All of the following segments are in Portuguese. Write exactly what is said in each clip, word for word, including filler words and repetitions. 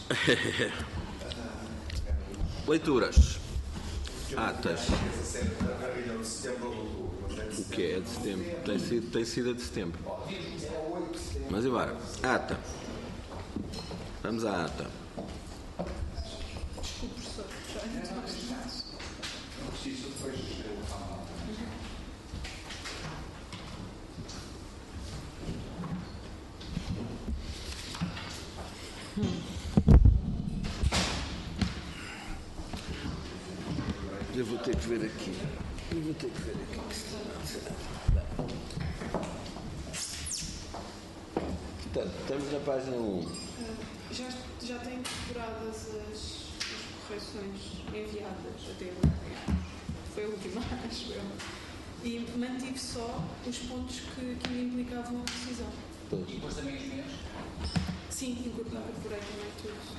Leituras. Atas. O que é de setembro? Tem sido, tem sido a de setembro. Mas e embora. Ata. Vamos à ata. Eu vou ter que ver aqui. Eu vou ter que ver aqui. Portanto, estamos na página um. Uh, já, já tenho procuradas as, as correções enviadas até agora. Foi a última, acho eu. E mantive só os pontos que, que me implicavam a decisão. Pois. E depois também os meus? Sim, incorporei também tudo.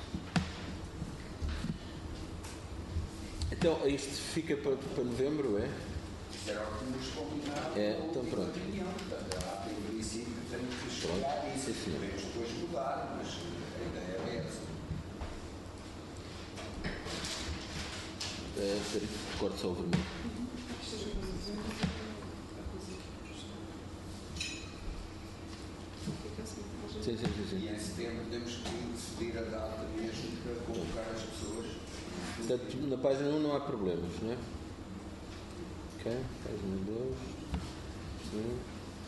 Então, isto fica para, para novembro, é? Isto era o que nos combinava. É, então pronto. Portanto, há em princípio, tenho que chegar a isso. Podemos depois mudar, mas a ideia é essa. É, corte só o vermelho. Sim, sim, sim, sim. E em setembro temos que decidir a data mesmo para convocar as pessoas. Portanto, na página um não há problemas, não é? Ok, página dois. Sim.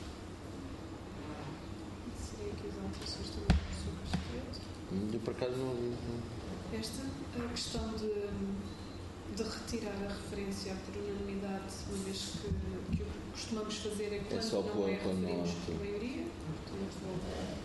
Seria aqui as alterações também sobre este. Eu por acaso não vi. Não. Esta, a questão de, de retirar a referência por unanimidade, uma vez que, que o que costumamos fazer é quando É só não pôr é quando não há, referimos sim. por maioria. Portanto, vou...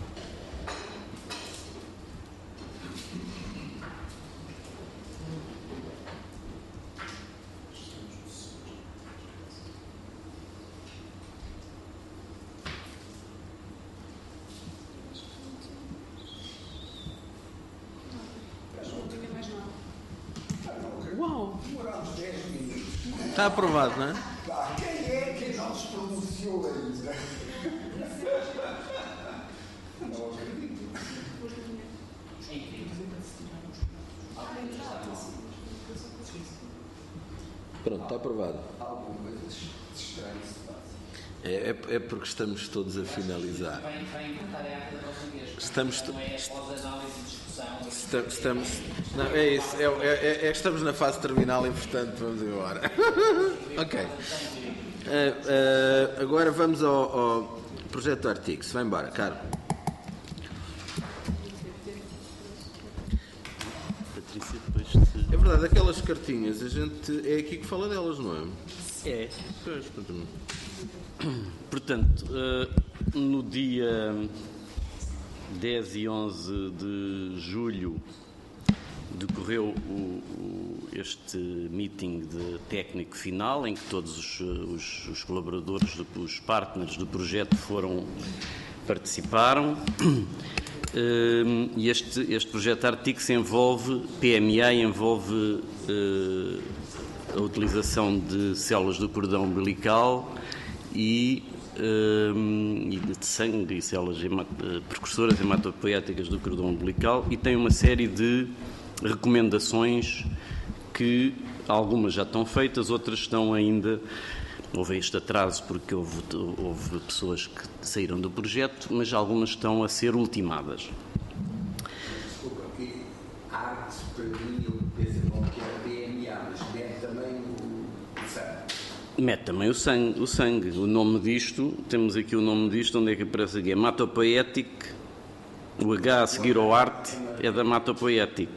Uau! Demoramos dez minutos. Está aprovado, não é? Pá, quem é que não se pronunciou ainda? Não acredito. Pronto, está aprovado. Alguma coisa estranha se passa. É, é, é porque estamos todos a finalizar. Vai, vai importar a ata da próxima vez. Estamos Não é pós-análise e discussão. Estamos, estamos, não, é isso, é, é, é que estamos na fase terminal e, portanto, vamos embora. Ok. Uh, uh, agora vamos ao, ao projeto do artigo. Se vai embora, caro. Patrícia, depois de... É verdade, aquelas cartinhas, a gente é aqui que fala delas, não é? É. Pois, portanto, Portanto, uh, no dia dez e onze de julho decorreu o, o, este meeting de técnico final, em que todos os, os, os colaboradores, os partners do projeto foram, participaram. Uh, e este, este projeto Artigo envolve, P M A envolve uh, a utilização de células do cordão umbilical e, uh, e de sangue e células hemat- precursoras hematopoéticas do cordão umbilical, e tem uma série de recomendações que algumas já estão feitas, outras estão ainda. Houve este atraso porque houve, houve pessoas que saíram do projeto, mas algumas estão a ser ultimadas. Desculpa, porque arte para mim eu pensei logo que era D N A, mas mete também o sangue. Mete também o sangue, o sangue. O nome disto, temos aqui o nome disto, onde é que aparece aqui? Hematopoietic. O H a seguir ao arte é da hematopoietic.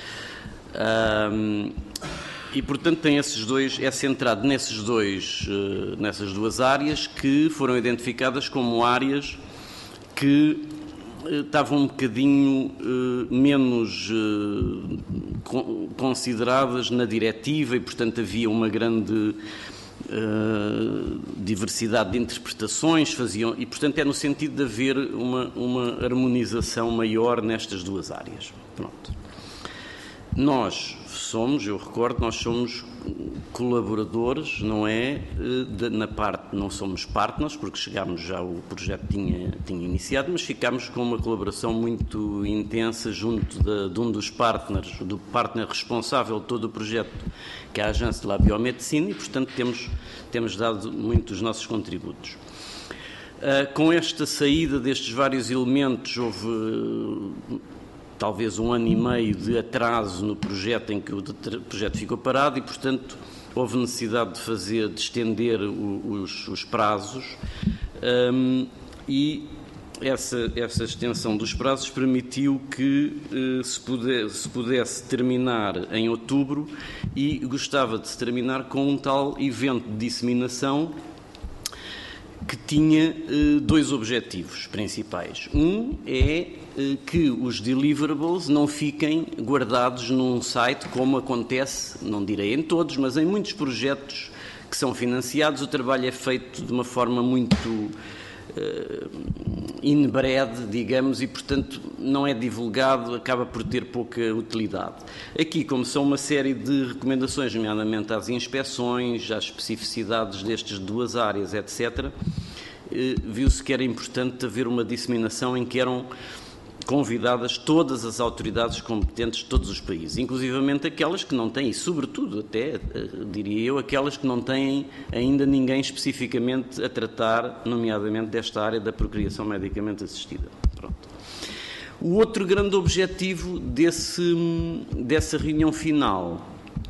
Um, e portanto tem esses dois, é centrado nesses dois, uh, nessas duas áreas que foram identificadas como áreas que uh, estavam um bocadinho uh, menos uh, con- consideradas na diretiva, e portanto havia uma grande Uh, diversidade de interpretações, faziam, e portanto é no sentido de haver uma, uma harmonização maior nestas duas áreas. Pronto. nós somos, eu recordo, nós somos colaboradores, não é? De, na parte, não somos partners, porque chegámos já, o projeto tinha, tinha iniciado, mas ficámos com uma colaboração muito intensa junto de, de um dos partners, do partner responsável de todo o projeto, que é a Agência de la Biomedicina, e, portanto, temos, temos dado muito os nossos contributos. Uh, com esta saída destes vários elementos, houve uh, talvez um ano e meio de atraso no projeto em que o projeto ficou parado e, portanto, houve necessidade de fazer, de estender o, os, os prazos um, e essa, essa extensão dos prazos permitiu que uh, se, puder, se pudesse terminar em outubro e gostava de se terminar com um tal evento de disseminação que tinha uh, dois objetivos principais. Um é uh, que os deliverables não fiquem guardados num site, como acontece, não direi em todos, mas em muitos projetos que são financiados, o trabalho é feito de uma forma muito uh, inbred, digamos, e, portanto, não é divulgado, acaba por ter pouca utilidade. Aqui, como são uma série de recomendações, nomeadamente às inspeções, às especificidades destas duas áreas, etcétera, eh, viu-se que era importante haver uma disseminação em que eram convidadas todas as autoridades competentes de todos os países, inclusivamente aquelas que não têm, e sobretudo até, diria eu, aquelas que não têm ainda ninguém especificamente a tratar, nomeadamente desta área da procriação medicamente assistida. Pronto. O outro grande objetivo desse, dessa reunião final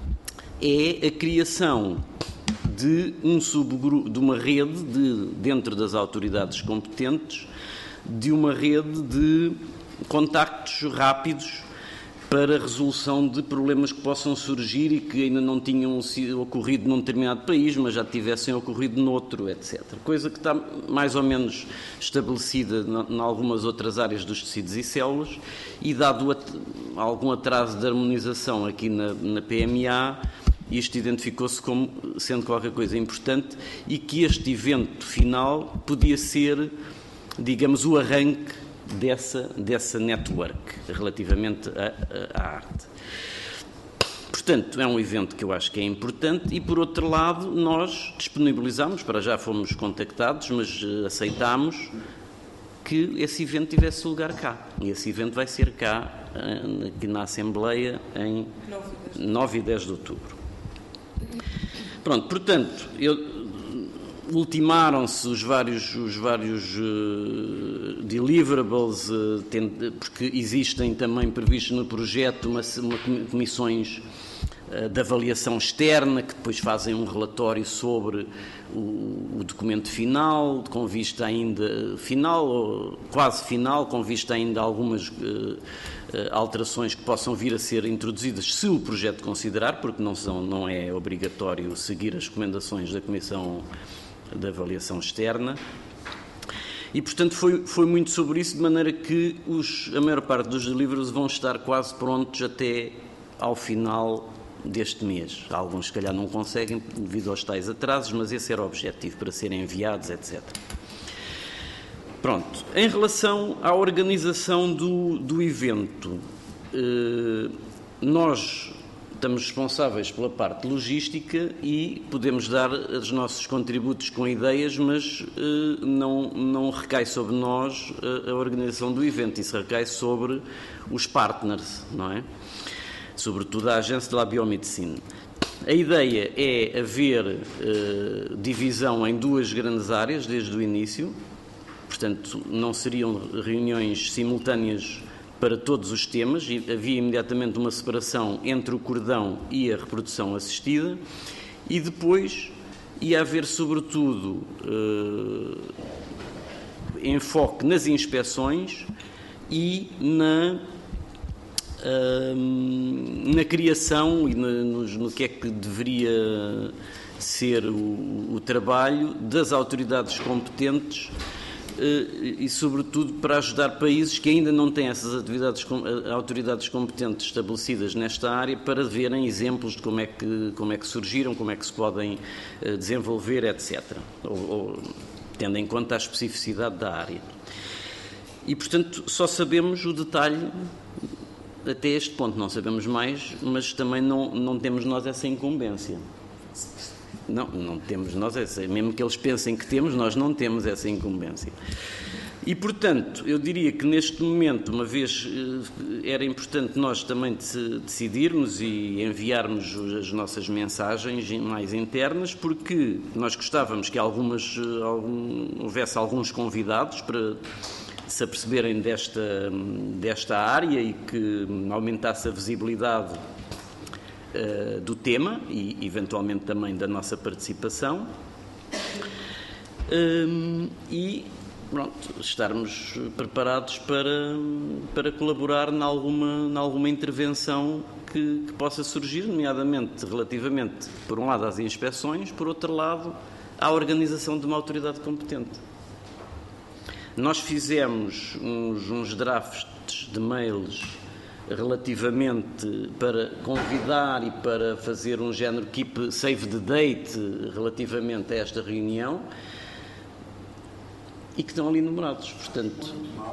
é a criação de um subgrupo, de uma rede, de, dentro das autoridades competentes, de uma rede de contactos rápidos para a resolução de problemas que possam surgir e que ainda não tinham ocorrido num determinado país, mas já tivessem ocorrido noutro, etcétera. Coisa que está mais ou menos estabelecida em algumas outras áreas dos tecidos e células e, dado algum atraso de harmonização aqui na, na P M A, isto identificou-se como sendo qualquer coisa importante e que este evento final podia ser, digamos, o arranque dessa, dessa network relativamente à arte. Portanto, é um evento que eu acho que é importante e, por outro lado, nós disponibilizamos, para já fomos contactados, mas uh, aceitámos que esse evento tivesse lugar cá. E esse evento vai ser cá, uh, aqui na Assembleia, em nove e dez de outubro. Pronto, portanto, eu... ultimaram-se os vários, os vários uh, deliverables, uh, tendo, porque existem também previstos no projeto uma, uma comissões uh, de avaliação externa que depois fazem um relatório sobre o, o documento final, com vista ainda final, ou quase final, com vista ainda a algumas uh, uh, alterações que possam vir a ser introduzidas, se o projeto considerar, porque não, são, não é obrigatório seguir as recomendações da Comissão da avaliação externa e, portanto, foi, foi muito sobre isso, de maneira que os, a maior parte dos deliverables vão estar quase prontos até ao final deste mês. Alguns, se calhar, não conseguem devido aos tais atrasos, mas esse era o objetivo, para serem enviados, etcétera. Pronto. Em relação à organização do, do evento, eh, nós estamos responsáveis pela parte logística e podemos dar os nossos contributos com ideias, mas uh, não, não recai sobre nós a, a organização do evento, isso recai sobre os partners, não é? Sobretudo a Agência de la Biomedicina. A ideia é haver uh, divisão em duas grandes áreas desde o início, portanto, não seriam reuniões simultâneas para todos os temas, e havia imediatamente uma separação entre o cordão e a reprodução assistida, e depois ia haver, sobretudo, eh, enfoque nas inspeções e na, eh, na criação e na, no, no que é que deveria ser o, o trabalho das autoridades competentes e, sobretudo, para ajudar países que ainda não têm essas atividades, autoridades competentes estabelecidas nesta área, para verem exemplos de como é que, como é que surgiram, como é que se podem desenvolver, etcétera, ou, ou, tendo em conta a especificidade da área. E, portanto, só sabemos o detalhe até este ponto não sabemos mais, mas também não, não temos nós essa incumbência. Não, não temos nós essa, mesmo que eles pensem que temos, nós não temos essa incumbência. E, portanto, eu diria que neste momento, uma vez era importante nós também decidirmos e enviarmos as nossas mensagens mais internas, porque nós gostávamos que algumas, algum, houvesse alguns convidados para se aperceberem desta, desta área e que aumentasse a visibilidade uh, do tema e, eventualmente, também da nossa participação. Um, e, pronto, estarmos preparados para, para colaborar em alguma, em alguma intervenção que, que possa surgir, nomeadamente relativamente, por um lado, às inspeções, por outro lado, à organização de uma autoridade competente. Nós fizemos uns, uns drafts de mails relativamente para convidar e para fazer um género keep save the date relativamente a esta reunião e que estão ali numerados, portanto...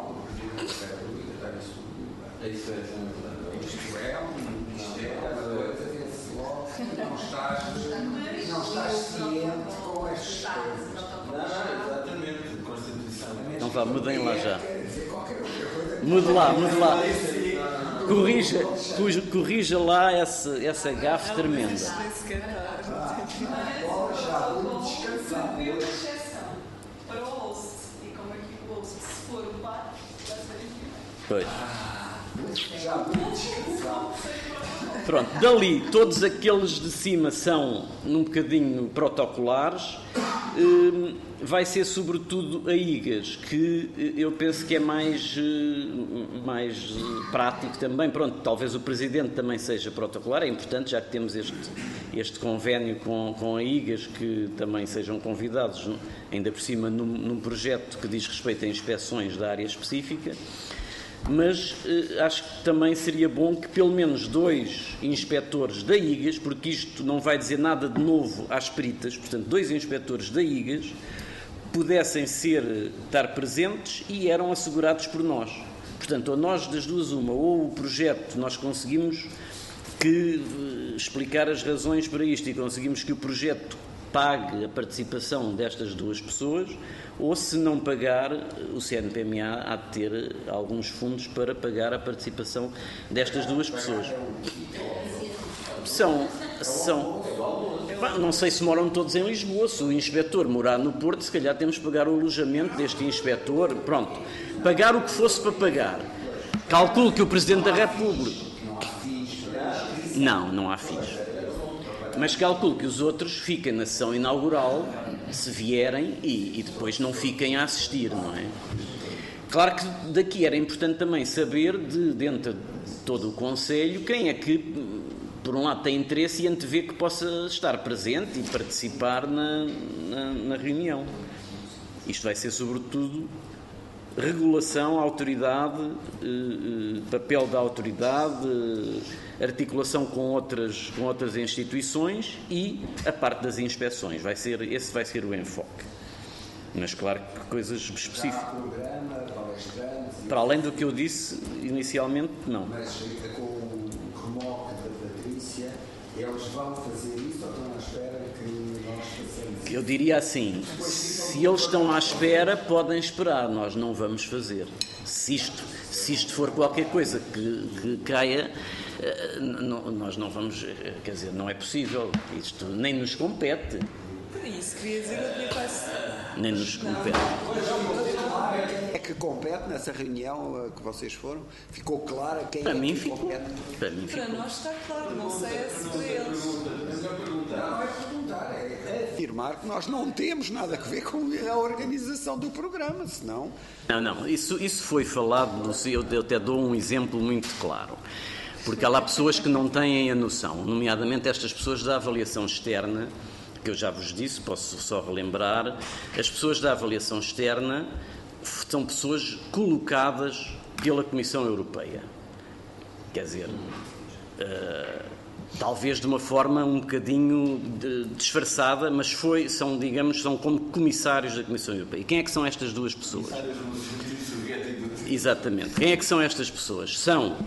Não estás, não estás ciente com estas coisas. Exatamente, Constituição. Então vá, mudem lá já. Mude lá, mude lá. Corrija, corrija lá essa, essa gafe tremenda. Nem sequer está. Já vou descansar. Foi uma exceção para o host. E como é que o host, se for o par, vai ser infinito. Pois. Já vou descansar. Pronto, dali todos aqueles de cima são um bocadinho protocolares, vai ser sobretudo a I G A S, que eu penso que é mais, mais prático também. Pronto, talvez o Presidente também seja protocolar, é importante, já que temos este, este convénio com, com a I G A S, que também sejam convidados, ainda por cima num, num projeto que diz respeito a inspeções da área específica. Mas eh, acho que também seria bom que pelo menos dois inspectores da I G A S, porque isto não vai dizer nada de novo às peritas, portanto, dois inspectores da I G A S pudessem ser, estar presentes e eram assegurados por nós. Portanto, ou nós das duas uma, ou o projeto nós conseguimos que, explicar as razões para isto e conseguimos que o projeto pague a participação destas duas pessoas, ou se não pagar, o C N P M A há de ter alguns fundos para pagar a participação destas duas pessoas. São, são, não sei se moram todos em Lisboa, se o inspetor morar no Porto, se calhar temos que pagar o alojamento deste inspetor, pronto, pagar o que fosse para pagar. Calculo que o Presidente da República... Não, não há F I S. Mas calculo que os outros fiquem na sessão inaugural, se vierem, e, e depois não fiquem a assistir, não é? Claro que daqui era importante também saber, de, dentro de todo o Conselho, quem é que, por um lado, tem interesse e antevê que possa estar presente e participar na, na, na reunião. Isto vai ser, sobretudo, regulação, autoridade, eh, eh, papel da autoridade, eh, articulação com outras, com outras instituições e a parte das inspeções. Vai ser, esse vai ser o enfoque. Mas, claro, que coisas específicas. Para além do que eu disse inicialmente, não. Mas com o remoque da Patrícia, eles vão fazer isso ou estão à espera que nós façamos isso? Eu diria assim, se eles estão à espera, podem esperar, nós não vamos fazer. Se isto, se isto for qualquer coisa que, que caia, não, nós não vamos, quer dizer, não é possível, isto nem nos compete. Isso queria dizer que eu tinha quase... Nem nos compete. É que compete nessa reunião que vocês foram? Ficou claro quem para é mim que ficou. compete? Para mim ficou. Para nós está claro, não sei se para eles. Não é perguntar, é afirmar que nós não temos nada a ver com a organização do programa, senão... Não, não, isso, isso foi falado, eu até dou um exemplo muito claro. Porque há lá pessoas que não têm a noção, nomeadamente estas pessoas da avaliação externa, que eu já vos disse, posso só relembrar, as pessoas da avaliação externa são pessoas colocadas pela Comissão Europeia. Quer dizer, uh, talvez de uma forma um bocadinho de, disfarçada, mas foi, são, digamos, são como comissários da Comissão Europeia. E quem é que são estas duas pessoas? Exatamente. Quem é que são estas pessoas? São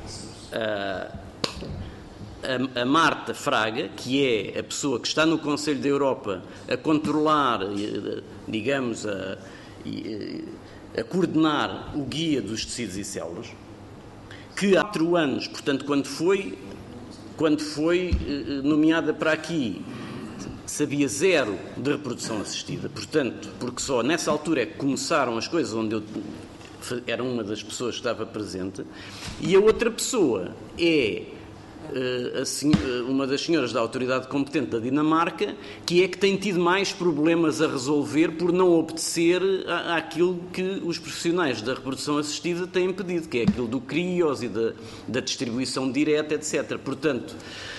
a, a, a Marta Fraga, que é a pessoa que está no Conselho da Europa a controlar, digamos, a, a coordenar o guia dos tecidos e células, que há quatro anos, portanto, quando foi, quando foi nomeada para aqui, sabia zero de reprodução assistida, portanto, porque só nessa altura é que começaram as coisas, onde eu era uma das pessoas que estava presente, e a outra pessoa é uh, a senhora, uma das senhoras da autoridade competente da Dinamarca, que é que tem tido mais problemas a resolver por não obedecer à, àquilo que os profissionais da reprodução assistida têm pedido, que é aquilo do crios e da, da distribuição direta, etcétera. Portanto,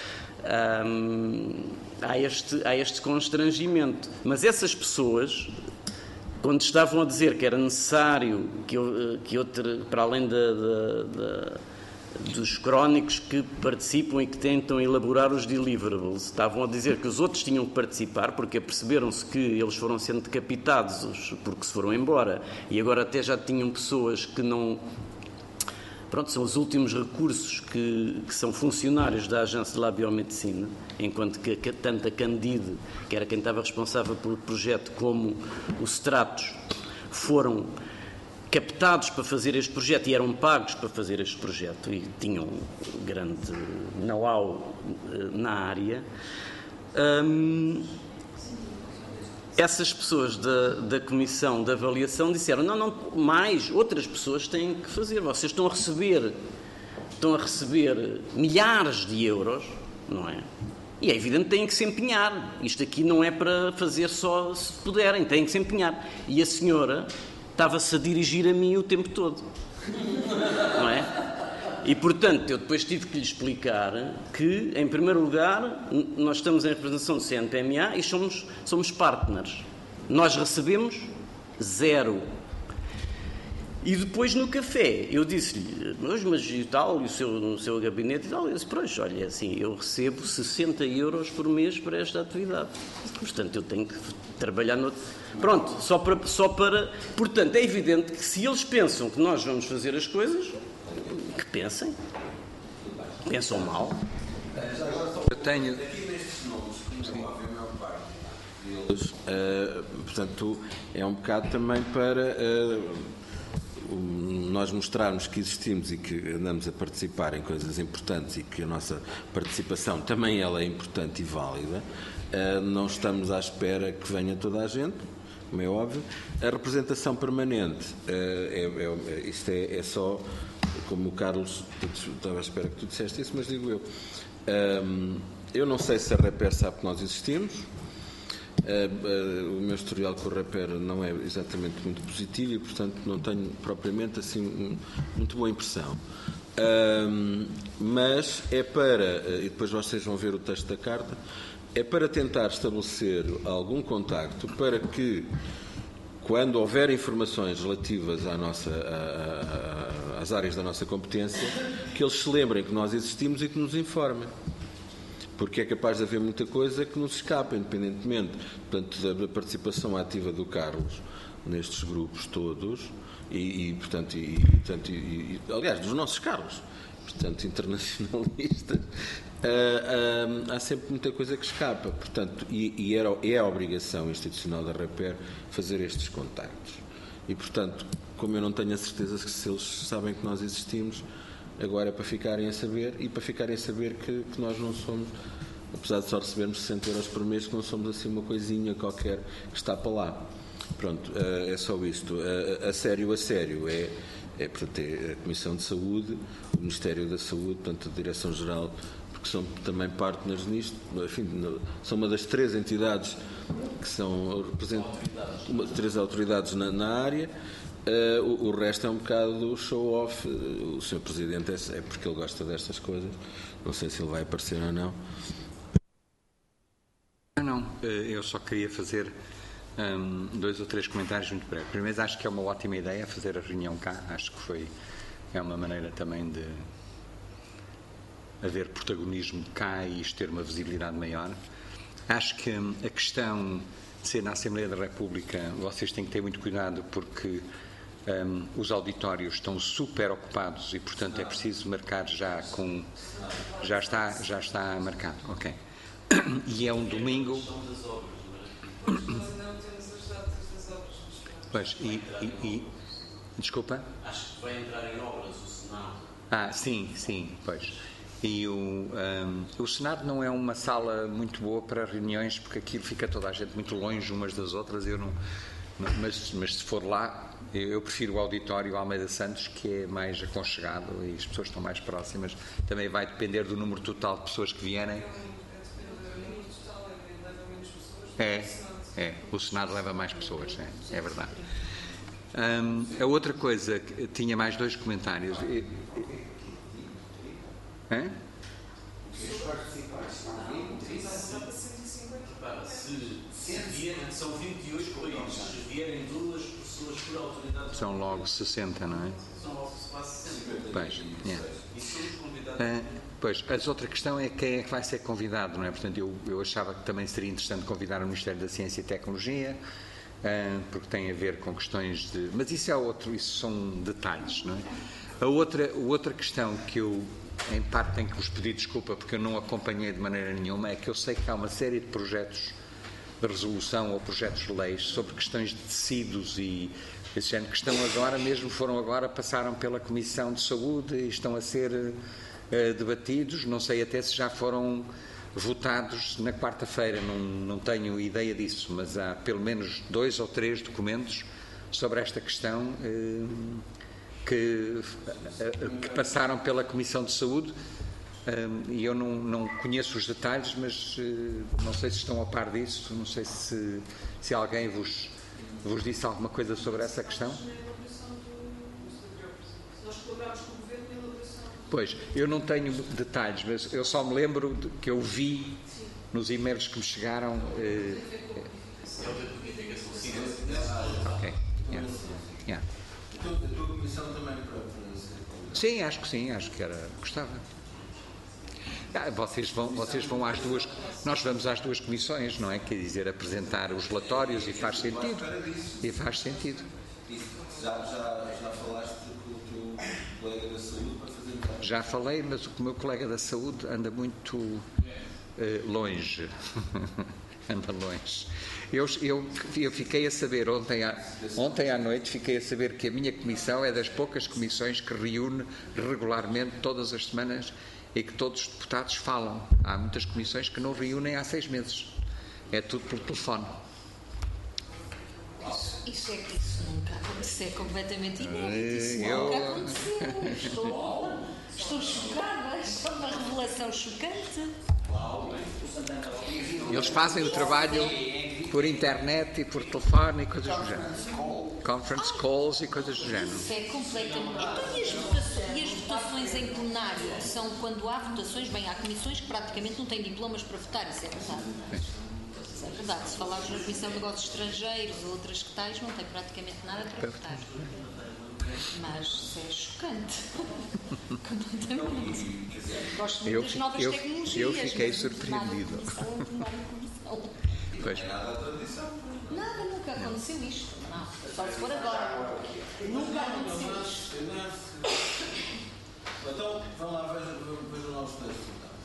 hum, há, este, há este constrangimento. Mas essas pessoas, quando estavam a dizer que era necessário que, que outra, para além da, da, da, dos crónicos que participam e que tentam elaborar os deliverables, estavam a dizer que os outros tinham que participar, porque perceberam-se que eles foram sendo decapitados porque se foram embora, e agora até já tinham pessoas que não... Pronto, são os últimos recursos que, que são funcionários da Agência de la Biomedicina, enquanto que, que tanto a Candide, que era quem estava responsável pelo projeto, como o Stratos, foram captados para fazer este projeto e eram pagos para fazer este projeto e tinham grande know-how na área. Hum, essas pessoas da, da Comissão de Avaliação disseram, não, não, mais outras pessoas têm que fazer, vocês estão a receber, estão a receber milhares de euros, não é? E é evidente que têm que se empenhar, isto aqui não é para fazer só se puderem, têm que se empenhar. E a senhora estava-se a dirigir a mim o tempo todo, não é? E, portanto, eu depois tive que lhe explicar que, em primeiro lugar, nós estamos em representação do C N P M A e somos, somos partners. Nós recebemos zero. E depois, no café, eu disse-lhe, mas, mas e tal, e o seu, no seu gabinete e tal, eu disse, pois, olha, assim, eu recebo sessenta euros por mês para esta atividade. Portanto, eu tenho que trabalhar no... Pronto, só para, só para... Portanto, é evidente que se eles pensam que nós vamos fazer as coisas... que pensem, pensam mal. Eu tenho aqui nestes nomes que me envolvem a maior parte deles, uh, portanto, é um bocado também para uh, um, nós mostrarmos que existimos e que andamos a participar em coisas importantes e que a nossa participação também ela é importante e válida. Uh, não estamos à espera que venha toda a gente, como é óbvio. A representação permanente, uh, é, é, isto é, é só... Como o Carlos, estava à espera que tu disseste isso, mas digo eu. Um, eu não sei se a Reper sabe que nós existimos. Uh, uh, o meu historial com a Reper não é exatamente muito positivo e, portanto, não tenho propriamente assim um, muito boa impressão. Um, mas é para, uh, e depois vocês vão ver o texto da carta, é para tentar estabelecer algum contacto para que, quando houver informações relativas à nossa, a, a, às áreas da nossa competência, que eles se lembrem que nós existimos e que nos informem. Porque é capaz de haver muita coisa que nos escapa, independentemente, portanto, da participação ativa do Carlos nestes grupos todos, e, e portanto, e, portanto e, e, aliás, dos nossos Carlos, portanto, internacionalistas, uh, uh, há sempre muita coisa que escapa, portanto, e, e era, é a obrigação institucional da Reper fazer estes contactos. E, portanto, como eu não tenho a certeza se eles sabem que nós existimos, agora é para ficarem a saber, e para ficarem a saber que, que nós não somos, apesar de só recebermos sessenta euros por mês, que não somos assim uma coisinha qualquer que está para lá. Pronto, uh, é só isto. Uh, a sério, a sério, é... É, portanto, é a Comissão de Saúde, o Ministério da Saúde, portanto, a Direção-Geral, porque são também partners nisto, enfim, são uma das três entidades que são uma, três autoridades na, na área, uh, o, o resto é um bocado show-off. Uh, o senhor Presidente é, é porque ele gosta destas coisas, não sei se ele vai aparecer ou não. Não, eu só queria fazer Um, dois ou três comentários muito breves. Primeiro, acho que é uma ótima ideia fazer a reunião cá. Acho que foi é uma maneira também de haver protagonismo cá e isto ter uma visibilidade maior. Acho que a questão de ser na Assembleia da República, vocês têm que ter muito cuidado, porque Um, os auditórios estão super ocupados e, portanto, é preciso marcar já com... Já está, já está marcado, ok. E é um domingo... Pois, e... e, e desculpa? Acho que vai entrar em obras o Senado. Ah, sim, sim, pois. E o, um, o Senado não é uma sala muito boa para reuniões, porque aquilo fica toda a gente muito longe umas das outras. Eu não, não mas, mas se for lá, eu, eu prefiro o auditório Almeida Santos, que é mais aconchegado e as pessoas estão mais próximas. Também vai depender do número total de pessoas que vierem. É, é. O Senado leva mais pessoas, é, é verdade. Um, a outra coisa, tinha mais dois comentários. Hã? Os participantes são vinte. Se, se vierem, são vinte e oito países. Se vierem duas pessoas por autoridade. São logo sessenta, não é? São logo quase sessenta. Pois, yeah. E somos convidados. Ah, pois, a outra questão é quem é que vai ser convidado, não é? Portanto, eu, eu achava que também seria interessante convidar o Ministério da Ciência e Tecnologia, ah, porque tem a ver com questões de... Mas isso é outro, isso são detalhes, não é? A outra, a outra questão que eu, em parte, tenho que vos pedir desculpa porque eu não acompanhei de maneira nenhuma, é que eu sei que há uma série de projetos de resolução ou projetos de leis sobre questões de tecidos e esse género que estão agora, mesmo foram agora, passaram pela Comissão de Saúde e estão a ser uh, debatidos, não sei até se já foram votados na quarta-feira, não, não tenho ideia disso, mas há pelo menos dois ou três documentos sobre esta questão uh, que, uh, que passaram pela Comissão de Saúde. Um, e eu não, não conheço os detalhes, mas uh, não sei se estão a par disso, não sei se, se alguém vos, vos disse alguma coisa sobre essa questão. Nós colaboramos com o Governo na elaboração. Pois, eu não tenho detalhes, mas eu só me lembro de que eu vi nos e-mails que me chegaram. Uh, ok, yeah. Yeah. A tua comissão também para ser. Sim, acho que sim, acho que era, gostava. Ah, vocês, vão, vocês vão às duas, nós vamos às duas comissões, não é? Quer dizer, apresentar os relatórios e faz sentido. E faz sentido. Já, já, já falaste com o teu colega da saúde para fazer. Já falei, mas o meu colega da saúde anda muito uh, longe. Anda longe. Eu, eu, eu fiquei a saber ontem à, ontem à noite, fiquei a saber que a minha comissão é das poucas comissões que reúne regularmente todas as semanas e que todos os deputados falam. Há muitas comissões que não reúnem há seis meses. É tudo por telefone. Isso, isso é que isso nunca aconteceu, é completamente inédito. Isso Eu... nunca aconteceu. Estou, estou chocada. Isto é uma revelação chocante. Eles fazem o trabalho por internet e por telefone e coisas do género. Conference calls e coisas do género. Isso é completamente... Então, e as votações, e as votações em plenário? São quando há votações, bem, há comissões que praticamente não têm diplomas para votar, isso é verdade. Isso é verdade. Se falarmos na Comissão de Negócios Estrangeiros ou outras que tais, não tem praticamente nada para votar. Mas isso é chocante. Completamente. Gosto muito Eu das fi- novas eu- tecnologias. eu fiquei mas surpreendido. nada de comissão, nada de comissão. Pois. Nada, nunca aconteceu isto. Não, só se for agora. Nunca aconteceu isto. Então, vamos lá, vejam, vejam lá os textos.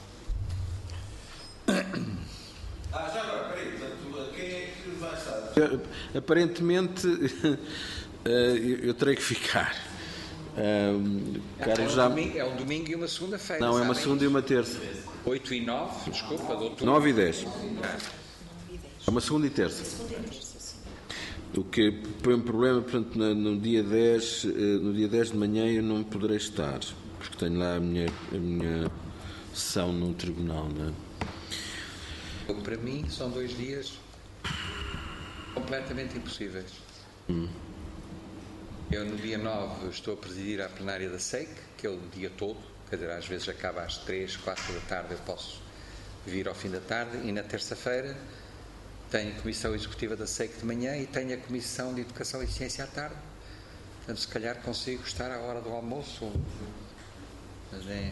Então. Ah, já agora, peraí, portanto, quem é que vai estar? Aparentemente, eu terei que ficar. Um, É, um já... domingo, é um domingo e uma segunda-feira. Não, é uma sabem? segunda e uma terça. oito e nove, desculpa, de outubro. nove e dez. É uma segunda e terça. O que põe um problema, portanto, no, no, dia dez, no dia dez de manhã eu não poderei estar, porque tenho lá a minha, a minha sessão no tribunal, não é? Para mim, são dois dias completamente impossíveis. Hum. Eu, no dia nove, estou a presidir a plenária da S E C, que é o dia todo, quer dizer, às vezes acaba às três, quatro da tarde, eu posso vir ao fim da tarde, e na terça-feira tenho a Comissão Executiva da S E C de manhã e tenho a Comissão de Educação e Ciência à tarde. Portanto, se calhar consigo estar à hora do almoço. Mas é...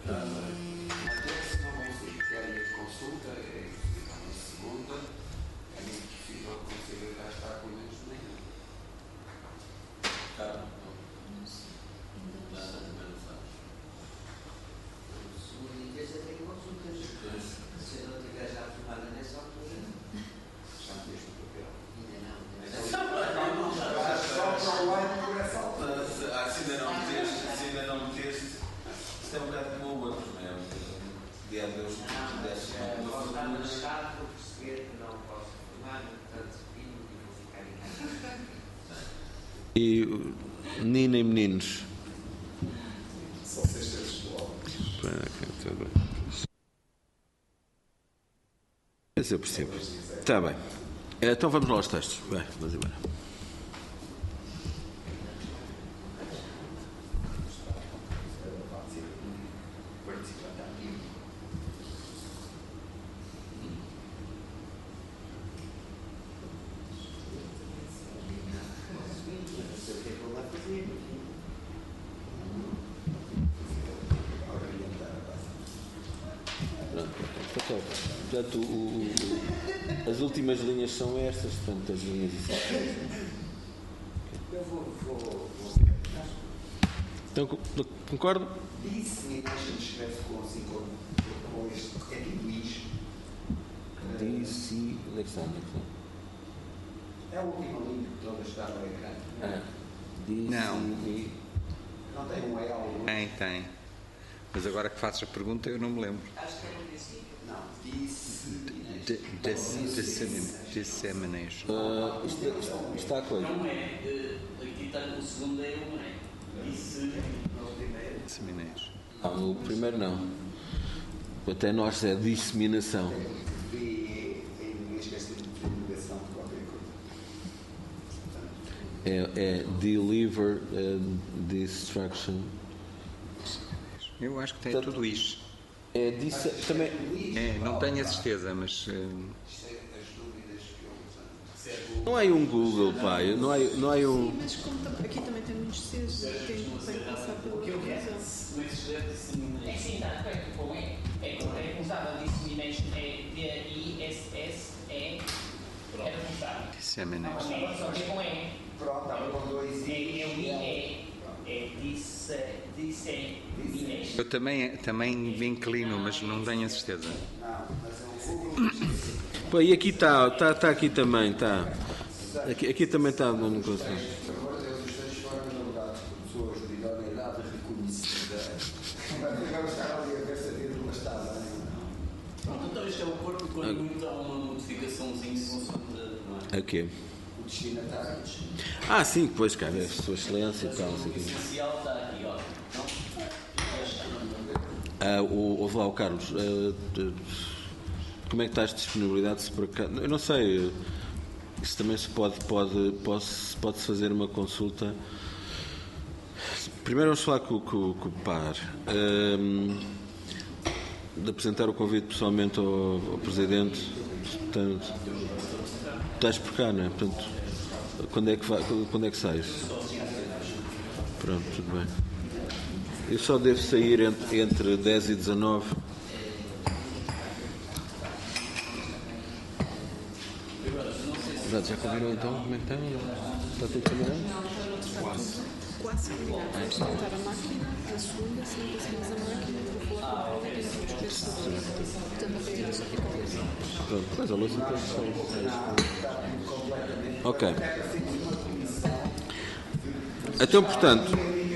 Até se não vão ser querem consulta, é na segunda, É muito possível que consiga cá estar com menos de meio. Claro. Nada, também não sabes. Segunda e terça tem consultas. Se eu não estiver já formada nessa altura, já me deixo no papel. Ainda não. Não, não, só para o ano por essa altura. Ah, se ainda não meteste, se ainda não meteste, isto é um bocado como o outro, não é? De a Deus que Não, pudesse. mas vou estar no mercado por perceber que não posso formar, portanto, vim e vou ficar em casa. E menina e meninos? Só seis terços do álbum. Mas eu percebo. Está bem. Então vamos lá aos textos. Vai, vamos embora. Portanto, o, o, as últimas linhas são estas, portanto, as linhas essenciais. Eu vou, vou, vou. Então, concordo? Dissemination escreve-se com assim, com, com este, é tipo isto. Disse. Onde é que está? Onde é que está? É a última linha que toda está no ecrã. Ah, disse. Não. Não tem um L. Tem, tem. Mas agora que fazes a pergunta eu não me lembro. Acho que é um princípio. Não, dissemination. De- dis- dissemin- Dissemination. Ah, isto, isto, isto está a coisa. Não é. eh, Aqui está o segundo é um, é. Disse. Dissemination. Ah, o primeiro não. Até nós é disseminação. V em inglês quer dizer divulgação de qualquer coisa. É, é deliver and destruction. Eu acho que tem Portanto, tudo isto. É disse, também. É, não tenho a certeza, mas. eh, Isto é as dúvidas que eu uso. Não há aí um Google, pá. Não há, não há um. Sim, mas como tam- aqui também tem muitos Cs, tem, tem que passar pela revisão. Como é que se escreve dissemination? É sim, está correto. Com E. É correto. Usava dissemination. É D I S S E. Era como estava. Dissemination. É, só que é com E. Pronto, estava com dois É, é o I, i. é. É disse. Dissemination. Eu também, também me inclino, mas não tenho a certeza. Não, mas é um Google. Pô, e aqui está, está, está aqui também, está. Aqui, aqui também está no negócio. Por amor de Deus, os dois foram elaborados por pessoas de idoneidade reconhecida. Agora estar ali a ver se havia de uma estava. Pronto, então isto é o corpo quando muito há uma modificaçãozinha consoante, não é? Aqui. O destinatário. Ah, sim, pois, cara, é a sua excelência e tal. Não sei o O quê. essencial está aqui, ó. Não? Ah, o, ouve lá, o Carlos. ah, de- como é que está a disponibilidade? Se por acaso, eu não sei. Isso também se pode, pode, pode, pode fazer uma consulta. Primeiro vamos falar com, com, com o P A R. ahm, de apresentar o convite pessoalmente ao, ao Presidente. Portanto, estás por cá, não é? Portanto, quando é que, vai, quando é que sais? Pronto, tudo bem. Eu só devo sair entre, entre dez e dezanove. Exato, já combinou então? Como é que está? Está tudo combinado? Quase. Quase combinado. Vamos tentar a máquina, a segunda, se não conseguimos a máquina, vou falar com a máquina e vamos ver se portanto a regra só fica por isso. Pronto, mas a louça depois só. Ok. Então, portanto,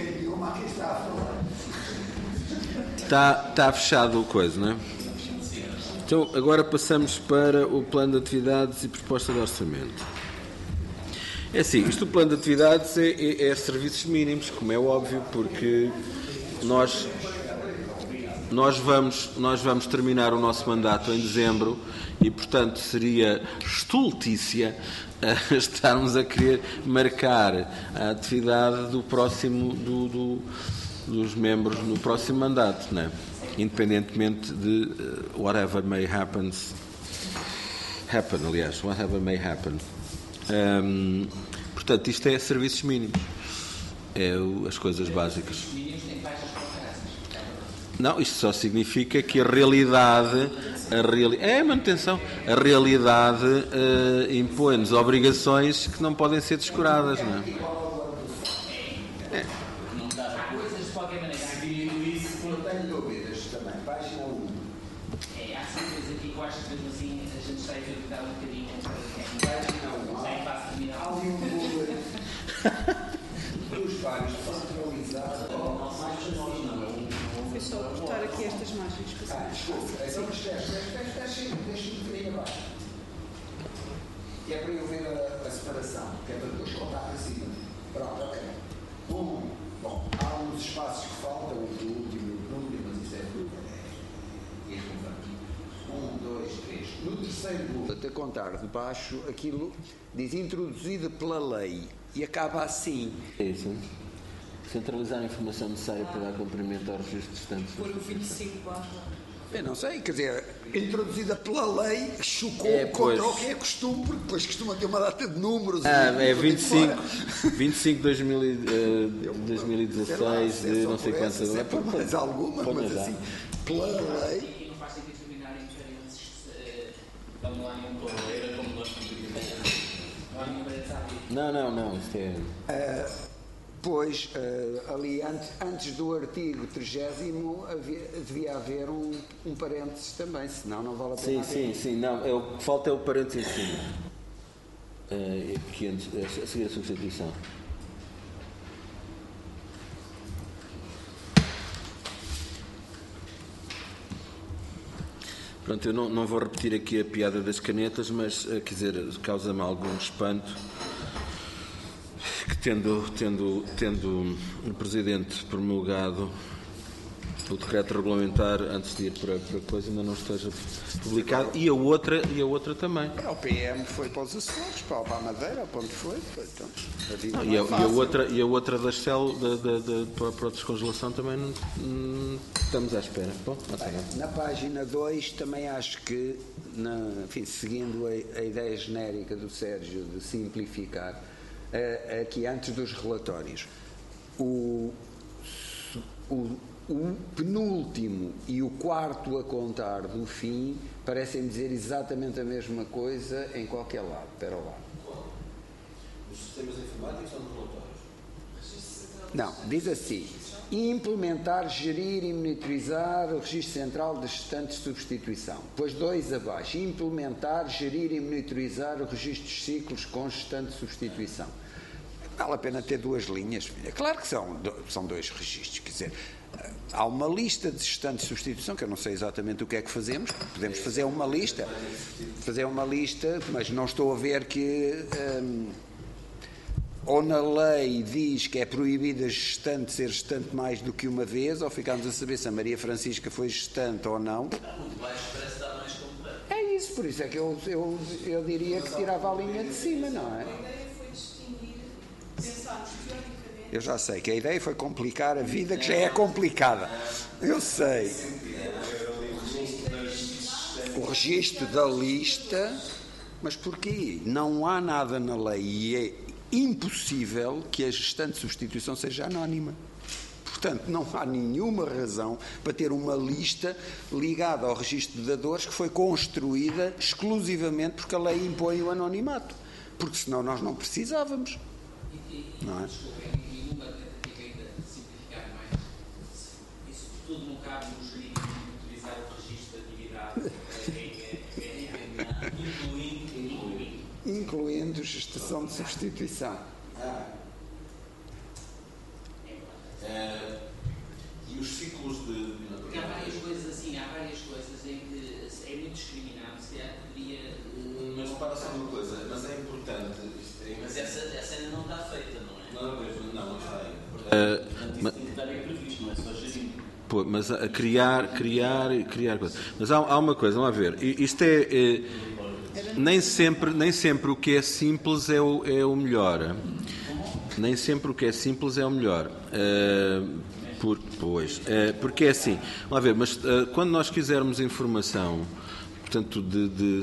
está, está fechado o coisa, não é? Então, agora passamos para o plano de atividades e proposta de orçamento. É assim, isto do plano de atividades é, é, é serviços mínimos, como é óbvio, porque nós, nós, vamos, nós vamos terminar o nosso mandato em dezembro e, portanto, seria estultícia uh, estarmos a querer marcar a atividade do próximo, do, do, dos membros no próximo mandato, não é? Independentemente de uh, whatever may happen, happen, aliás, whatever may happen. Um, portanto, isto é serviços mínimos, é o, as coisas básicas. Não, isto só significa que a realidade, A reali é a manutenção. A realidade uh, impõe-nos obrigações que não podem ser descuradas, não é? É. Há coisas de qualquer maneira. Não tenho dúvidas também. Página um. É, há coisas aqui que eu acho que mesmo assim a gente está a evitar um bocadinho. Página um. Sem fácil terminar. Há ali um bullet dos vários centralizados. Foi só cortar aqui estas margens que Ah, desculpa. Então, mas deixa-me um bocadinho abaixo. Que é para eu ver a, a separação. Que é para depois contar para cima. Pronto, ok. Um. Bom, há uns espaços que faltam, o do último e o penúltimo, mas isso é tudo. É irrelevante. Um, dois, três. No terceiro bullet, a contar de baixo, aquilo diz introduzido pela lei. E acaba assim. É isso. Centralizar a informação necessária para dar cumprimento aos registros distantes. Por o vinte e cinco barra. Eu não sei, quer dizer, introduzida pela lei, chocou É, contra pois. o que é costume, porque depois costuma ter uma data de números. Ah, e- é e vinte e cinco, fora. vinte e cinco de dois mil e dezasseis, Sei lá, de se é não só sei por quantas. essa, se é por mais alguma, Põe mas já. assim, pela lei. E não faz sentido terminar em parênteses. eh, Como não há nenhum problema, como nós não há nenhum parênteses à vida. Não, não, não, isto é. Pois, eh, ali antes, antes do artigo trigésimo havia- devia haver um, um parênteses também, senão não vale a Sim, pena. sim, sim, não, é, o que falta é o parênteses em cima. Eh, que antes, a seguir a substituição. Pronto, eu não, não vou repetir aqui a piada das canetas, mas, eh, quer dizer, causa-me algum espanto que tendo, tendo, tendo o Presidente promulgado o decreto regulamentar antes de ir para, para a coisa ainda não esteja publicado e a outra, e a outra também. O P M foi para os Açores, para a Madeira, para onde foi. foi então, a vida Não, não e, é a, e, a fácil. outra, e a outra das células da, da, da, para para a descongelação também não, hum, estamos à espera. Bom, está bem. Na página dois também acho que, na, enfim, seguindo a, a ideia genérica do Sérgio de simplificar, eh, aqui antes dos relatórios, o, o, o penúltimo e o quarto a contar do fim parecem dizer exatamente a mesma coisa em qualquer lado. Espera lá. Os sistemas informáticos são de relatórios? Não, diz assim: implementar, gerir e monitorizar o registro central de gestantes de substituição. Depois dois abaixo: implementar, gerir e monitorizar o registro de ciclos com gestante de substituição. Vale a pena ter duas linhas, filha. Claro que são, são dois registros, quer dizer, há uma lista de gestantes de substituição, que eu não sei exatamente o que é que fazemos, podemos fazer uma lista, fazer uma lista, mas não estou a ver que... Hum, ou na lei diz que é proibida a gestante ser gestante mais do que uma vez, ou ficamos a saber se a Maria Francisca foi gestante ou não. É isso, por isso é que eu, eu, eu diria que tirava a linha de cima, não A é? ideia foi distinguir, pensarmos teoricamente. Eu já sei que a ideia foi complicar a vida, que já é complicada. Eu sei. O registro da lista, mas porquê? Não há nada na lei e é impossível que a gestante de substituição seja anónima. Portanto, não há nenhuma razão para ter uma lista ligada ao registro de dadores que foi construída exclusivamente porque a lei impõe o anonimato. Porque senão nós não precisávamos. Não é? E uma tentativa ainda de simplificar mais, isso tudo não cabe no gerir e utilizar o registro de atividade, incluindo, incluindo. Incluindo gestação de substituição. E os ciclos de... Porque há várias coisas assim, há várias coisas em que é muito discriminado, se calhar poderia. eh, Mas repara só uma coisa, mas é importante... Mas essa, essa ainda não está feita, não é? Não, não, não está ainda. Portanto, isso tem que estar bem previsto, não é só gerir. Pô, mas a criar, criar, criar coisas. Mas há, há uma coisa, vamos lá ver. I- Isto é, é nem sempre, nem sempre o que é simples é o, é o melhor. Nem sempre o que é simples é o melhor. Eh, por, pois, eh, porque é assim. Vamos lá ver. Mas eh, quando nós quisermos informação portanto, de, de,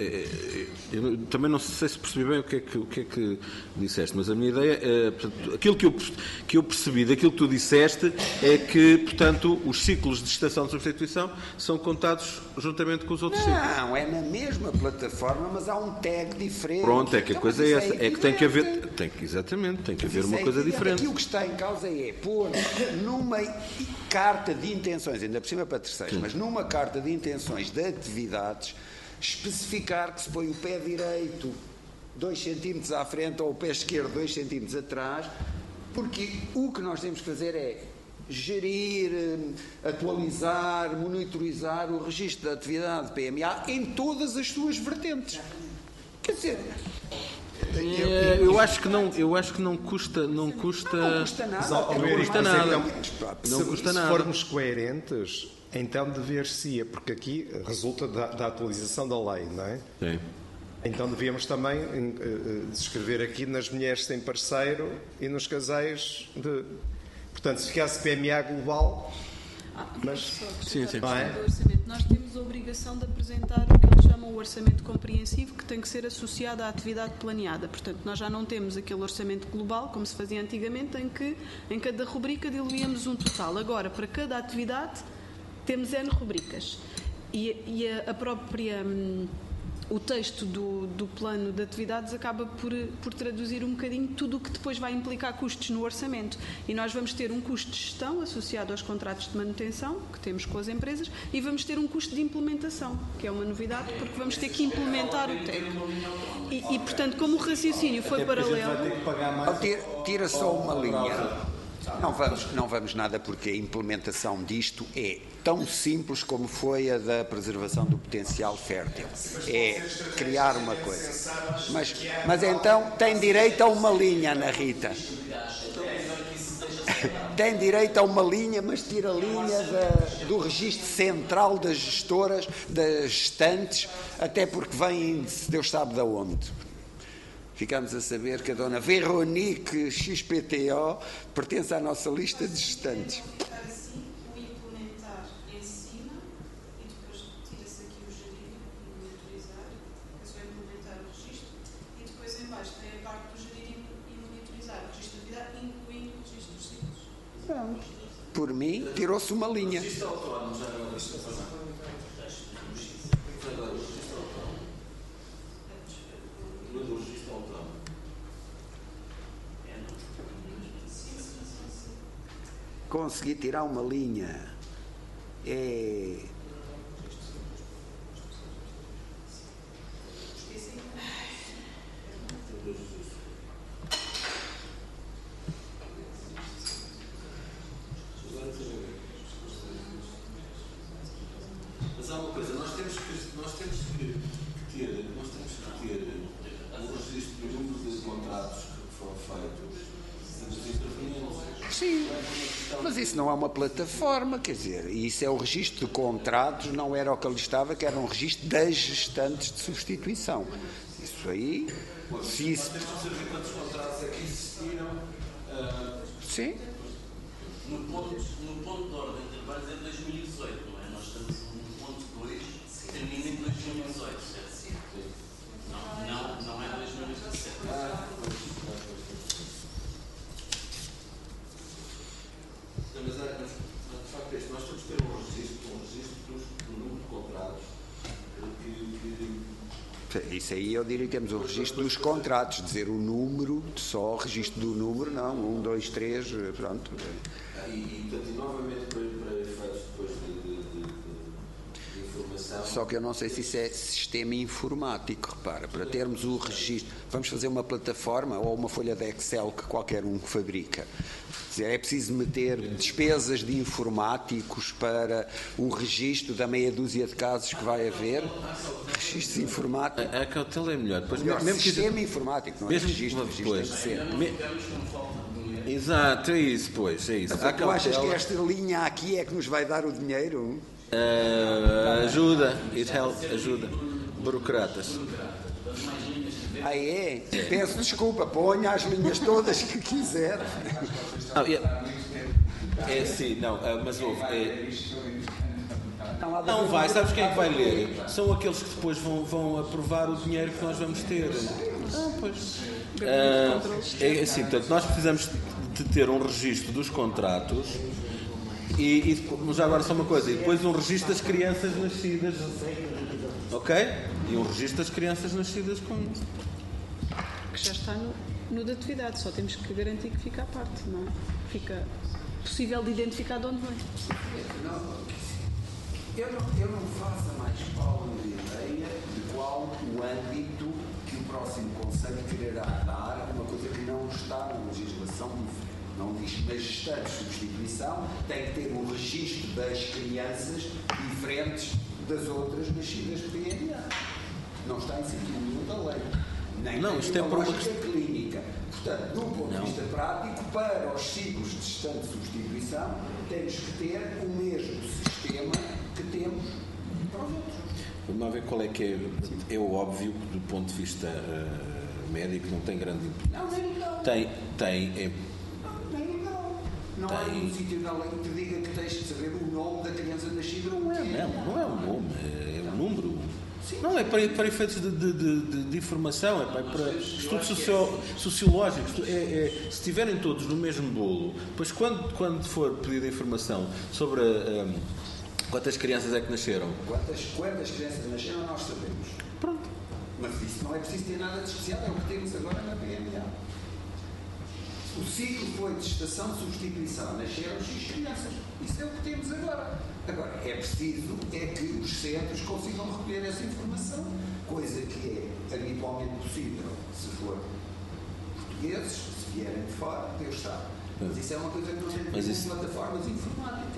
eu também não sei se percebi bem o que é que, o que, é que disseste, mas a minha ideia é, portanto, aquilo que eu, que eu percebi daquilo que tu disseste é que, portanto, os ciclos de estação de substituição são contados juntamente com os outros ciclos. Não, é na mesma plataforma, mas há um tag diferente. Pronto, é que a Então, coisa mas é isso essa, é que tem que haver, tem que, exatamente, tem que Mas haver isso uma é coisa evidente. diferente. Aqui o que está em causa é pôr numa carta de intenções, ainda por cima para terceiros, mas numa carta de intenções de atividades, especificar que se põe o pé direito dois centímetros à frente ou o pé esquerdo dois centímetros atrás, porque o que nós temos que fazer é gerir, atualizar, monitorizar o registro da atividade P M A em todas as suas vertentes. Quer dizer, É, eu acho que não, eu acho que não custa, não custa, não custa nada. Mas, ó, até ó, por Eurico, custa mas nada. então, Não se, custa se nada. formos coerentes, então dever-se-ia, porque aqui resulta da, da atualização da lei, não é? Sim. Então devíamos também uh, descrever aqui nas mulheres sem parceiro e nos casais de... Portanto, se ficasse P M A global, mas... Só acrescentar Sim, sim. a questão Não é? do orçamento. Nós temos a obrigação de apresentar o que eles chamam o orçamento compreensivo, que tem que ser associado à atividade planeada. Portanto, nós já não temos aquele orçamento global, como se fazia antigamente, em que em cada rubrica diluíamos um total. Agora, para cada atividade, temos N rubricas. E, e a, a própria... Hum, o texto do, do plano de atividades acaba por, por traduzir um bocadinho tudo o que depois vai implicar custos no orçamento. E nós vamos ter um custo de gestão associado aos contratos de manutenção que temos com as empresas e vamos ter um custo de implementação, que é uma novidade, porque vamos ter que implementar o T E C. E, e portanto, como o raciocínio foi paralelo... Tira, tira só uma linha. Não vamos, não vamos nada, porque a implementação disto é tão simples como foi a da preservação do potencial fértil. É criar uma coisa. Mas, mas então tem direito a uma linha, Ana Rita. Tem direito a uma linha, mas tira a linha da, do registro central das gestoras, das gestantes, até porque vem, Deus sabe de onde. Ficamos a saber que a dona Veronique X P T O pertence à nossa lista de gestantes. Assim, o implementar em cima e depois tira-se aqui o gerir e monitorizar, é só implementar o registro, e depois em baixo tem a parte do gerir e monitorizar o registro de atividade, incluindo o registro dos ciclos. Por mim, tirou-se uma linha. Consegui tirar uma linha. É... Mas há uma coisa, nós temos que, nós temos que ter, nós temos que ter o registro do número de contratos que foram feitos dos intervenientes. Sim, mas isso não é uma plataforma, quer dizer, isso é o registro de contratos, não era o que ali estava, que era um registro das gestantes de substituição. Isso aí, se isso... Temos que saber quantos contratos é que existiram. Sim. No ponto, no ponto de ordem de trabalhos é dois mil e dezoito, não é? Nós estamos no ponto dois, que termina em dois mil e dezoito, certo? Não, não, não é dois mil e dezassete. Mas, mas, de facto, é isto. Nós temos que ter um registro, um registro do número de contratos que, que... Isso aí eu diria que temos o registro dos contratos, dizer o número, só o registro do número, não, um, dois, três, pronto. Ah, e, e, portanto, e novamente para, para efeitos depois de, de, de, de, de informação... Só que eu não sei se isso é sistema informático, repara, para termos o registro, vamos fazer uma plataforma ou uma folha de Excel que qualquer um fabrica. É preciso meter despesas de informáticos para o registro da meia dúzia de casos que vai haver. Registros informáticos. A, a cautela é melhor. Depois, Melhor, mesmo sistema que, informático, não é mesmo registro. que, registro pois, tem que ser. me, exato, é isso, pois, é isso. Há Tu achas que cautela. esta linha aqui é que nos vai dar o dinheiro? Uh, ajuda, it helps, ajuda. Burocratas. Ah, é? Peço desculpa, ponha as linhas todas que quiser. Ah, é, é sim, não, uh, mas houve. É, Não vai, sabes quem é que vai ler? São aqueles que depois vão, vão aprovar o dinheiro que nós vamos ter. Ah, pois. Ah, é assim, portanto, nós precisamos de ter um registro dos contratos e, e depois, já agora só uma coisa, e depois um registro das crianças nascidas, ok? E um registro das crianças nascidas com isso. Que já está no, no da atividade, só temos que garantir que fica à parte, não é? Fica possível de identificar de onde vem. Não, eu, não, eu não faço a mais pálida ideia de qual o âmbito que o próximo Conselho quererá dar a uma coisa que não está na legislação diferente. Não diz na gestante de substituição, tem que ter um registro das crianças diferentes das outras nascidas de P N A. Não está em sentido nenhum da lei. Nem não, isto é por uma questão clínica. Portanto, do ponto não. de vista prático, para os ciclos de gestante de substituição, temos que ter o mesmo sistema que temos para os outros. Vamos lá ver qual é que é. É o óbvio que, do ponto de vista uh, médico, não tem grande importância. Não, nem legal. Tem, tem. É... Não, nem legal. Não tem... há nenhum sítio na lei que te diga que tens de saber o nome da criança nascida. Não é, não, não é o nome, é o número. Sim. Não, é para, para efeitos de, de, de, de informação, é para, para estudos socio, sociológicos. É, é, se estiverem todos no mesmo bolo, depois quando, quando for pedida informação sobre um, quantas crianças é que nasceram. Quantas, quantas crianças nasceram, nós sabemos. Pronto. Mas isso não é preciso ter nada de especial, é o que temos agora na P M A. O ciclo foi de gestação de substituição, nasceram X crianças. Isso é o que temos agora. Agora, é preciso é que os centros consigam recolher essa informação, coisa que é habitualmente possível se for portugueses, se vierem de fora, Deus sabe. Mas isso é uma coisa que não tem Mas com isso... plataformas informáticas.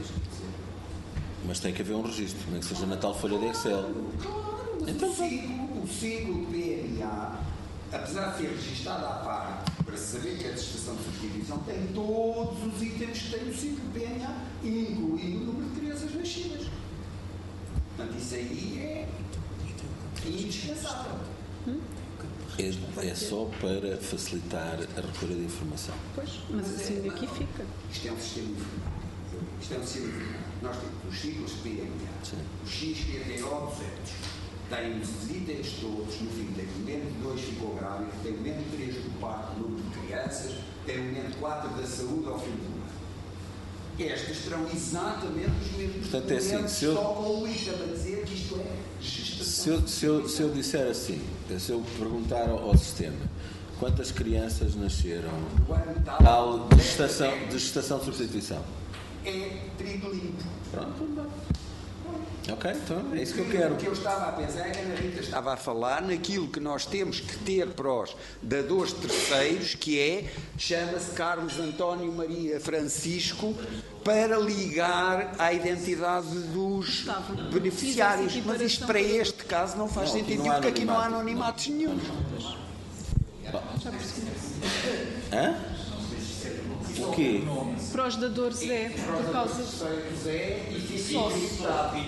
Mas tem que haver um registro, nem que seja na tal folha de Excel. Claro, mas então, o, ciclo, o ciclo P M A, apesar de ser registado à parte, para saber que é de gestação de substituição, tem todos os itens que tem o ciclo P M A, incluindo o número de crianças nascidas. Portanto, isso aí é indispensável. É, é só para facilitar a recolha de informação. Pois, mas assim aqui fica. Isto é um sistema informático. Isto é um sistema informático. Nós temos os ciclos P M A, Sim. os X P T O duzentos. Tem os itens todos, no fim, tem o momento dois ficou grávido, tem o momento três do parto, número de crianças, tem o momento quatro da saúde ao fim do ano. Estas terão exatamente os mesmos Portanto, é assim, se eu, só com o item a dizer que isto é gestação. Se eu, se, eu, se eu disser assim, se eu perguntar ao, ao sistema quantas crianças nasceram tal de gestação de, gestação de substituição? É trigo limpo. Pronto, ok, então é isso que eu quero. O que eu estava a pensar é que a Ana Rita estava a falar naquilo que nós temos que ter para os dadores terceiros, que é, chama-se Carlos António Maria Francisco, para ligar à identidade dos beneficiários. Mas isto para este caso não faz não, sentido, não porque aqui não há anonimato. anonimatos nenhum. Já percebi. Hã? O quê? Para os dadores é por causa de sócio.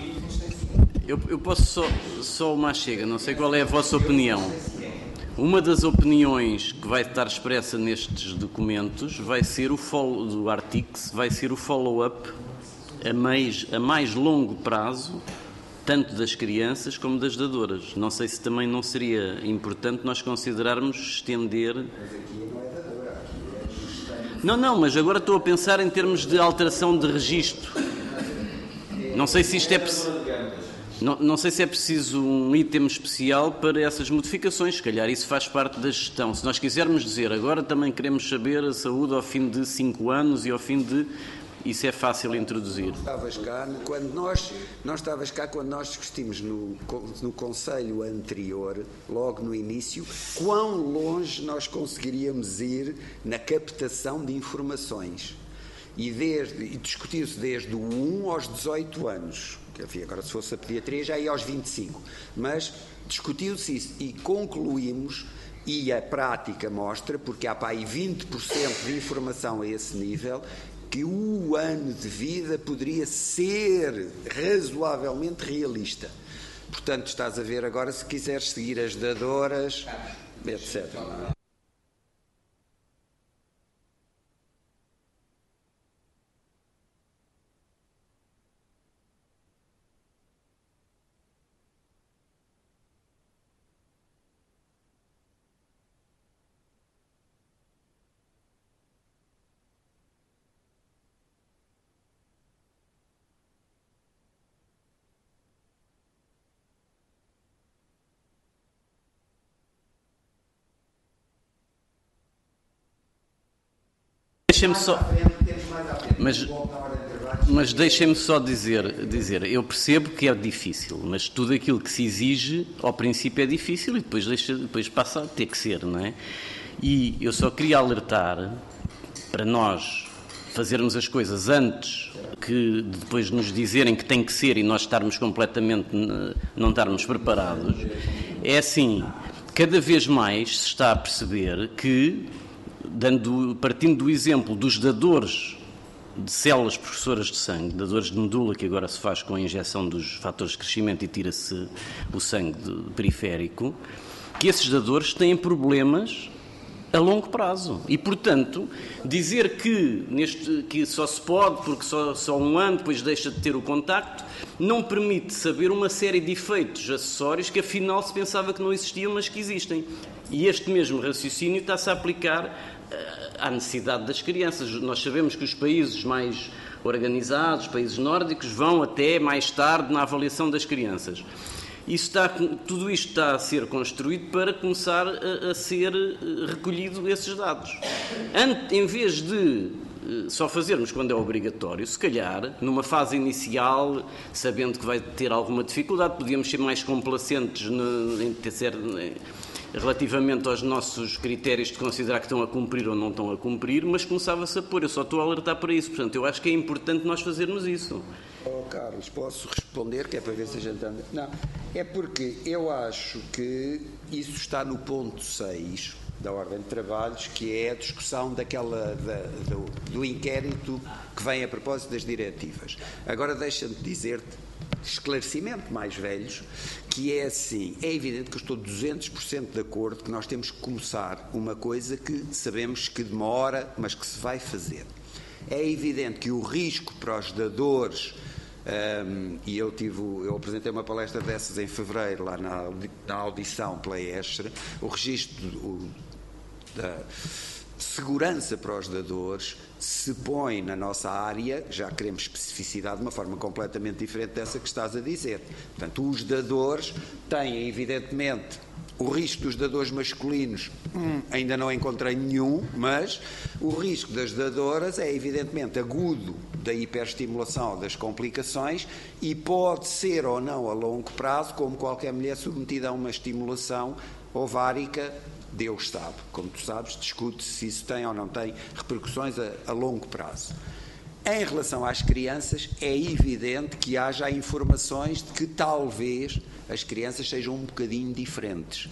Eu, eu posso só, só uma chega, não sei qual é a vossa opinião. Uma das opiniões que vai estar expressa nestes documentos vai ser o follow, do Artix, vai ser o follow-up a mais, a mais longo prazo, tanto das crianças como das dadoras. Não sei se também não seria importante nós considerarmos estender... Não, não, mas agora estou a pensar em termos de alteração de registro. Não sei se isto é preciso... Não, não sei se é preciso um item especial para essas modificações, se calhar isso faz parte da gestão. Se nós quisermos dizer, agora também queremos saber a saúde ao fim de cinco anos e ao fim de... Isso é fácil introduzir. Estavas cá, quando nós, nós estavas cá quando nós discutimos no, no Conselho anterior, logo no início, quão longe nós conseguiríamos ir na captação de informações. E, desde, e discutiu-se desde o um aos dezoito anos. Enfim, agora se fosse a pediatria já ia aos vinte e cinco. Mas discutiu-se isso e concluímos, e a prática mostra, porque há para aí vinte por cento de informação a esse nível, que o ano de vida poderia ser razoavelmente realista. Portanto, estás a ver agora, se quiseres seguir as dadoras, etcétera. Deixem-me só... Mas, mas deixem-me só dizer, dizer, eu percebo que é difícil, mas tudo aquilo que se exige, ao princípio é difícil e depois, deixa, depois passa a ter que ser, não é? E eu só queria alertar para nós fazermos as coisas antes que depois nos dizerem que tem que ser e nós estarmos completamente, não estarmos preparados. É assim, cada vez mais se está a perceber que, dando, partindo do exemplo dos dadores de células professoras de sangue, dadores de medula, que agora se faz com a injeção dos fatores de crescimento e tira-se o sangue de, periférico, que esses dadores têm problemas a longo prazo. E, portanto, dizer que, neste, que só se pode, porque só, só um ano depois deixa de ter o contacto, não permite saber uma série de efeitos acessórios que afinal se pensava que não existiam, mas que existem. E este mesmo raciocínio está-se a aplicar uh, à necessidade das crianças. Nós sabemos que os países mais organizados, os países nórdicos, vão até mais tarde na avaliação das crianças. Isso está, tudo isto está a ser construído para começar a, a ser recolhido esses dados. Ante, em vez de só fazermos quando é obrigatório, se calhar, numa fase inicial, sabendo que vai ter alguma dificuldade, podíamos ser mais complacentes no, em ter, ser, relativamente aos nossos critérios de considerar que estão a cumprir ou não estão a cumprir, mas começava-se a pôr. Eu só estou a alertar para isso. Portanto, eu acho que é importante nós fazermos isso. Oh, Carlos, posso responder, que é para ver se a gente anda... Não, é porque eu acho que isso está no ponto seis da Ordem de Trabalhos, que é a discussão daquela, da, do, do inquérito que vem a propósito das diretivas. Agora deixa-me dizer-te, esclarecimento mais velhos, que é assim, é evidente que eu estou duzentos por cento de acordo que nós temos que começar uma coisa que sabemos que demora, mas que se vai fazer. É evidente que o risco para os dadores, um, e eu, tive, eu apresentei uma palestra dessas em fevereiro, lá na, na audição pela ESHRE, o registro o, da segurança para os dadores se põe na nossa área, já queremos especificidade de uma forma completamente diferente dessa que estás a dizer. Portanto, os dadores têm, evidentemente, o risco dos dadores masculinos, hum, ainda não encontrei nenhum, mas o risco das dadoras é evidentemente agudo da hiperestimulação das complicações e pode ser ou não a longo prazo, como qualquer mulher submetida a uma estimulação ovárica, Deus sabe. Como tu sabes, discute-se se isso tem ou não tem repercussões a, a longo prazo. Em relação às crianças, é evidente que haja informações de que talvez as crianças sejam um bocadinho diferentes.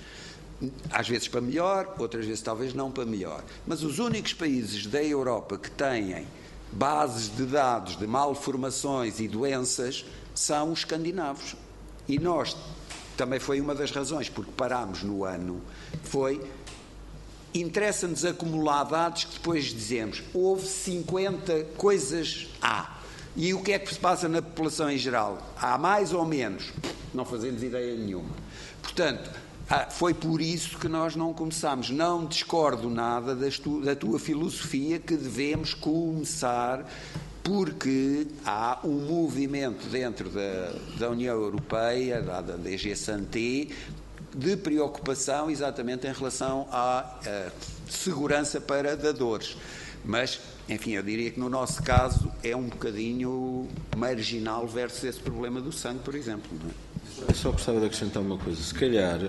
Às vezes para melhor, outras vezes talvez não para melhor. Mas os únicos países da Europa que têm bases de dados de malformações e doenças são os escandinavos. E nós, também foi uma das razões porque parámos no ano, foi... interessa-nos acumular dados que depois dizemos houve cinquenta coisas A. E o que é que se passa na população em geral? Há mais ou menos? Não fazemos ideia nenhuma. Portanto, foi por isso que nós não começámos. Não discordo nada tu, da tua filosofia que devemos começar, porque há um movimento dentro da, da União Europeia, da, da D G Santé, de preocupação exatamente em relação à, à segurança para dadores. Mas, enfim, eu diria que no nosso caso é um bocadinho marginal versus esse problema do sangue, por exemplo. Não é? Eu só gostava de acrescentar uma coisa. Se calhar,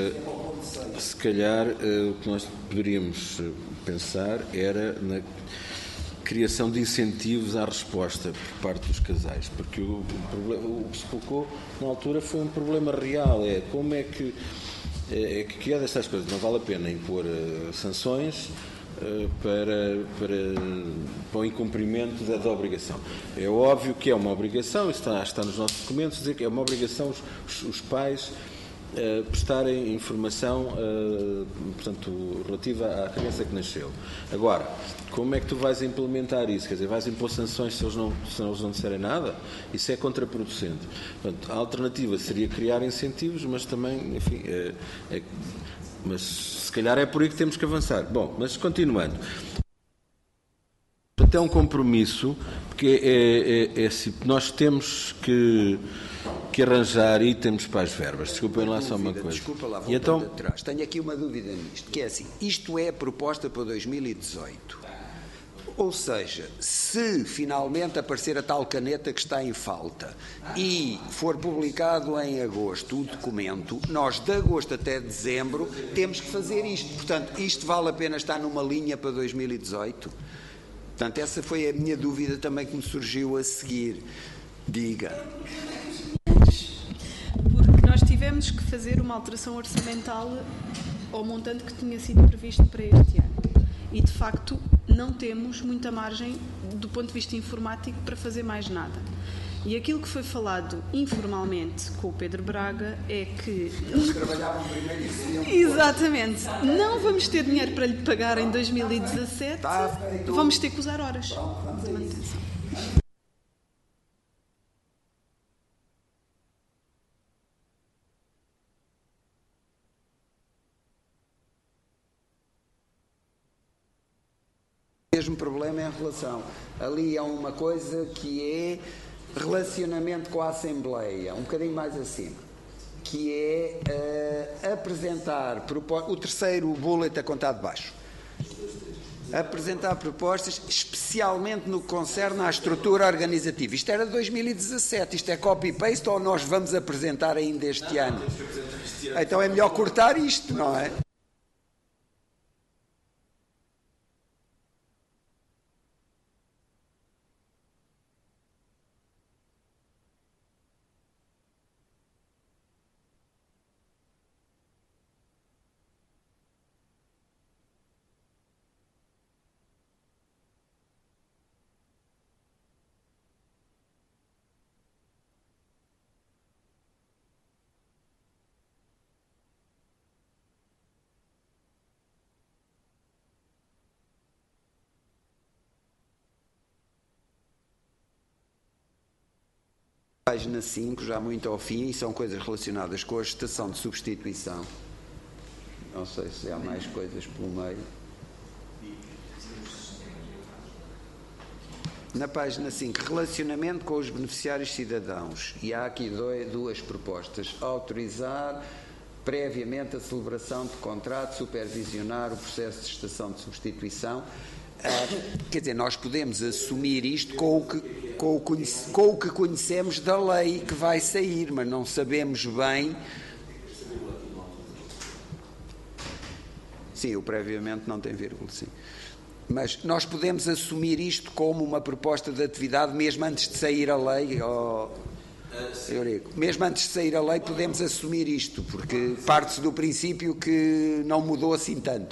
uh, se calhar uh, o que nós poderíamos pensar era na criação de incentivos à resposta por parte dos casais, porque o, o, problema, o que se colocou na altura foi um problema real, é como é que é, é que é destas coisas, não vale a pena impor uh, sanções uh, para, para, para o incumprimento da, da obrigação. É óbvio que é uma obrigação, isso está, está nos nossos documentos, dizer que é uma obrigação os, os, os pais Uh, prestarem informação uh, portanto, relativa à criança que nasceu. Agora, como é que tu vais implementar isso? Quer dizer, vais impor sanções se eles não, se eles não disserem nada? Isso é contraproducente. Portanto, a alternativa seria criar incentivos, mas também, enfim, é, é, mas se calhar é por aí que temos que avançar. Bom, mas continuando. Até um compromisso, porque é, é, é, é assim, nós temos que que arranjar itens para as verbas. Desculpem lá só uma coisa. Desculpa lá, voltando e então... atrás. Tenho aqui uma dúvida nisto, que é assim, isto é a proposta para dois mil e dezoito. Ou seja, se finalmente aparecer a tal caneta que está em falta e for publicado em agosto o documento, nós de agosto até dezembro temos que fazer isto. Portanto, isto vale a pena estar numa linha para dois mil e dezoito? Portanto, essa foi a minha dúvida também que me surgiu a seguir. Diga. Porque nós tivemos que fazer uma alteração orçamental ao montante que tinha sido previsto para este ano. E, de facto, não temos muita margem do ponto de vista informático para fazer mais nada. E aquilo que foi falado informalmente com o Pedro Braga é que... Eles trabalhavam primeiro e seriam... Exatamente. Não vamos ter dinheiro para lhe pagar em dois mil e dezassete, vamos ter que usar horas de manutenção. O mesmo problema em relação. Ali há uma coisa que é relacionamento com a Assembleia, um bocadinho mais acima, que é uh, apresentar o terceiro bullet a contar de baixo. Apresentar propostas, especialmente no que concerne à estrutura organizativa. Isto era de dois mil e dezassete, isto é copy-paste ou nós vamos apresentar ainda este ano? Então é melhor cortar isto, não é? Página cinco, já muito ao fim, e são coisas relacionadas com a estação de substituição. Não sei se há mais coisas pelo meio. Na página cinco, relacionamento com os beneficiários cidadãos. E há aqui dois, duas propostas. Autorizar previamente a celebração de contrato, supervisionar o processo de estação de substituição. Uh, quer dizer, nós podemos assumir isto com o, que, com, o conhece, com o que conhecemos da lei que vai sair, mas não sabemos bem. Sim, o previamente não tem vírgula, sim. Mas nós podemos assumir isto como uma proposta de atividade mesmo antes de sair a lei, oh, Eurico, mesmo antes de sair a lei podemos assumir isto, porque parte-se do princípio que não mudou assim tanto.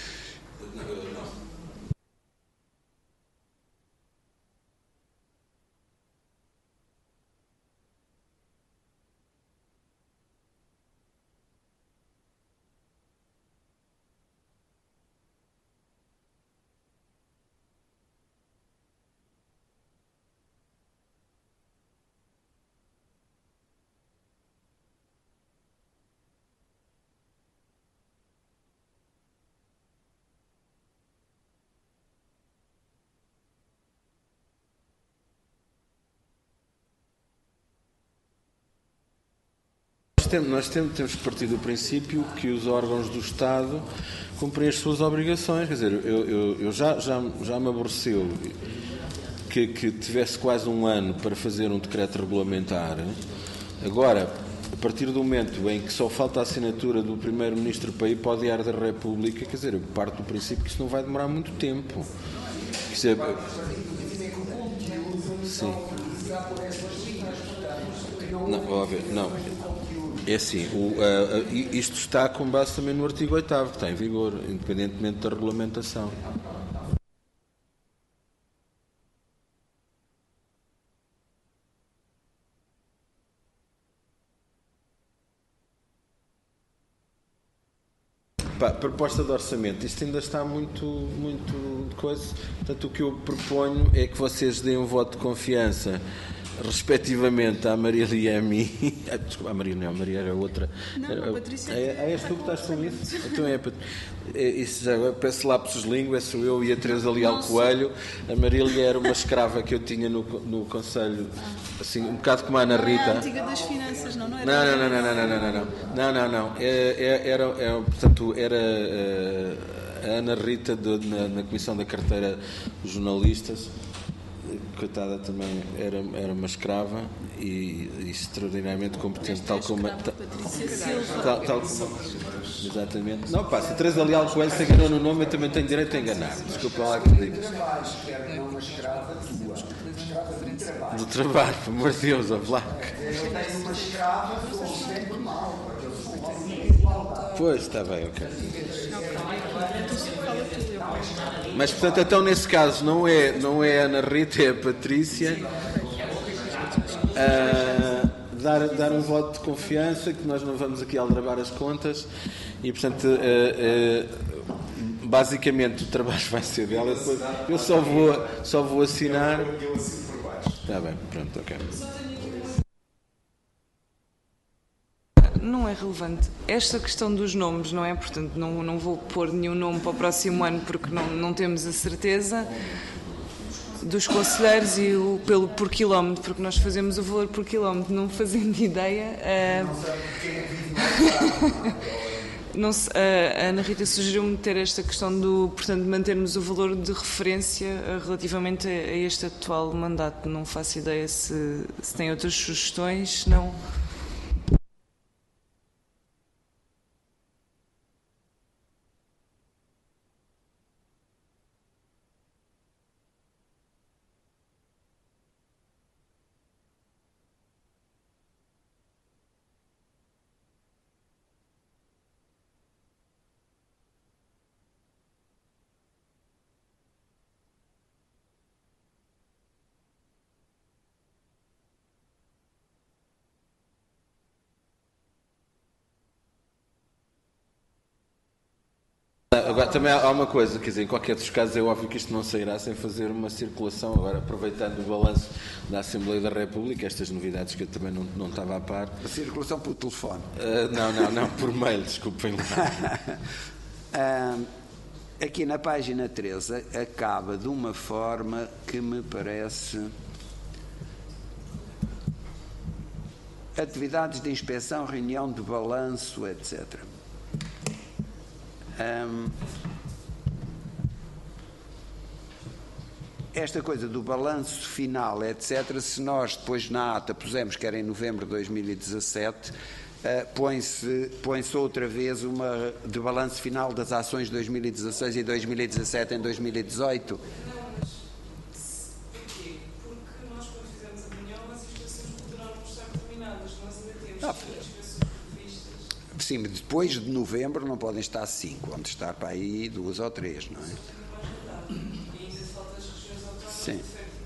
Nós temos, temos que partir do princípio que os órgãos do Estado cumprem as suas obrigações. Quer dizer, eu, eu, eu já, já, já me aborreceu que, que tivesse quase um ano para fazer um decreto regulamentar. Agora, a partir do momento em que só falta a assinatura do Primeiro-Ministro para ir para o Diário da República, quer dizer, eu parto do princípio que isso não vai demorar muito tempo. Isso é... Sim. Não, óbvio, não. É assim, o, uh, uh, isto está com base também no artigo oitavo, que está em vigor, independentemente da regulamentação. Pá, proposta de orçamento, isto ainda está muito, muito de coisa. Portanto, o que eu proponho é que vocês deem um voto de confiança respectivamente à Maria Lia e a mim. Desculpa, a Maria não, a Maria era outra. Não, era, a Patrícia. É, é, és tu que estás com isso? Então é, é isso já, peço lapsos de língua, sou eu e a Teresa Leal Coelho. A Maria Lia era uma escrava que eu tinha no, no Conselho, assim, um bocado como a Ana Rita. Não, a antiga das finanças, não, não era? Não, não, não, não, não, não, não, não, não, não, não. É, é, era, é, portanto, era. a Ana Rita, de, na, na Comissão da Carteira dos Jornalistas, coitada, também era, era uma escrava e, e extraordinariamente competente, tal como... Ta, tal, tal como exatamente. Não, pá, se a Teresa Leal Coelho se enganou no nome, eu também tenho direito a enganar. Desculpa lá que digo. Não uma escrava tua, escrava de trabalho. Do trabalho, pelo amor de Deus, a Vlaco. Eu tenho uma escrava, sou sempre mal. Pois, está bem, ok. Mas, portanto, então, nesse caso, não é, não é a Ana Rita, é a Patrícia. Uh, dar, dar um voto de confiança, que nós não vamos aqui aldrabar as contas. E, portanto, uh, uh, basicamente, o trabalho vai ser dela. Depois, eu só vou, só vou assinar. Está bem, pronto, ok. Não é relevante. Esta questão dos nomes, não é? Portanto, não, não vou pôr nenhum nome para o próximo ano porque não, não temos a certeza dos conselheiros e o pelo por quilómetro, porque nós fazemos o valor por quilómetro, não fazendo ideia. Uh... não se, a Ana Rita sugeriu-me ter esta questão do, portanto, mantermos o valor de referência relativamente a, a este atual mandato. Não faço ideia se, se tem outras sugestões, não. Agora, também há uma coisa, quer dizer, em qualquer dos casos é óbvio que isto não sairá sem fazer uma circulação, agora aproveitando o balanço da Assembleia da República, estas novidades que eu também não, não estava a par. A circulação por telefone? Uh, não, não, não, por mail, desculpem lá. uh, aqui na página treze acaba de uma forma que me parece... Atividades de inspeção, reunião de balanço, etcétera. Um, esta coisa do balanço final, etcétera, se nós depois na ata pusemos que era em novembro de dois mil e dezassete, uh, põe-se, põe-se outra vez uma de balanço final das ações de dois mil e dezasseis e dois mil e dezassete em dois mil e dezoito. Não, mas porquê? Porque nós quando fizemos a reunião as inspeções poderão não estar terminadas, nós ainda temos Ah, inspeções previstas. Sim, depois de novembro não podem estar cinco, vão estar para aí duas ou três, não é? Sim.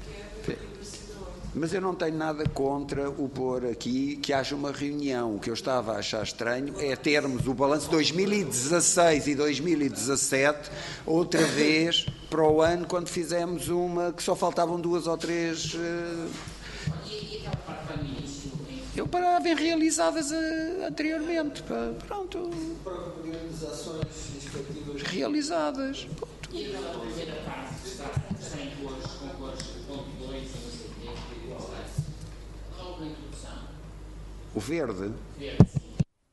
Mas eu não tenho nada contra o pôr aqui que haja uma reunião. O que eu estava a achar estranho é termos o balanço de dois mil e dezasseis e dois mil e dezassete outra vez para o ano, quando fizemos uma que só faltavam duas ou três. Uh... Eu parava em realizadas uh, anteriormente. Pronto. Realizadas. Ponto. E aquela primeira parte que está sem cores, com cores ponto dois, não sei o quê, logo na introdução. O verde? Verde, sim.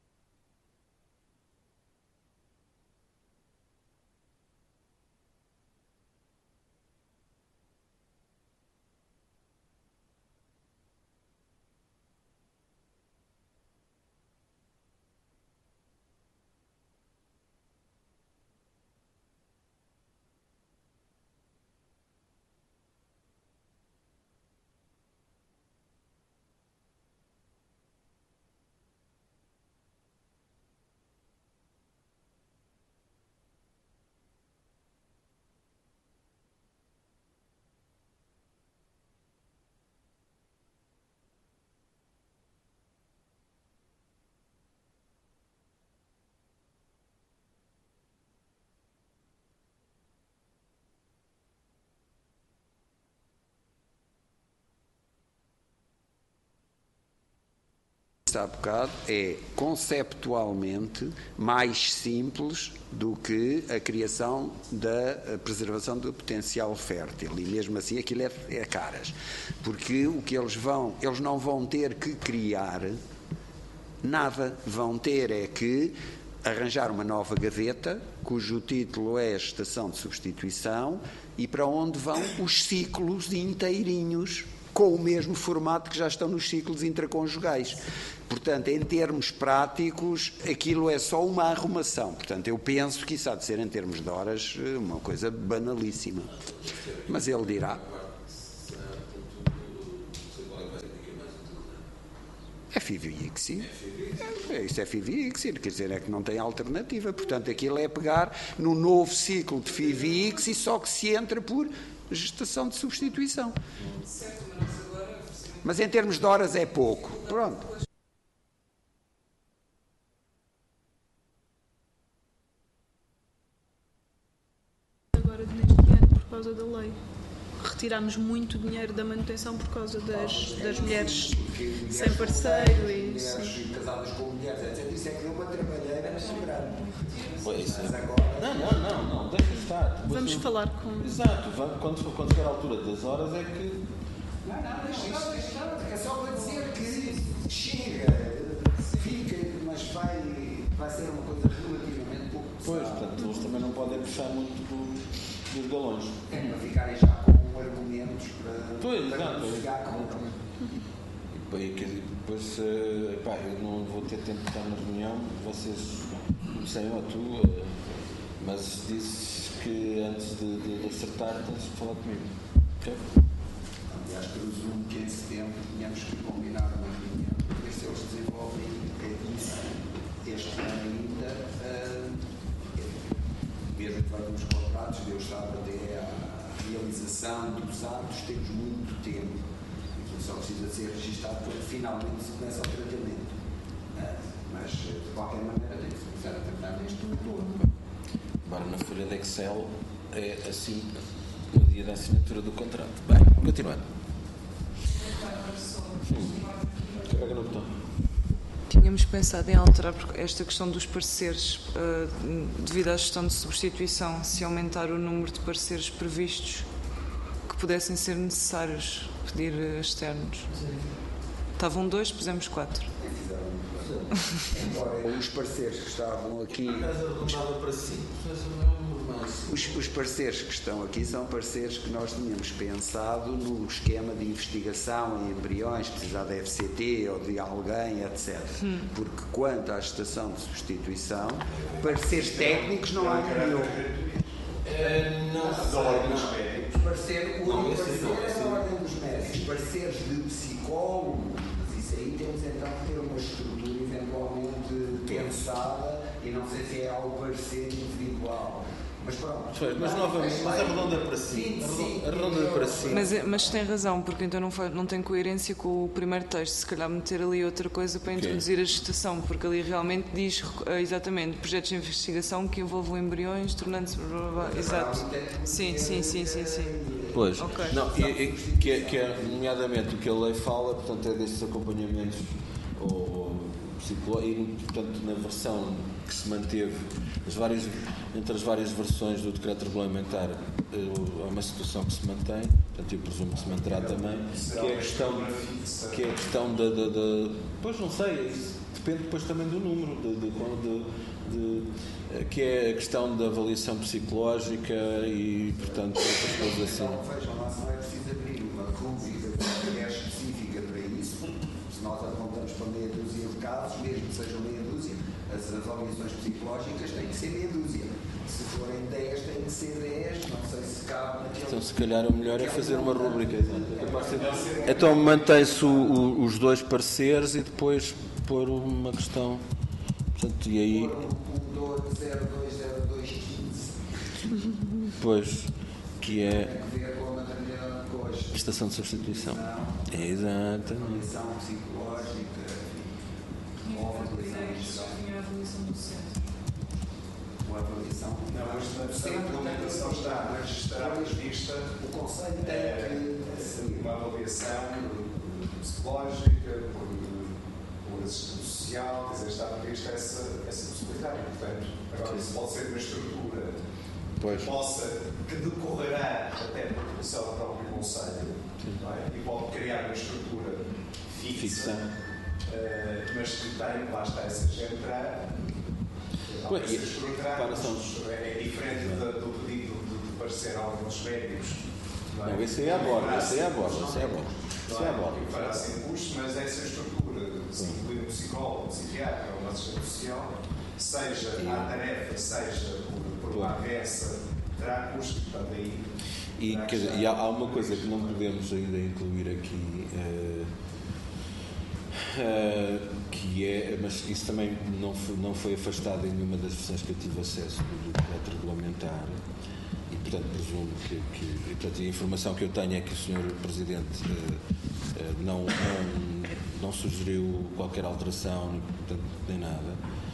Há bocado é conceptualmente mais simples do que a criação da preservação do potencial fértil, e mesmo assim aquilo é, é caras, porque o que eles vão, eles não vão ter que criar nada, vão ter é que arranjar uma nova gaveta cujo título é Estação de Substituição, e para onde vão os ciclos inteirinhos, com o mesmo formato que já estão nos ciclos intraconjugais. Portanto, em termos práticos, aquilo é só uma arrumação. Portanto, eu penso que isso há de ser, em termos de horas, uma coisa banalíssima. Mas ele dirá. F I V X. É, isso é F I V X, quer dizer, é que não tem alternativa. Portanto, aquilo é pegar no novo ciclo de F I V X e só que se entra por gestação de substituição. Mas em termos de horas é pouco. Pronto. Agora, neste ano, por causa da lei. Retirámos muito dinheiro da manutenção por causa das, das mulheres sem parceiro e mulheres casadas com mulheres, etcétera. Isso é que deu uma trabalheira grande. Pois é. Não, não, não, não, deixa estar. Vamos Você... falar com... Exato, quando, quando chegar a altura das horas é que... Não, não, deixa estar, deixa estar. É só para dizer que chega, fica, mas vai, vai ser uma coisa relativamente pouco pesada. Pois, portanto, eles também não podem puxar muito do, dos galões. É para ficarem já com argumentos para, pois, para exato, ficar com... E depois, uh, pá, eu não vou ter tempo de estar na reunião, vocês sei ou tu, uh, mas dizes que antes de, de, de acertar tens que falar comigo. Ok? Aliás, presumo que em setembro tínhamos que combinar uma reunião, ver se eles desenvolvem isso este ano ainda, uh, mesmo que vamos nos contratos, Deus sabe até a realização dos atos, temos muito tempo. Só precisa ser registado quando finalmente se começa o tratamento. Uh, mas, de qualquer maneira, tem que se começar a tratar neste todo. Agora, na folha de Excel, é assim no dia da assinatura do contrato. Bem, continuando. Hum. Carrega no botão. Tínhamos pensado em alterar esta questão dos pareceres, uh, devido à gestão de substituição, se aumentar o número de pareceres previstos que pudessem ser necessários. Pedir externos. Estavam dois, pusemos quatro. Embora os parceiros que estavam aqui. Os, os parceiros que estão aqui são parceiros que nós tínhamos pensado no esquema de investigação em embriões, precisar da F C T ou de alguém, etcétera. Hum. Porque quanto à estação de substituição, parceiros técnicos não há nenhum. É, não, não. Parecer, o único parecer é a ordem dos médicos. Pareceres de psicólogos, isso aí temos então que ter uma estrutura eventualmente pensada e não sei se é algo parecer individual. Mas pronto. Foi, mas novamente, mas arredonda para si. Arredonda para si. Mas, mas tem razão, porque então não, foi, não tem coerência com o primeiro texto. Se calhar meter ali outra coisa para introduzir a gestação, porque ali realmente diz exatamente projetos de investigação que envolvam embriões, tornando-se. Exato. Sim, sim, sim, sim, sim. Pois. Okay. Não, e, e, que, é, que é, nomeadamente, o que a lei fala, portanto, é desses acompanhamentos ou, psicológicos, e, portanto, na versão que se manteve, as várias, entre as várias versões do decreto regulamentar, há uma situação que se mantém, portanto, eu presumo que se manterá também, que é a questão, que é a questão da, da, da pois não sei, isso depende depois também do número, de, de, de, de, que é a questão da avaliação psicológica e, portanto, outras coisas assim. Vejam lá, não é preciso abrir uma rubrica que é específica para isso. Se nós apontamos para meia dúzia de casos, mesmo que sejam meia dúzia, as avaliações psicológicas têm que ser meia dúzia. Se forem dez, têm que ser dez. Não sei se cabe naquele... Então, se calhar, o melhor é fazer uma rubrica. Então, mantém-se o, o, os dois pareceres e depois pôr uma questão. Portanto, e aí... zero dois zero dois quinze. Pois, que é a estação de substituição. É exatamente. Avaliação psicológica, ou avaliação do centro. Ou avaliação. Não, mas na documentação está registrada, vista o conselho tem que uma avaliação psicológica, por assistente social, quer dizer, está prevista essa, essa possibilidade. Portanto, agora isso pode ser uma estrutura pois. que possa, que decorrerá até por produção do próprio Conselho, não é? E pode criar uma estrutura fixa, fixa. Uh, mas que tem, lá está essa central, Pois, esses contratos são... é diferente do, do pedido de, de parecer alguns médicos. Não, não, esse aí é a borda, esse aí é a borda, esse é a borda. Não é, é, que fará sem custo, mas essa estrutura, se incluir um psicólogo, um psiquiatra ou um assistente social, seja à tarefa, seja por, por uma avança, terá custo, portanto aí... E, quer dizer, e há, há uma coisa que não podemos ainda incluir aqui, uh, uh, que é, mas isso também não foi, não foi afastado em nenhuma das versões que eu tive acesso do decreto regulamentar, e portanto presumo que, que e, portanto, a informação que eu tenho é que o senhor Presidente uh, uh, não, não, não sugeriu qualquer alteração, nem, portanto, nem nada,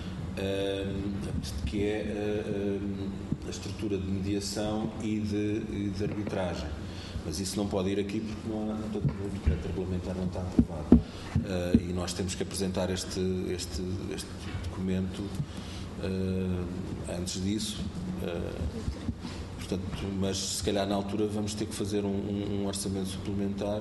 uh, que é uh, uh, a estrutura de mediação e de, e de arbitragem. Mas isso não pode ir aqui porque não há, o decreto regulamentar não está aprovado. Uh, e nós temos que apresentar este, este, este documento uh, antes disso. Uh, portanto, mas se calhar na altura vamos ter que fazer um, um, um orçamento suplementar,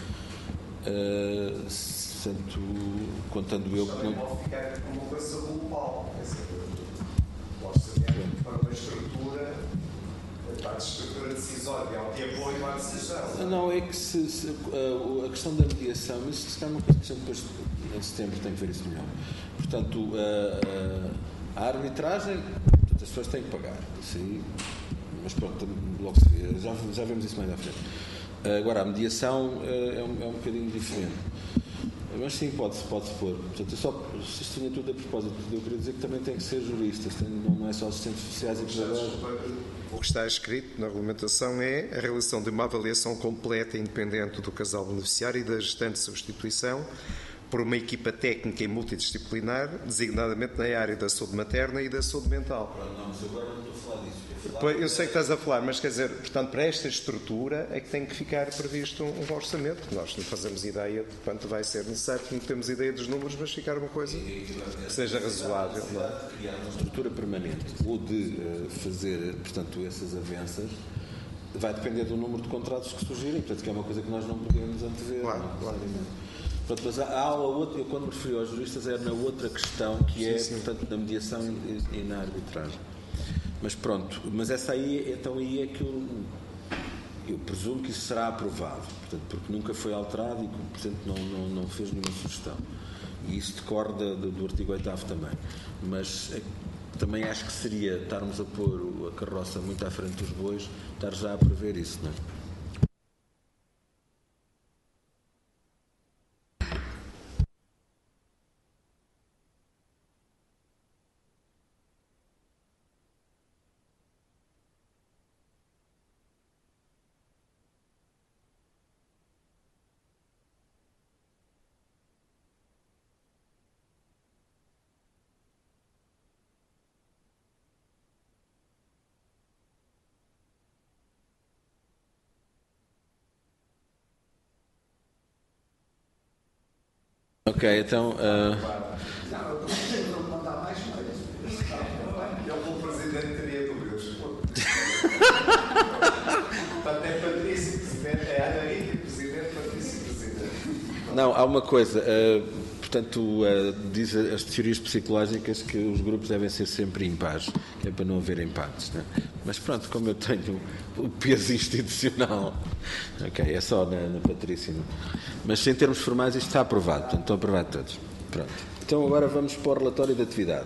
uh, santo, contando eu que não... pode ficar como uma coisa global. O orçamento para uma estrutura, para a estrutura decisória, ao que apoio à decisão. Não, é que se, se, a, a questão da mediação, isso se calhar é uma coisa que depois em setembro tem que ver isso melhor. Portanto, a, a, a arbitragem, portanto, as pessoas têm que pagar. Isso aí, mas pronto, logo se vê, já, já vemos isso mais à frente. Agora, a mediação é um, é um bocadinho diferente. Mas sim, pode-se pode pôr. Portanto, eu só, isto tinha tudo a propósito. Eu queria dizer que também tem que ser juristas, tem, não é só assistentes sociais e cuidadores. O que está escrito na regulamentação é a realização de uma avaliação completa e independente do casal beneficiário e da gestante de substituição por uma equipa técnica e multidisciplinar, designadamente na área da saúde materna e da saúde mental. Não, mas agora não estou a falar disso. Pois, eu sei que estás a falar, mas quer dizer, portanto, para esta estrutura é que tem que ficar previsto um, um orçamento. Nós não fazemos ideia de quanto vai ser necessário, não temos ideia dos números, mas ficar uma coisa que seja razoável. Não é? Criar uma estrutura permanente ou de uh, fazer, portanto, essas avanças vai depender do número de contratos que surgirem, portanto, que é uma coisa que nós não podemos antever. Claro, não, claro. Portanto, mas há, há outra, eu quando me referi aos juristas é na outra questão, que é, sim, sim. portanto, na mediação e, e na arbitragem. Mas pronto, mas essa aí, então aí é que eu, eu presumo que isso será aprovado, portanto, porque nunca foi alterado e, portanto, não, não, não fez nenhuma sugestão. E isso decorre da, do, do artigo oitavo também. Mas é, também acho que seria estarmos a pôr a carroça muito à frente dos bois, estar já a prever isso, não é? Ok, então. Uh... Não, eu não vou contar mais coisas. Eu, como presidente, teria dúvidas. Portanto, é Patrícia, presidente, é Ana Rita, presidente, Patrícia, presidente. Não, há uma coisa. Uh, portanto, uh, diz as teorias psicológicas que os grupos devem ser sempre impares, que é para não haver empates, não é? Mas pronto, como eu tenho o peso institucional, ok, é só na, na Patrícia. Não? Mas em termos formais isto está aprovado, portanto estão aprovados todos. Pronto. Então agora vamos para o relatório de atividade.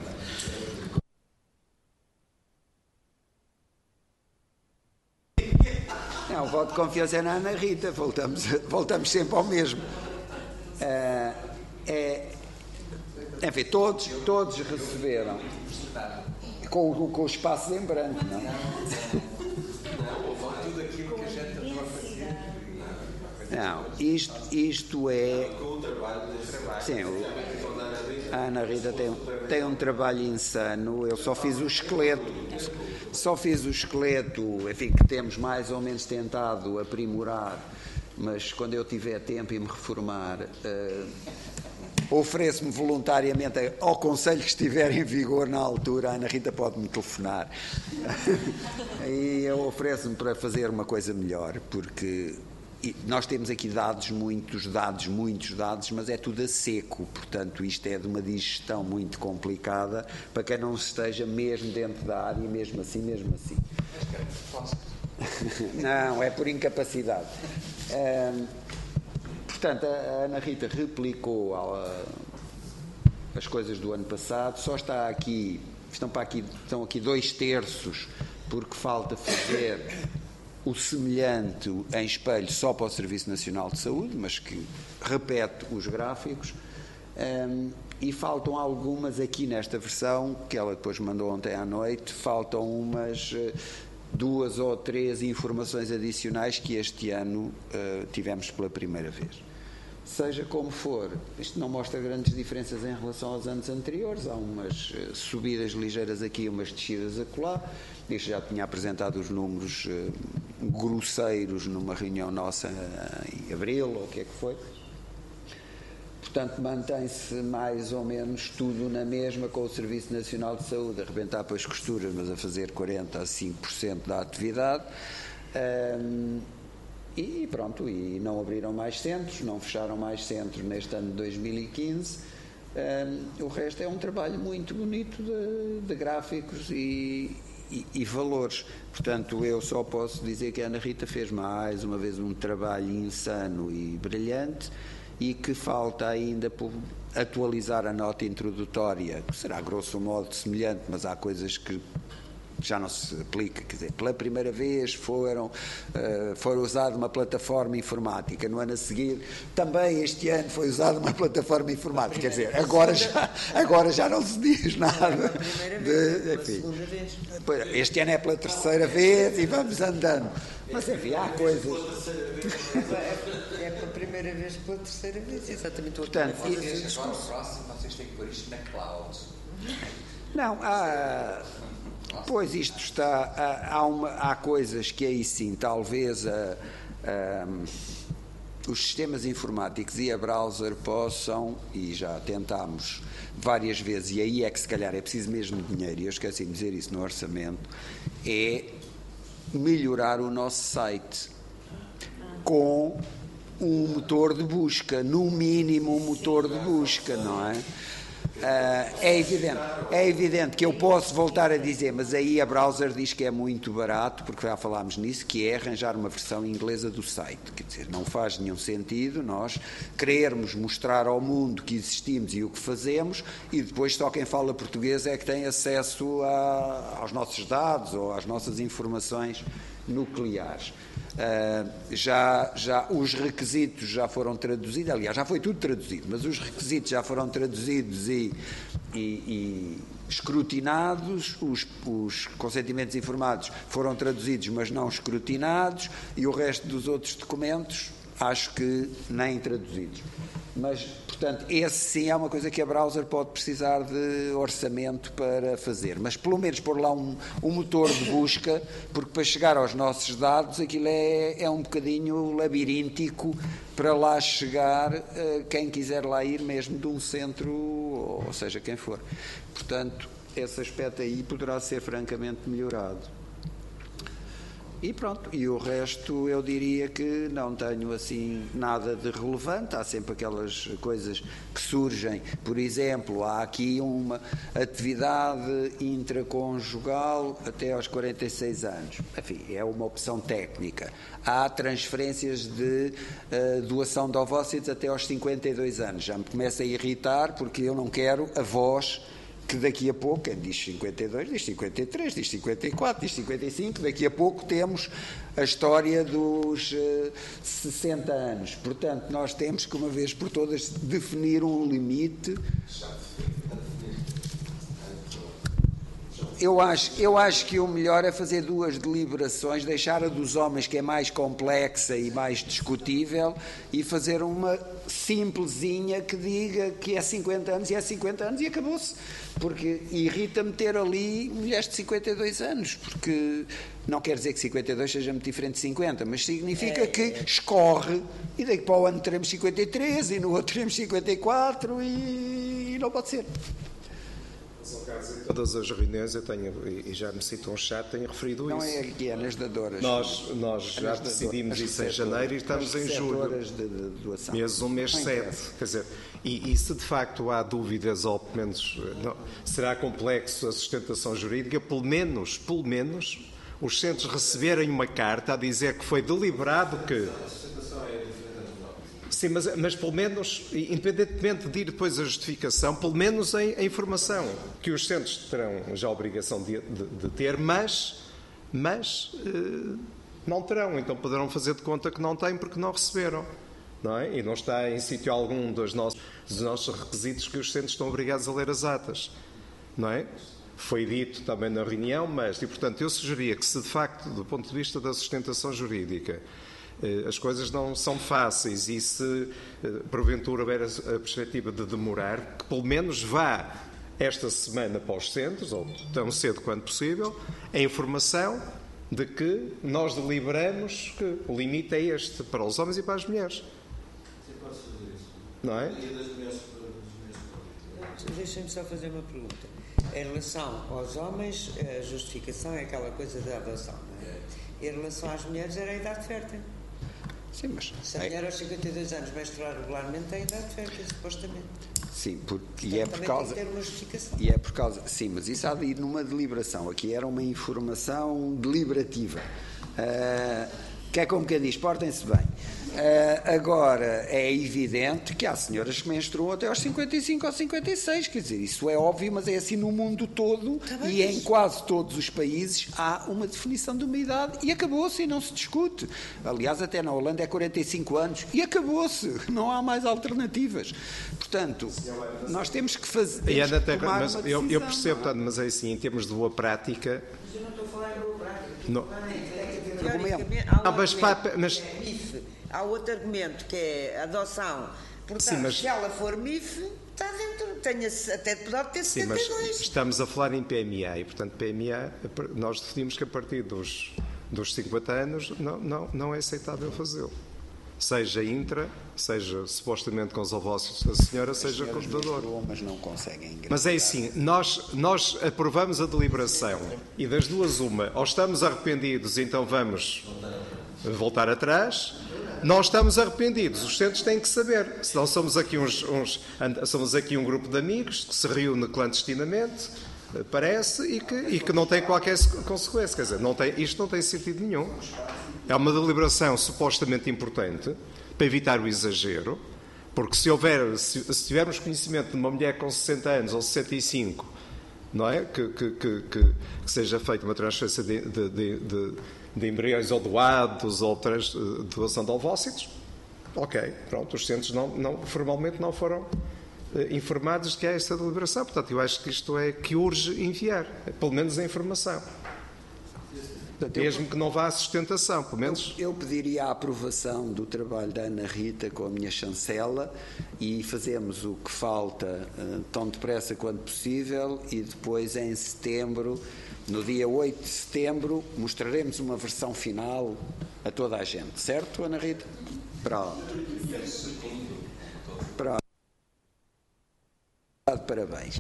Não, o voto de confiança é na Ana Rita, voltamos, voltamos sempre ao mesmo. Uh, é, enfim, todos, todos receberam. Com, com os espaços em branco, não? Não, isto, isto é. Sim, o, a Ana Rita tem, tem um trabalho insano. Eu só fiz o esqueleto, só fiz o esqueleto, enfim, que temos mais ou menos tentado aprimorar, mas quando eu tiver tempo e me reformar. Uh, Ofereço-me voluntariamente ao conselho que estiver em vigor na altura. A Ana Rita pode-me telefonar. E eu ofereço-me para fazer uma coisa melhor, porque e nós temos aqui dados, muitos dados, muitos dados, mas é tudo a seco, portanto isto é de uma digestão muito complicada para quem não esteja mesmo dentro da área, mesmo assim, mesmo assim. Não, é por incapacidade. Um, portanto, a Ana Rita replicou a, as coisas do ano passado, só está aqui, estão, para aqui, estão aqui dois terços, porque falta fazer o semelhante em espelho só para o Serviço Nacional de Saúde, mas que repete os gráficos, um, e faltam algumas aqui nesta versão, que ela depois mandou ontem à noite, faltam umas duas ou três informações adicionais que este ano uh, tivemos pela primeira vez. Seja como for, isto não mostra grandes diferenças em relação aos anos anteriores, há umas uh, subidas ligeiras aqui, umas descidas acolá. Isto já tinha apresentado os números uh, grosseiros numa reunião nossa uh, em abril, ou o que é que foi. Portanto, mantém-se mais ou menos tudo na mesma, com o Serviço Nacional de Saúde a arrebentar para as costuras, mas a fazer quarenta a cinco por cento da atividade. Um, e pronto, e não abriram mais centros, não fecharam mais centros neste ano de dois mil e quinze. Um, o resto é um trabalho muito bonito de, de gráficos e, e, e valores. Portanto, eu só posso dizer que a Ana Rita fez mais uma vez um trabalho insano e brilhante, e que falta ainda por atualizar a nota introdutória, que será grosso modo semelhante, mas há coisas que já não se aplica. Quer dizer, pela primeira vez foram, uh, foi usada uma plataforma informática, no ano a seguir também este ano foi usada uma plataforma informática, quer dizer, agora já, agora já não se diz nada. De, enfim, este ano é pela terceira vez e vamos andando. Mas enfim, há coisas. É pela primeira vez, pela terceira vez, exatamente. Portanto, agora o próximo vocês têm que pôr isto na cloud. Não, há. Pois isto está. Há, há, uma, há coisas que aí sim, talvez a, a, os sistemas informáticos e a browser possam, e já tentámos várias vezes, e aí é que se calhar é preciso mesmo dinheiro, e eu esqueci de dizer isso no orçamento, é melhorar o nosso site com um motor de busca, no mínimo um motor de busca, não é? Uh, é evidente, é evidente que eu posso voltar a dizer, mas aí a browser diz que é muito barato, porque já falámos nisso, que é arranjar uma versão inglesa do site. Quer dizer, não faz nenhum sentido nós querermos mostrar ao mundo que existimos e o que fazemos, e depois só quem fala português é que tem acesso a, aos nossos dados ou às nossas informações nucleares. Uh, já, já os requisitos já foram traduzidos, aliás, já foi tudo traduzido, mas os requisitos já foram traduzidos e, e, e escrutinados, os, os consentimentos informados foram traduzidos, mas não escrutinados, e o resto dos outros documentos acho que nem traduzidos. Mas, portanto, esse sim é uma coisa que a browser pode precisar de orçamento para fazer, mas pelo menos pôr lá um, um motor de busca, porque para chegar aos nossos dados aquilo é, é um bocadinho labiríntico para lá chegar uh, quem quiser lá ir, mesmo de um centro, ou seja, quem for. Portanto, esse aspecto aí poderá ser francamente melhorado. E pronto, e o resto eu diria que não tenho assim nada de relevante. Há sempre aquelas coisas que surgem, por exemplo, há aqui uma atividade intraconjugal até aos quarenta e seis anos, enfim, é uma opção técnica. Há transferências de uh, doação de ovócitos até aos cinquenta e dois anos, já me começa a irritar porque eu não quero avós que daqui a pouco, quem diz cinquenta e dois, diz cinquenta e três, diz cinquenta e quatro, diz cinquenta e cinco, daqui a pouco temos a história dos uh, sessenta anos. Portanto, nós temos que, uma vez por todas, definir um limite. Eu acho, eu acho que o melhor é fazer duas deliberações, deixar a dos homens, que é mais complexa e mais discutível, e fazer uma simplesinha que diga que é cinquenta anos e é cinquenta anos e acabou-se. Porque irrita-me ter ali mulheres de cinquenta e dois anos, porque não quer dizer que cinquenta e dois seja muito diferente de cinquenta, mas significa é, que é. escorre, e daqui para o ano teremos cinquenta e três e no outro teremos cinquenta e quatro e, e não pode ser. Em todas as reuniões eu tenho, e já me cito um chat, tenho referido Não isso. é aqui, é nas dadoras. Nós, nós É já nas decidimos dadoras, isso em as janeiro e estamos em julho. receptoras de, de doação. Mês um, mês Não sete. interessa. Quer dizer, e, e se de facto há dúvidas, ou pelo menos não, será complexo a sustentação jurídica, pelo menos, pelo menos, os centros receberem uma carta a dizer que foi deliberado que. Sim, mas, mas pelo menos, independentemente de ir depois a justificação, pelo menos a, a informação que os centros terão já a obrigação de, de, de ter, mas, mas eh, não terão, então poderão fazer de conta que não têm porque não receberam. Não é? E não está em sítio algum dos nossos, dos nossos requisitos que os centros estão obrigados a ler as atas. Não é? Foi dito também na reunião, mas, e portanto, eu sugeria que se de facto, do ponto de vista da sustentação jurídica, as coisas não são fáceis e se porventura houver a perspectiva de demorar, que pelo menos vá esta semana para os centros, ou tão cedo quanto possível, a informação de que nós deliberamos que o limite é este para os homens e para as mulheres. Não é? Deixem-me só fazer uma pergunta. Em relação aos homens, a justificação é aquela coisa da adoção, não é? Em relação às mulheres, era a idade fértil. Sim, mas... Se a mulher aos cinquenta e dois anos menstruar regularmente, tem idade fértil, supostamente. Sim, por, Portanto, e é por também causa... tem que ter uma justificação. E é por causa... Sim, mas isso há de ir numa deliberação. Aqui era uma informação deliberativa. Uh, que é como quem diz, portem-se bem. Uh, agora, é evidente que há senhoras que menstruam até aos cinquenta e cinco ou cinquenta e seis, quer dizer, isso é óbvio, mas é assim no mundo todo tá e em quase todos os países há uma definição de uma idade e acabou-se e não se discute. Aliás, até na Holanda é quarenta e cinco anos e acabou-se, não há mais alternativas. Portanto, nós temos que fazer. E Temos até, que tomar mas uma eu, eu decisão, percebo, não é? mas é assim, em termos de boa prática. Mas eu não estou a falar em boa prática. Não. Teoricamente, há um Ah, mas, argumento pá, mas- que é M I F, há outro argumento que é adoção. Portanto, Sim, mas- se ela for M I F, está dentro, tenha, até pode ter Sim, setenta mas e dois. estamos a falar em P M A e, portanto, P M A, nós decidimos que a partir dos, dos cinquenta anos não, não, não é aceitável fazê-lo. Seja intra, seja supostamente com os ovócitos da senhora, seja com o doador. Mas não conseguem engravidar. Mas é assim, nós, nós aprovamos a deliberação e das duas uma, ou estamos arrependidos, então vamos voltar atrás, nós estamos arrependidos, os centros têm que saber, senão somos aqui, uns, uns, somos aqui um grupo de amigos que se reúne clandestinamente, parece, e que, e que não tem qualquer consequência, quer dizer, não tem, isto não tem sentido nenhum. É uma deliberação supostamente importante para evitar o exagero, porque se houver, se, se tivermos conhecimento de uma mulher com sessenta anos ou sessenta e cinco, não é? Que, que, que, que, que seja feita uma transferência de, de, de, de, de embriões ou doados ou trans, doação de ovócitos, ok, pronto, os centros não, não, formalmente não foram eh, informados de que há esta deliberação, portanto eu acho que isto é que urge enviar, pelo menos a informação. Mesmo que não vá à sustentação, pelo menos. Eu, eu pediria a aprovação do trabalho da Ana Rita com a minha chancela e fazemos o que falta uh, tão depressa quanto possível e depois em setembro, no dia oito de setembro, mostraremos uma versão final a toda a gente. Certo, Ana Rita? Pronto. Pronto. Parabéns.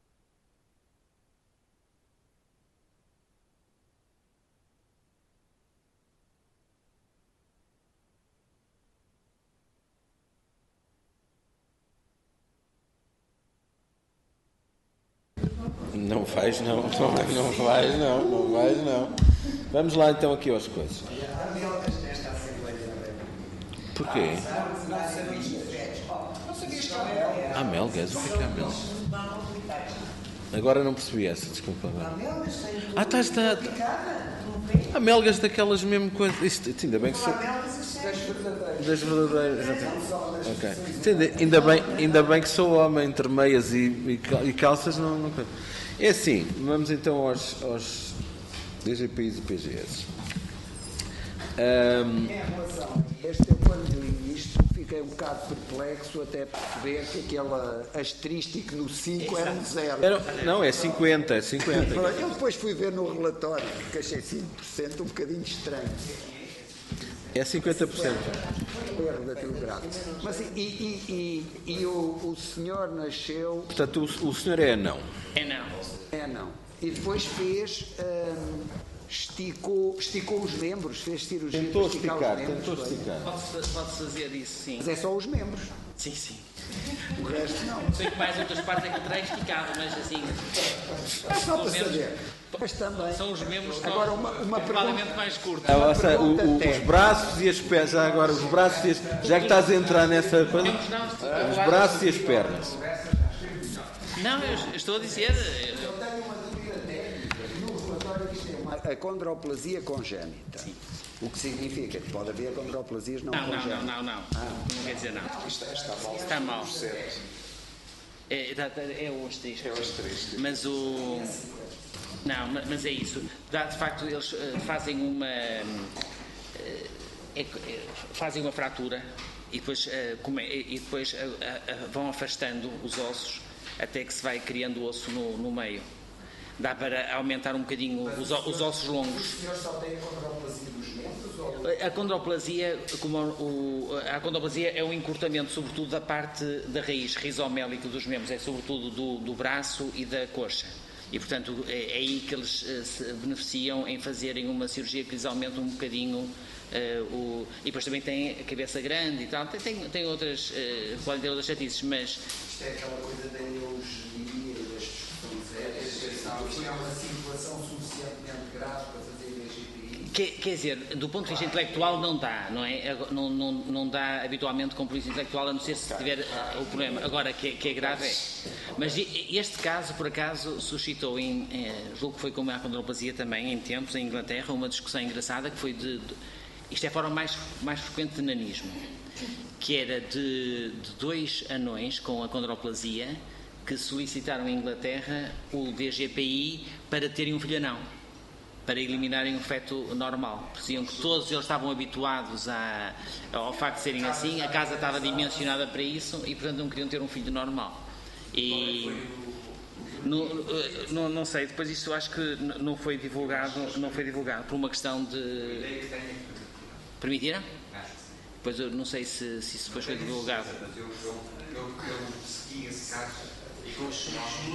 Não vais não, não, não vais não, não vais não. Vamos lá então aqui às coisas. Porquê? Há melgas? O que é que há melgas? Agora não percebi essa, desculpa. Ah, está, está. Há melgas daquelas mesmo coisas. Isto, ainda bem que sou. Das verdadeiras. Ok. Ainda, ainda, bem, ainda bem que sou homem, entre meias e, e calças, não, não. É assim, vamos então aos, aos D G P Is e P G S. Um, Este eu quando li isto fiquei um bocado perplexo até perceber que aquele asterístico no cinco era um zero. Era, não, é cinquenta, é cinquenta. Eu depois fui ver no relatório que achei cinco por cento um bocadinho estranho. É cinquenta por cento. Erro datilográfico. Mas e, e, e, e o, o senhor nasceu... Portanto, o, o senhor é não. É não. É não. E depois fez... hum, esticou, esticou os membros, fez cirurgia Tentou para esticar esticar, os membros. tentou esticar. Pode, pode fazer isso, sim. Mas é só os membros. Sim, sim. O resto não. Sei que mais outras partes é que terá esticado, mas assim. É só para pelo menos, saber. Mas também. São os membros que Agora, uma, uma provavelmente pergunta. mais curtos. Ah, ou seja, o- pergunta o- os técnica. braços e as pernas, já agora os braços e as, já que estás a entrar nessa coisa, os braços e as pernas. Não, eu estou a dizer. Eu tenho uma dúvida técnica. No relatório diz que é uma acondroplasia congénita. O que significa que pode haver acondroplasias não, Não, não, congénitas. não, não, não. Não quer dizer não. Está mal. É, dá- dá- é o asterisco. É o asterisco. Mas o. Não, ma- mas é isso. Dá, de facto, eles eh, fazem uma. eh, é- é- fazem uma fratura e depois, eh, come- e depois eh, eh, vão afastando os ossos até que se vai criando osso no, no meio. Dá para aumentar um bocadinho os, o- os ossos longos. O senhor só tem acondroplasia dos membros? Ou... A condroplasia, como o, a condroplasia é um encurtamento, sobretudo da parte da raiz rizomélica dos membros, é sobretudo do, do braço e da coxa. E, portanto, é, é aí que eles eh, se beneficiam em fazerem uma cirurgia que lhes aumenta um bocadinho eh, o... E depois também tem a cabeça grande e tal. Tem, tem, tem outras, eh, podem ter outras chatices, mas... Isto é aquela coisa da eugeria e das discussões éticas. Isto é uma situação suficientemente grave para fazer I G P I? Quer, quer dizer, do ponto de vista intelectual não dá, não é? Não, não, não dá habitualmente com polícia intelectual, a não ser se tiver uh, o problema. Agora, que, que é grave é. Mas i- este caso, por acaso, suscitou, em, eh, julgo que foi como a acondroplasia também, em tempos, em Inglaterra, uma discussão engraçada que foi de... de isto é a forma mais, mais frequente de nanismo, que era de, de dois anões com acondroplasia que solicitaram em Inglaterra o D G P I para terem um filho anão, para eliminarem o feto normal. Diziam que todos eles estavam habituados a, ao facto de serem assim, a casa estava dimensionada para isso e, portanto, não queriam ter um filho normal. E não, não, não sei, depois isso acho que não foi divulgado, não foi divulgado por uma questão de... Permitiram? Pois eu não sei se, se isso depois foi divulgado. Eu, eu, eu, eu segui esse caso e com os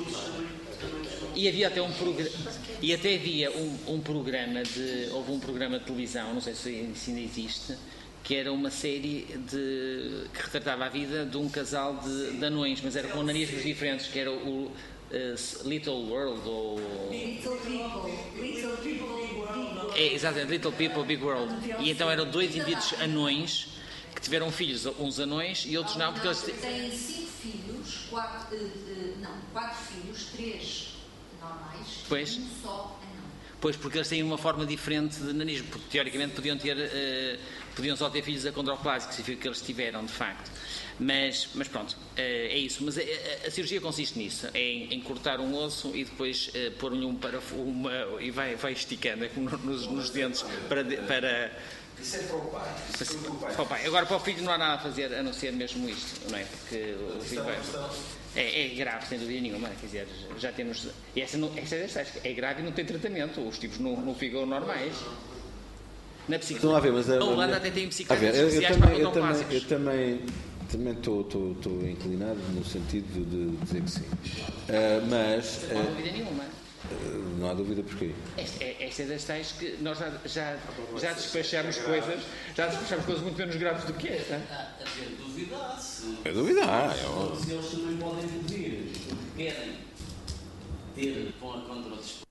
E havia até um programa, e até havia um, um programa de, houve um programa de televisão, não sei se ainda existe, que era uma série de, que retratava a vida de um casal de, de anões, mas era com nanismos diferentes, que era o uh, Little World ou... Little People, Little People, Big World. É, exatamente, Little People, Big World. E então eram dois indivíduos anões que tiveram filhos, uns anões e outros não, porque eles... Têm cinco filhos, quatro, uh, uh, não, quatro filhos, três normais, Pois. um só anão. Pois, porque eles têm uma forma diferente de nanismo, porque teoricamente podiam ter, uh, podiam só ter filhos acondroplásicos, e foi o que eles tiveram, de facto. Mas, mas pronto, uh, é isso. Mas a, a, a cirurgia consiste nisso, é em, em cortar um osso e depois uh, pôr-lhe um parafuso e vai, vai esticando, é como nos, nos dentes, para... de- para Isso é para o pai. para, para o pai. Agora, para o filho não há nada a fazer a não ser mesmo isto, não é? Porque o filho vai... É, é grave, sem dúvida nenhuma, quer dizer, já temos... E essa, não, essa é grave e não tem tratamento, os tipos não, não ficam normais. Na psiquiatria. Estão a ver, mas a, A Holanda até tem psiquiatras especiais também, para eu também, acondroplásicos. eu também, também estou, estou, estou inclinado no sentido de dizer que sim. Ah, mas Não há ah, dúvida nenhuma. ah, não há dúvida porquê. Esta é, esta é das tais que nós já, já, já despachamos coisas, já despachamos coisas muito menos graves do que esta. A ver, duvidar se. É duvidar, é óbvio. Se eles também podem pedir, porque querem ter com a contra outros.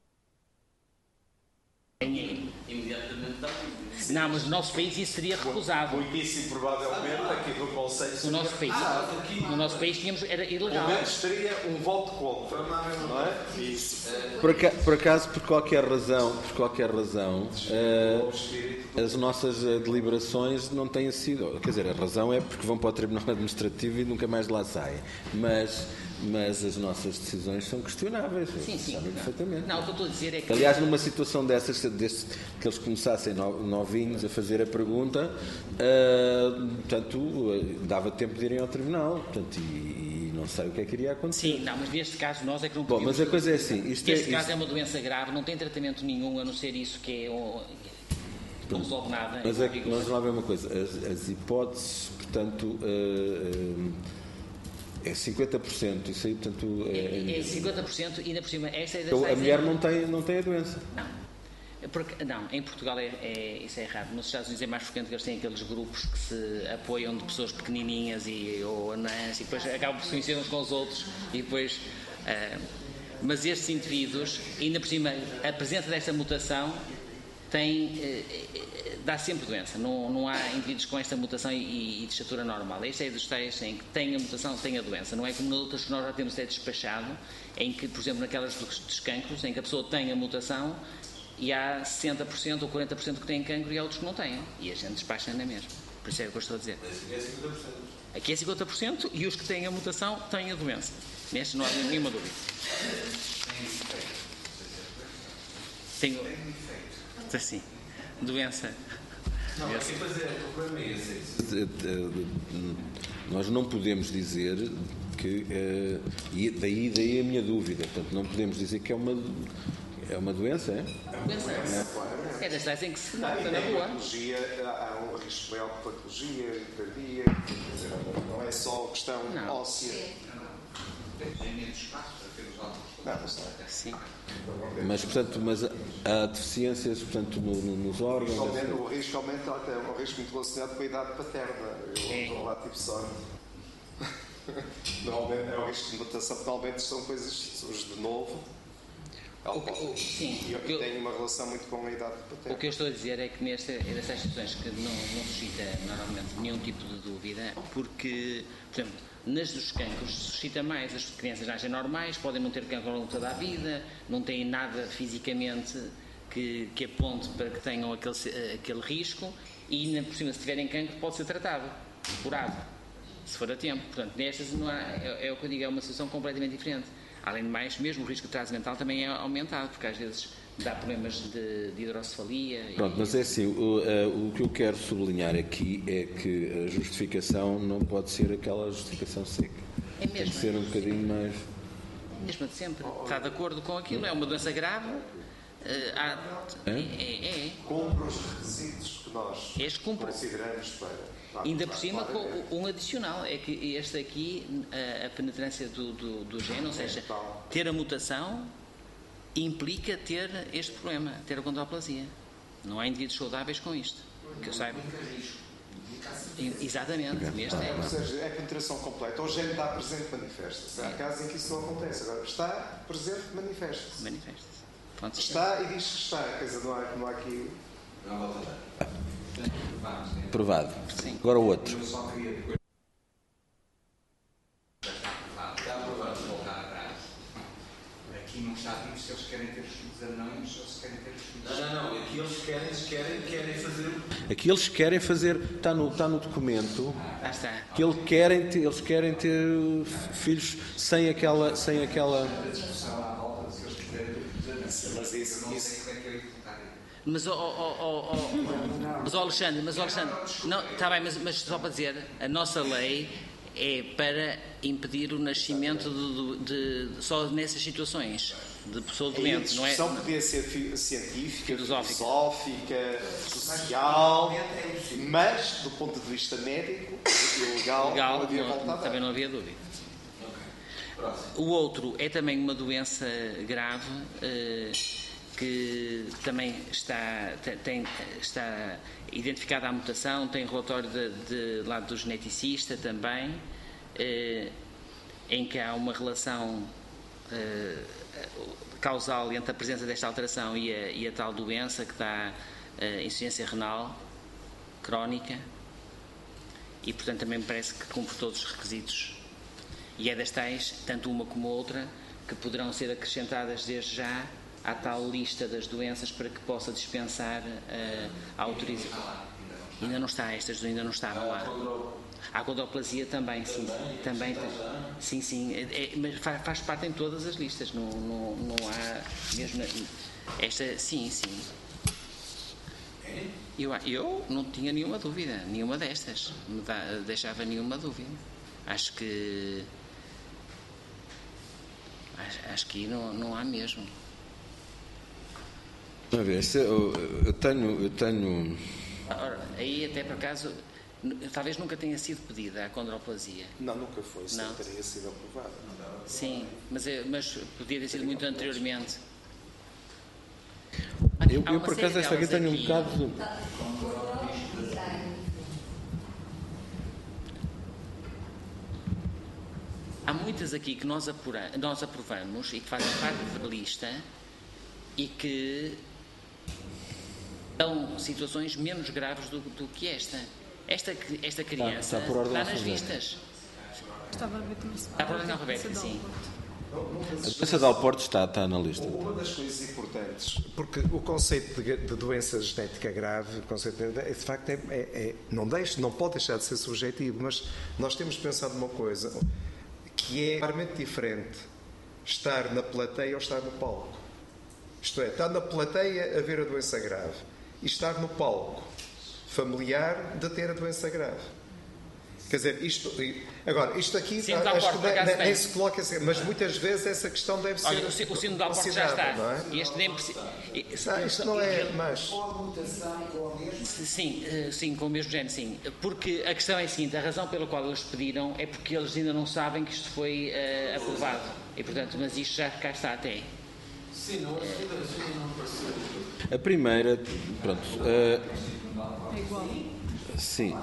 Imediatamente dá tudo. Não, mas no nosso país isso seria recusado. Muitíssimo provavelmente aqui do Conselho. No nosso país, no nosso país tínhamos, era ilegal. Pelo menos teria um voto contra, não é? Isso. Por acaso, por acaso, por qualquer razão, por qualquer razão, ah, as nossas ah, deliberações não têm sido. Quer dizer, a razão é porque vão para o Tribunal Administrativo e nunca mais de lá saem. Mas, mas as nossas decisões são questionáveis. Sim, sim. Sabem perfeitamente. Não, o que eu estou a dizer é que... Aliás, numa situação dessas, desde que eles começassem no- novinhos a fazer a pergunta, ah, portanto, ah, dava tempo de irem ao tribunal, portanto, e, e não sei o que é que iria acontecer. Sim, não, mas neste caso nós é que não Bom, podemos... mas a coisa é assim, isto é- Este caso isto- é uma doença grave, não tem tratamento nenhum, a não ser isso que é... o- não resolve nada. Mas é que nós lá vemos uma coisa, as, as hipóteses, portanto, uh, uh, é cinquenta por cento, isso aí, portanto... É, é cinquenta por cento e ainda por cima, esta é das então, a mulher é... não tem, não tem a doença. Não. Porque, não, em Portugal é, é, isso é errado. Nos Estados Unidos é mais frequente que eles têm aqueles grupos que se apoiam de pessoas pequenininhas e, ou anãs e depois acabam por se conhecer uns com os outros e depois... Uh, mas estes indivíduos, ainda por cima, a presença desta mutação tem, uh, dá sempre doença. Não, não há indivíduos com esta mutação e, e de estatura normal. Este é dos tais em que tem a mutação, tem a doença. Não é como nas outras que nós já temos até despachado, em que, por exemplo, naquelas dos cancros, em que a pessoa tem a mutação e há sessenta por cento ou quarenta por cento que têm cancro e há outros que não têm. E a gente despacha na mesma. Por isso é o que eu estou a dizer. Aqui é cinquenta por cento e os que têm a mutação têm a doença. Neste não há nenhuma dúvida. Tenho. Assim. Doença. Não, é que fazer, o problema é esse. Nós não podemos dizer que. E daí, daí a minha dúvida. Portanto, não podemos dizer que é uma. É uma doença, é? Doença. É, é das tais em que se nota na rua. Há um risco maior de patologia cardíaca, não é só questão não. óssea. Tem menos espaço para ter os óculos. Não, não sei. Sim. Mas, portanto, mas há deficiências, portanto, no, no, nos órgãos... O risco, o risco aumenta, até um risco muito relacionado com a idade paterna. Eu é. lá tive sorte. Normalmente é o risco de mutação, normalmente são coisas os de novo. O que, o, sim, e eu, eu, tenho uma relação muito com a idade paterna. O que eu estou a dizer é que nesta, é destas situações que não, não suscita normalmente nenhum tipo de dúvida, porque, por exemplo, nas dos cancros suscita mais. As crianças nascem normais, podem não ter cancro ao longo de toda a vida, não têm nada fisicamente que, que aponte para que tenham aquele, aquele risco e, por cima, se tiverem cancro, pode ser tratado, curado, se for a tempo. Portanto, nestas não há, é, é o que eu digo, é uma situação completamente diferente. Além de mais, mesmo o risco de atraso mental também é aumentado, porque às vezes dá problemas de, de hidrocefalia. Pronto, e... mas é assim, o, uh, o que eu quero sublinhar aqui é que a justificação não pode ser aquela justificação seca. É mesmo. Tem que ser um bocadinho mais... Mesmo de sempre. Está de acordo com aquilo, é uma doença grave. Uh, há... é? É, é. Cumpre os requisitos que nós este cumpre. consideramos para... Ainda por cima, com um adicional, é que este aqui, a, a penetrância do, do, do gene, ou seja, ter a mutação implica ter este problema, ter a condroplasia. Não há indivíduos saudáveis com isto, que eu saiba. Exatamente, neste é. Ou seja, é a penetração completa. O gene está presente, manifesta-se. Há casos em que isso não acontece. Agora, está presente, manifesta-se. Manifesta-se. Está e diz que está. Quer dizer, não há, não há aqui... Não há volta a dar. Provado. Sim. Agora o outro. Eu só queria depois. Já está aprovado. Está aprovado. Voltar atrás. Aqui não está a dizer se eles querem ter os filhos anões ou se querem ter os filhos. Não, não, não. Aqui eles querem, eles querem, querem fazer. Aqui eles querem fazer. Está no, está no documento. Ah, está. Que eles querem, ter, eles querem ter filhos sem aquela. Sem aquela... Mas isso, isso... Mas, oh, oh, oh, oh, mas, oh Alexandre, mas, oh, Alexandre, não, está bem, mas, mas só para dizer, a nossa lei é para impedir o nascimento de, de, de, só nessas situações de pessoa doente, não é? A discussão podia ser científica, filosófica, filosófica social, mas do ponto de vista médico e legal, legal não havia não, volta a dar. Também não havia dúvida. O outro é também uma doença grave. Uh, que também está, tem, está identificada a mutação, tem relatório de, de lado do geneticista também, eh, em que há uma relação eh, causal entre a presença desta alteração e a, e a tal doença que dá eh, insuficiência renal crónica e, portanto, também me parece que cumpre todos os requisitos. E é das tais, tanto uma como outra, que poderão ser acrescentadas desde já à tal lista das doenças para que possa dispensar uh, a autorização. Ainda não está, estas ainda não estavam lá. A condroplasia também, sim. Também, sim, sim. É, mas faz, faz parte em todas as listas. Não, não, não há mesmo. Esta, sim, sim. Eu, eu não tinha nenhuma dúvida, nenhuma destas. Me dá, deixava nenhuma dúvida. Acho que. Acho, acho que não, não há mesmo. A ver, eu, eu tenho... Eu tenho... Ora, aí até por acaso, talvez nunca tenha sido pedida a condroplasia. Não, nunca foi, isso não não teria sido aprovado. Sim, mas, mas podia ter sido muito anteriormente. Eu, eu por acaso, esta aqui tenho um bocado... De... Há muitas aqui que nós, apura, nós aprovamos e que fazem parte da lista e que dão situações menos graves do, do que esta. Esta, esta criança está, está, por está nas vistas. Estava a ver também. Está por ordem alfabética, sim. A doença de Alport está, está na lista. Uma das coisas importantes, porque o conceito de, de doença genética grave, o conceito de, de facto, é, é, é, não, deixa, não pode deixar de ser subjetivo, mas nós temos pensado numa coisa que é claramente diferente estar na plateia ou estar no palco. Isto é, estar na plateia a ver a doença grave e estar no palco familiar de ter a doença grave. Quer dizer, isto... Agora, isto aqui Sim, acho que nem, nem, nem se coloca assim, mas muitas vezes essa questão deve ser... Olha, o sino de Alport já está. Não é? Este nem precisa... Não, isto não é mais... Sim, sim, com o mesmo género, sim. Porque a questão é a seguinte, a razão pela qual eles pediram é porque eles ainda não sabem que isto foi uh, aprovado. E, portanto, mas isto já cá está até. Sim, não, a primeira, pronto... Uh, é igual. Sim.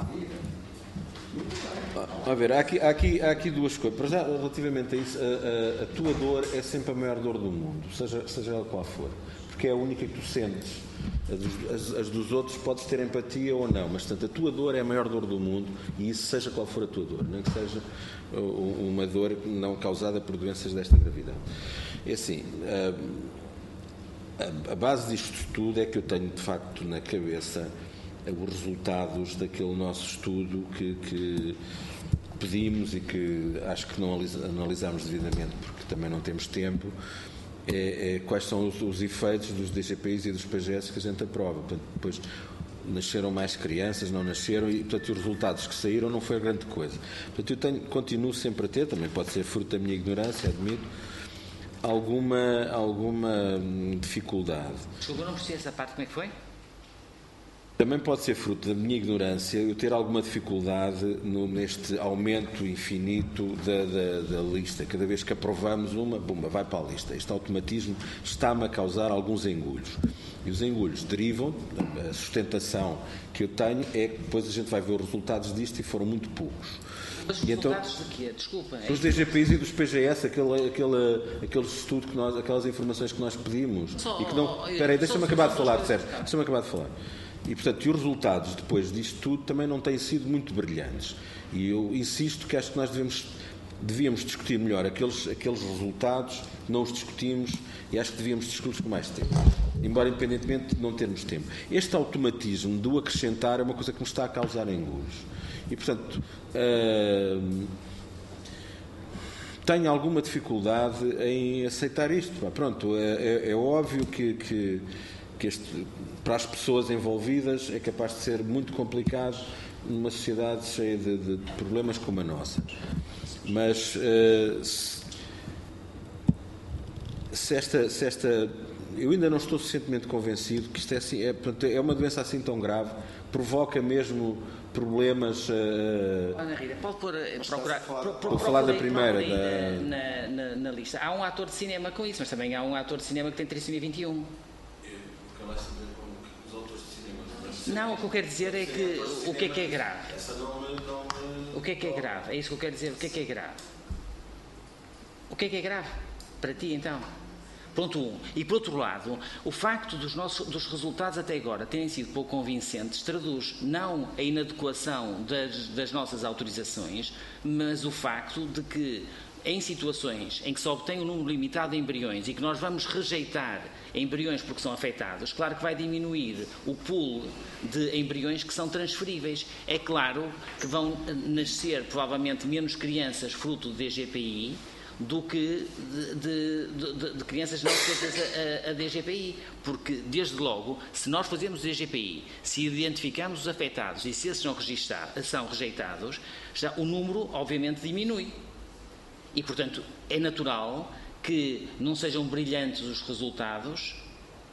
A ver, há aqui, há aqui, há aqui duas coisas. Para já, relativamente a isso, a, a, a tua dor é sempre a maior dor do mundo, seja, seja ela qual for, porque é a única que tu sentes. As, as dos outros podes ter empatia ou não, mas portanto, a tua dor é a maior dor do mundo, e isso seja qual for a tua dor, nem que seja uma dor não causada por doenças desta gravidade. É assim, a, a base disto tudo é que eu tenho de facto na cabeça os resultados daquele nosso estudo que, que pedimos e que acho que não analisámos devidamente porque também não temos tempo, é, é, quais são os, os efeitos dos D G P Is e dos P G S que a gente aprova. Portanto, depois nasceram mais crianças, não nasceram, e portanto os resultados que saíram não foi grande coisa. Portanto, eu tenho, continuo sempre a ter, também pode ser fruto da minha ignorância, admito, alguma, alguma dificuldade. Desculpa, eu não percebi essa parte, como é que foi? Também pode ser fruto da minha ignorância eu ter alguma dificuldade no, neste aumento infinito da, da, da lista. Cada vez que aprovamos uma, bumba, vai para a lista. Este automatismo está-me a causar alguns engulhos. E os engulhos derivam, a sustentação que eu tenho é que depois a gente vai ver os resultados disto e foram muito poucos. Os resultados então, de quê? Desculpa. Dos D G P Is e dos P G S, aquele, aquele, aquele estudo que nós, aquelas informações que nós pedimos. Só, e que não. Espera aí, deixa-me acabar de falar, certo? Deixa-me acabar de falar. E, portanto, e os resultados depois disto tudo também não têm sido muito brilhantes. E eu insisto que acho que nós devemos, devíamos discutir melhor aqueles, aqueles resultados, não os discutimos e acho que devíamos discuti-los com mais tempo. Embora, independentemente de não termos tempo. Este automatismo do acrescentar é uma coisa que nos está a causar engulhos. E, portanto, uh, tenho alguma dificuldade em aceitar isto. Pronto, é, é, é óbvio que... que que este, para as pessoas envolvidas é capaz de ser muito complicado numa sociedade cheia de, de, de problemas como a nossa. Mas uh, se, se, esta, se esta... Eu ainda não estou suficientemente convencido que isto é, assim, é, é uma doença assim tão grave, provoca mesmo problemas... Uh, Ana Rita, pode pôr, procurar... Pro, pro, Vou falar da primeira. Da... Na, na, na lista. Há um ator de cinema com isso, mas também há um ator de cinema que tem trissomia vinte e um. Não, o que eu quero dizer é que o que é que é grave? O que é que é grave? É isso que eu quero dizer, o que é que é grave? O que é que é grave? Para ti, então? Ponto um. E, por outro lado, o facto dos, nossos, dos resultados até agora terem sido pouco convincentes traduz não a inadequação das, das nossas autorizações, mas o facto de que, em situações em que se obtém um número limitado de embriões e que nós vamos rejeitar embriões porque são afetados, claro que vai diminuir o pool de embriões que são transferíveis. É claro que vão nascer provavelmente menos crianças fruto do D G P I do que de, de, de, de crianças não sujeitas a, a D G P I, porque desde logo, se nós fazemos D G P I, se identificamos os afetados e se esses não são rejeitados, já o número obviamente diminui. E, portanto, é natural que não sejam brilhantes os resultados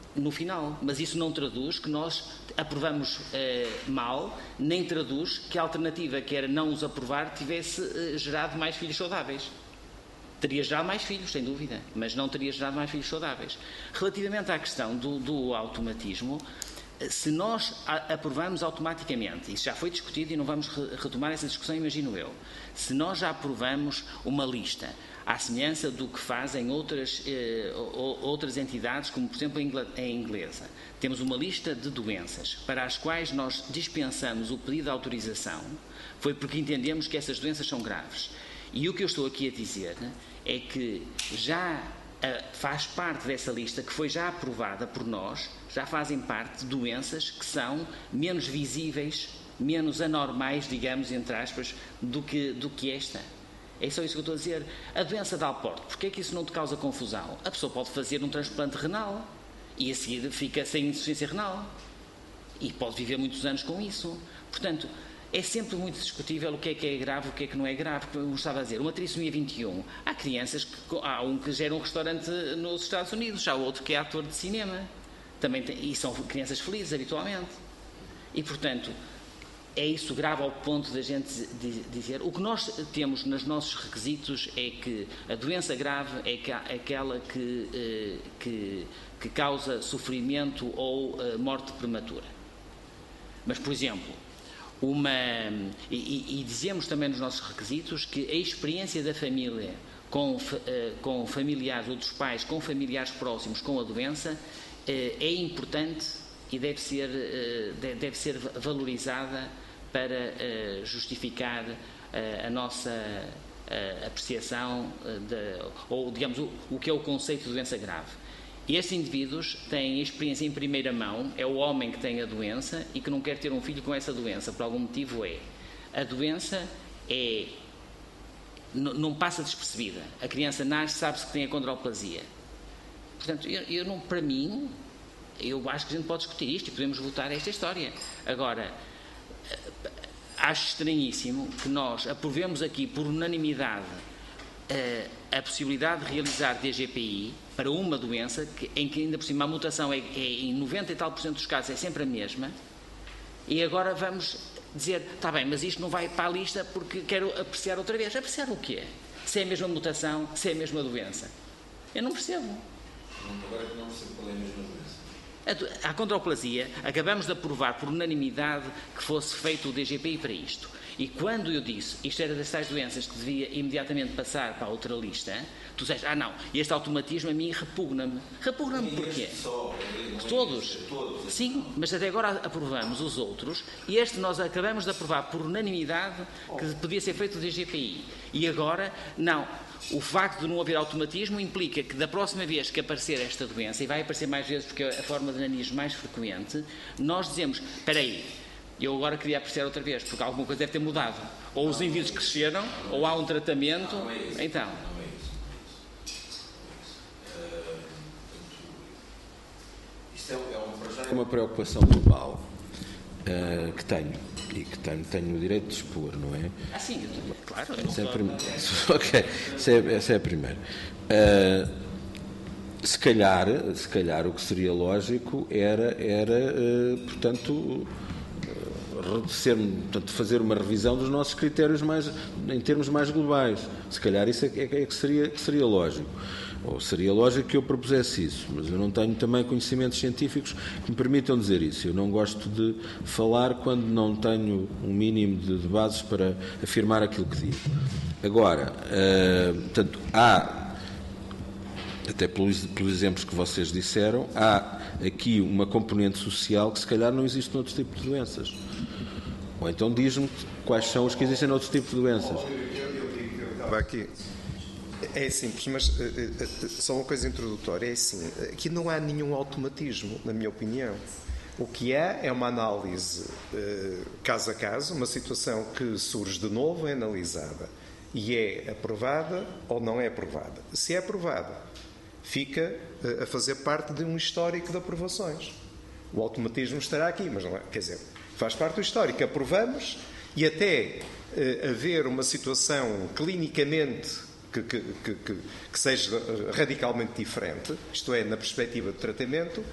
no final, mas isso não traduz que nós aprovamos eh, mal, nem traduz que a alternativa, que era não os aprovar, tivesse eh, gerado mais filhos saudáveis. Teria gerado mais filhos, sem dúvida, mas não teria gerado mais filhos saudáveis. Relativamente à questão do, do automatismo, se nós a, aprovamos automaticamente, isso já foi discutido e não vamos re, retomar essa discussão, imagino eu, se nós já aprovamos uma lista, à semelhança do que fazem outras, eh, outras entidades, como por exemplo a inglesa, temos uma lista de doenças para as quais nós dispensamos o pedido de autorização, foi porque entendemos que essas doenças são graves. E o que eu estou aqui a dizer é que já uh, faz parte dessa lista, que foi já aprovada por nós, já fazem parte de doenças que são menos visíveis, menos anormais, digamos, entre aspas, do que, do que esta. É só isso que eu estou a dizer. A doença de Alport, porquê é que isso não te causa confusão? A pessoa pode fazer um transplante renal e a seguir fica sem insuficiência renal. E pode viver muitos anos com isso. Portanto, é sempre muito discutível o que é que é grave, o que é que não é grave. Como eu estava a dizer, uma trissomia vinte e um. Há crianças, que, há um que gera um restaurante nos Estados Unidos, há outro que é ator de cinema. Também tem, e são crianças felizes, habitualmente. E, portanto, é isso grave ao ponto da gente dizer... O que nós temos nos nossos requisitos é que a doença grave é aquela que, que, que causa sofrimento ou morte prematura. Mas, por exemplo... Uma, e, e dizemos também nos nossos requisitos que a experiência da família com, com familiares ou dos pais com familiares próximos com a doença é importante e deve ser, deve ser valorizada para justificar a nossa apreciação de, ou, digamos, o, o que é o conceito de doença grave. E estes indivíduos têm experiência em primeira mão, é o homem que tem a doença e que não quer ter um filho com essa doença, por algum motivo é. A doença é, não passa despercebida. A criança nasce, sabe-se que tem a condroplasia. Portanto, eu, eu não, para mim, eu acho que a gente pode discutir isto e podemos votar esta história. Agora, acho estranhíssimo que nós aprovemos aqui por unanimidade a, a possibilidade de realizar D G P I para uma doença que, em que ainda por cima a mutação é, é em noventa e tal por cento dos casos é sempre a mesma, e agora vamos dizer, está bem, mas isto não vai para a lista porque quero apreciar outra vez. Apreciar o quê? Se é a mesma mutação, se é a mesma doença. Eu não percebo. Agora não percebo qual é a mesma doença. A condroplasia, acabamos de aprovar por unanimidade que fosse feito o D G P I para isto. E quando eu disse, isto era das tais doenças que devia imediatamente passar para a outra lista, tu disseste, ah não, este automatismo a mim repugna-me. Repugna-me porquê? Todos. Sim, mas até agora aprovamos os outros e este nós acabamos de aprovar por unanimidade que podia ser feito o D G P I. E agora, não. O facto de não haver automatismo implica que da próxima vez que aparecer esta doença, e vai aparecer mais vezes porque é a forma de nanismo mais frequente, nós dizemos, espera aí, eu agora queria apreciar outra vez, porque alguma coisa deve ter mudado. Ou os indivíduos cresceram, ou há um tratamento. Não, não é isso. Então. Não é isso. Não é isso. Uh, isto é, é, uma, é uma preocupação global uh, que tenho. E que tenho, tenho o direito de expor, não é? Ah, sim, claro. Essa é a primeira. Ok, essa é, essa é a primeira. Uh, se calhar, se calhar o que seria lógico era, era uh, portanto... Ser, portanto, fazer uma revisão dos nossos critérios mais, em termos mais globais. Se calhar isso é, é, é que, seria, que seria lógico. Ou seria lógico que eu propusesse isso, mas eu não tenho também conhecimentos científicos que me permitam dizer isso. Eu não gosto de falar quando não tenho um mínimo de, de bases para afirmar aquilo que digo. Agora, uh, portanto, há, até pelos, pelos exemplos que vocês disseram, há aqui uma componente social que se calhar não existe noutros tipos de doenças. Ou então diz-me quais são os que existem noutros tipos de doenças. Eu estava aqui. É simples, mas uh, uh, só uma coisa introdutória. É assim, aqui não há nenhum automatismo, na minha opinião. O que há é uma análise uh, caso a caso, uma situação que surge de novo, é analisada. E é aprovada ou não é aprovada. Se é aprovada, fica uh, a fazer parte de um histórico de aprovações. O automatismo estará aqui, mas não é, quer dizer... Faz parte do histórico. Aprovamos e até uh, haver uma situação clinicamente que, que, que, que, que seja radicalmente diferente, isto é, na perspectiva de tratamento,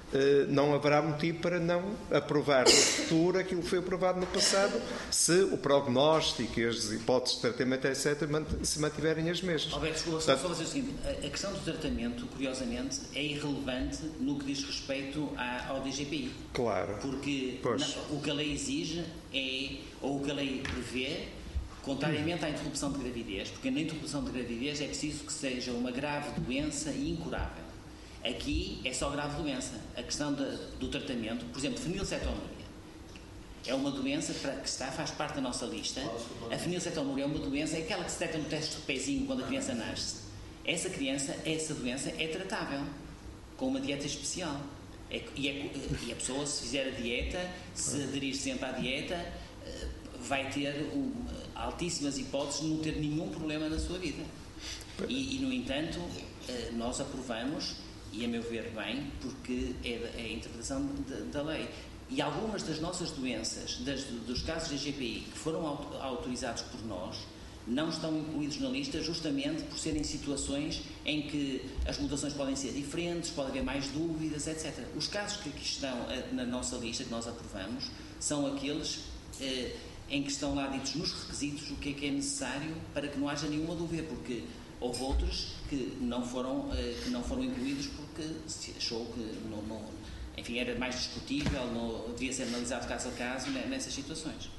não haverá motivo para não aprovar no futuro aquilo que foi aprovado no passado, se o prognóstico e as hipóteses de tratamento, etcétera, se mantiverem as mesmas. Alberto, desculpa, só fazer o seguinte: a questão do tratamento, curiosamente, é irrelevante no que diz respeito ao D G P I. Claro. Porque não, o que a lei exige é, ou o que a lei prevê, contrariamente à interrupção de gravidez, porque na interrupção de gravidez é preciso que seja uma grave doença e incurável. Aqui é só grave doença. A questão de, do tratamento, por exemplo, fenilcetonúria, é uma doença que está, faz parte da nossa lista. A fenilcetonúria é uma doença, é aquela que se trata no teste do pezinho quando a criança nasce. Essa criança, essa doença é tratável com uma dieta especial. É, e, é, e a pessoa, se fizer a dieta, se aderir sempre à dieta, vai ter um, altíssimas hipóteses de não ter nenhum problema na sua vida. E, e no entanto, nós aprovamos, e a meu ver bem, porque é a interpretação de, da lei. E algumas das nossas doenças, das, dos casos da G P I, que foram autorizados por nós, não estão incluídos na lista justamente por serem situações em que as mutações podem ser diferentes, pode haver mais dúvidas, etcétera. Os casos que aqui estão na nossa lista, que nós aprovamos, são aqueles eh, em que estão lá ditos nos requisitos o que é que é necessário para que não haja nenhuma dúvida, porque houve outros que não foram, que não foram incluídos porque se achou que não, não, enfim, era mais discutível, não, devia ser analisado caso a caso nessas situações.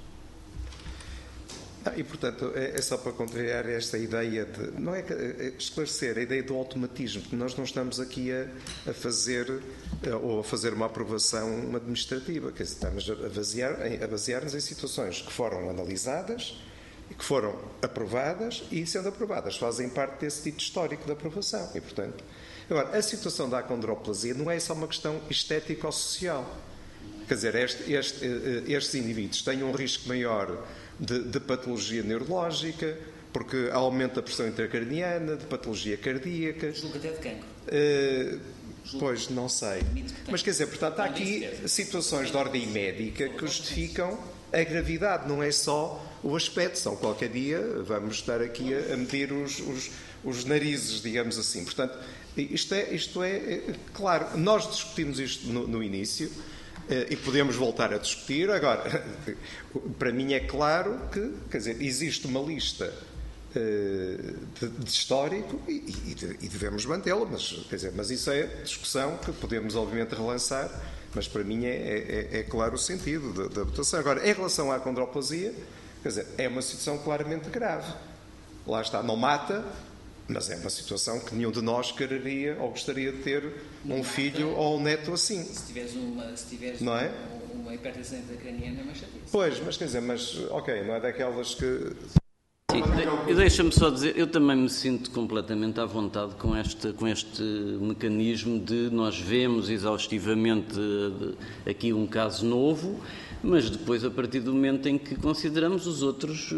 Ah, e, portanto, é, é só para contrariar esta ideia de... Não é, é esclarecer a ideia do automatismo, porque nós não estamos aqui a, a fazer ou a fazer uma aprovação administrativa, quer dizer, estamos a, basear, a basear-nos em situações que foram analisadas, que foram aprovadas e, sendo aprovadas, fazem parte desse título histórico de aprovação. E, portanto, agora, a situação da acondroplasia não é só uma questão estética ou social. Quer dizer, este, este, estes indivíduos têm um risco maior de, de patologia neurológica, porque aumenta a pressão intracraniana, de patologia cardíaca. Julgo até de cancro. Uh, pois, não sei. Mas, quer dizer, portanto, há aqui situações de ordem médica que justificam a gravidade, não é só o aspecto, são qualquer dia vamos estar aqui a, a medir os, os, os narizes, digamos assim. Portanto, isto é, isto é, é claro, nós discutimos isto no, no início eh, e podemos voltar a discutir. Agora, para mim é claro que, quer dizer, existe uma lista eh, de, de histórico e, e, e devemos mantê-la, mas, quer dizer, mas isso é discussão que podemos obviamente relançar, mas para mim é, é, é claro o sentido da, da votação. Agora, em relação à acondroplasia, quer dizer, é uma situação claramente grave. Lá está, não mata, mas é uma situação que nenhum de nós quereria ou gostaria de ter um não filho mata, ou um neto assim. Se tiveres uma, se tiveres não é? uma, uma hipertensão intracraniana, é mais chatice. Pois, mas quer dizer, mas ok, não é daquelas que... Sim, e deixa-me só dizer, eu também me sinto completamente à vontade com este, com este mecanismo de nós vemos exaustivamente aqui um caso novo, mas depois, a partir do momento em que consideramos os outros,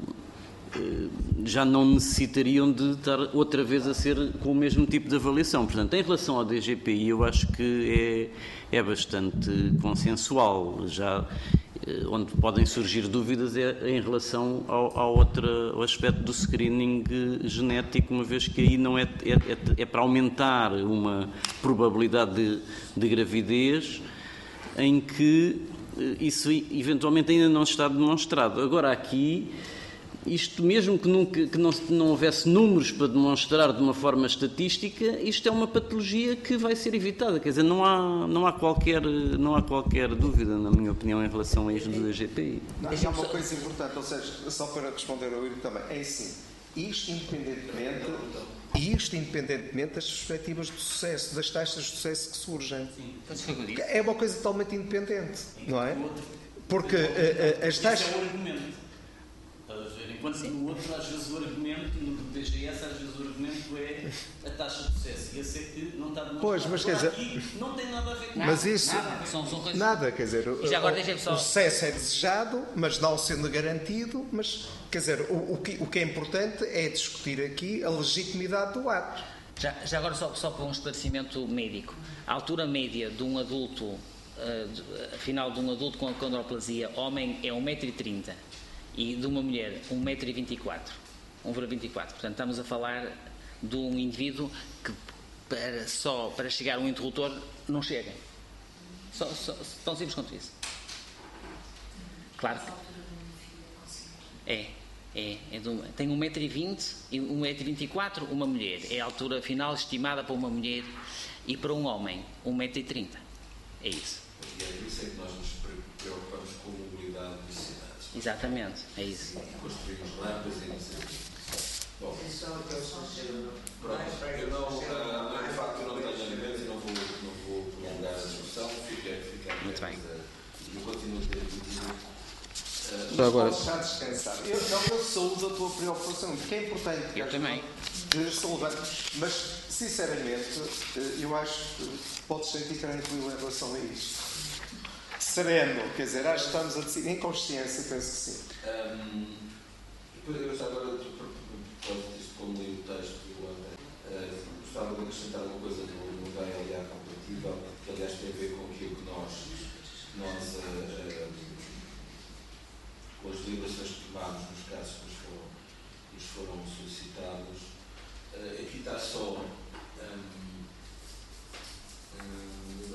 já não necessitariam de estar outra vez a ser com o mesmo tipo de avaliação. Portanto, em relação ao D G P I, eu acho que é, é bastante consensual. Já, onde podem surgir dúvidas é em relação ao, ao, outro, ao aspecto do screening genético, uma vez que aí não é, é, é para aumentar uma probabilidade de, de gravidez em que isso eventualmente ainda não está demonstrado. Agora aqui, isto mesmo que, nunca, que não, não houvesse números para demonstrar de uma forma estatística, isto é uma patologia que vai ser evitada. Quer dizer, não há, não há, qualquer, não há qualquer dúvida, na minha opinião, em relação a isto do G P I. Não, há uma coisa importante, ou seja, só para responder ao Yuri também, é assim, isto independentemente, isto independentemente das perspectivas de sucesso, das taxas de sucesso que surgem. É uma coisa totalmente independente, não é? Porque uh, uh, as taxas... Isso é o argumento. Enquanto no outro, às vezes o argumento, no D G S, às vezes o argumento é a taxa de sucesso. E esse é que não está demonstrado. Pois, mas quer dizer... Aqui não tem nada a ver com mas isso... Nada, são, são coisas... nada, quer dizer... O, agora, o, só... o sucesso é desejado, mas não sendo garantido, mas, quer dizer, o, o, que, o que é importante é discutir aqui a legitimidade do ato. Já, já agora, só, só para um esclarecimento médico. A altura média de um adulto, uh, afinal, de um adulto com acondroplasia, homem, é um metro e trinta. E de uma mulher, um metro e vinte e quatro. um vírgula vinte e quatro. Portanto, estamos a falar de um indivíduo que para, só para chegar a um interruptor não chega. Só, só, tão simples quanto isso. Claro que é. É, é de um, tem um metro e vinte e um metro e vinte e quatro uma mulher. É a altura final estimada para uma mulher, e para um homem um metro e trinta. É isso. E é isso é que nós nos preocupamos com a mobilidade das cidades. Exatamente, é isso. Construímos rampas e não sei o quê. Bom, pronto, eu não, uh, de facto, eu não tenho argumentos e não vou, não vou prolongar a discussão. Fica, fica muito bem. Eu continuo a ter dúvidas. Uh, agora já descansar. Eu, eu, eu saúdo a tua preocupação, porque é importante que eu também estejas relevante, mas sinceramente eu acho que podes sentir tranquilo em relação a isto. Sereno, quer dizer, acho que estamos a decidir em consciência, penso que sim. Um, eu já agora, por causa disto, como li o texto do uh, gostava de acrescentar uma coisa no, no D L A compatível, que aliás tem a ver com aquilo que nós, nós uh, uh, com as deliberações que tomámos nos casos que nos foram, nos foram solicitados. Uh, aqui está só um, um,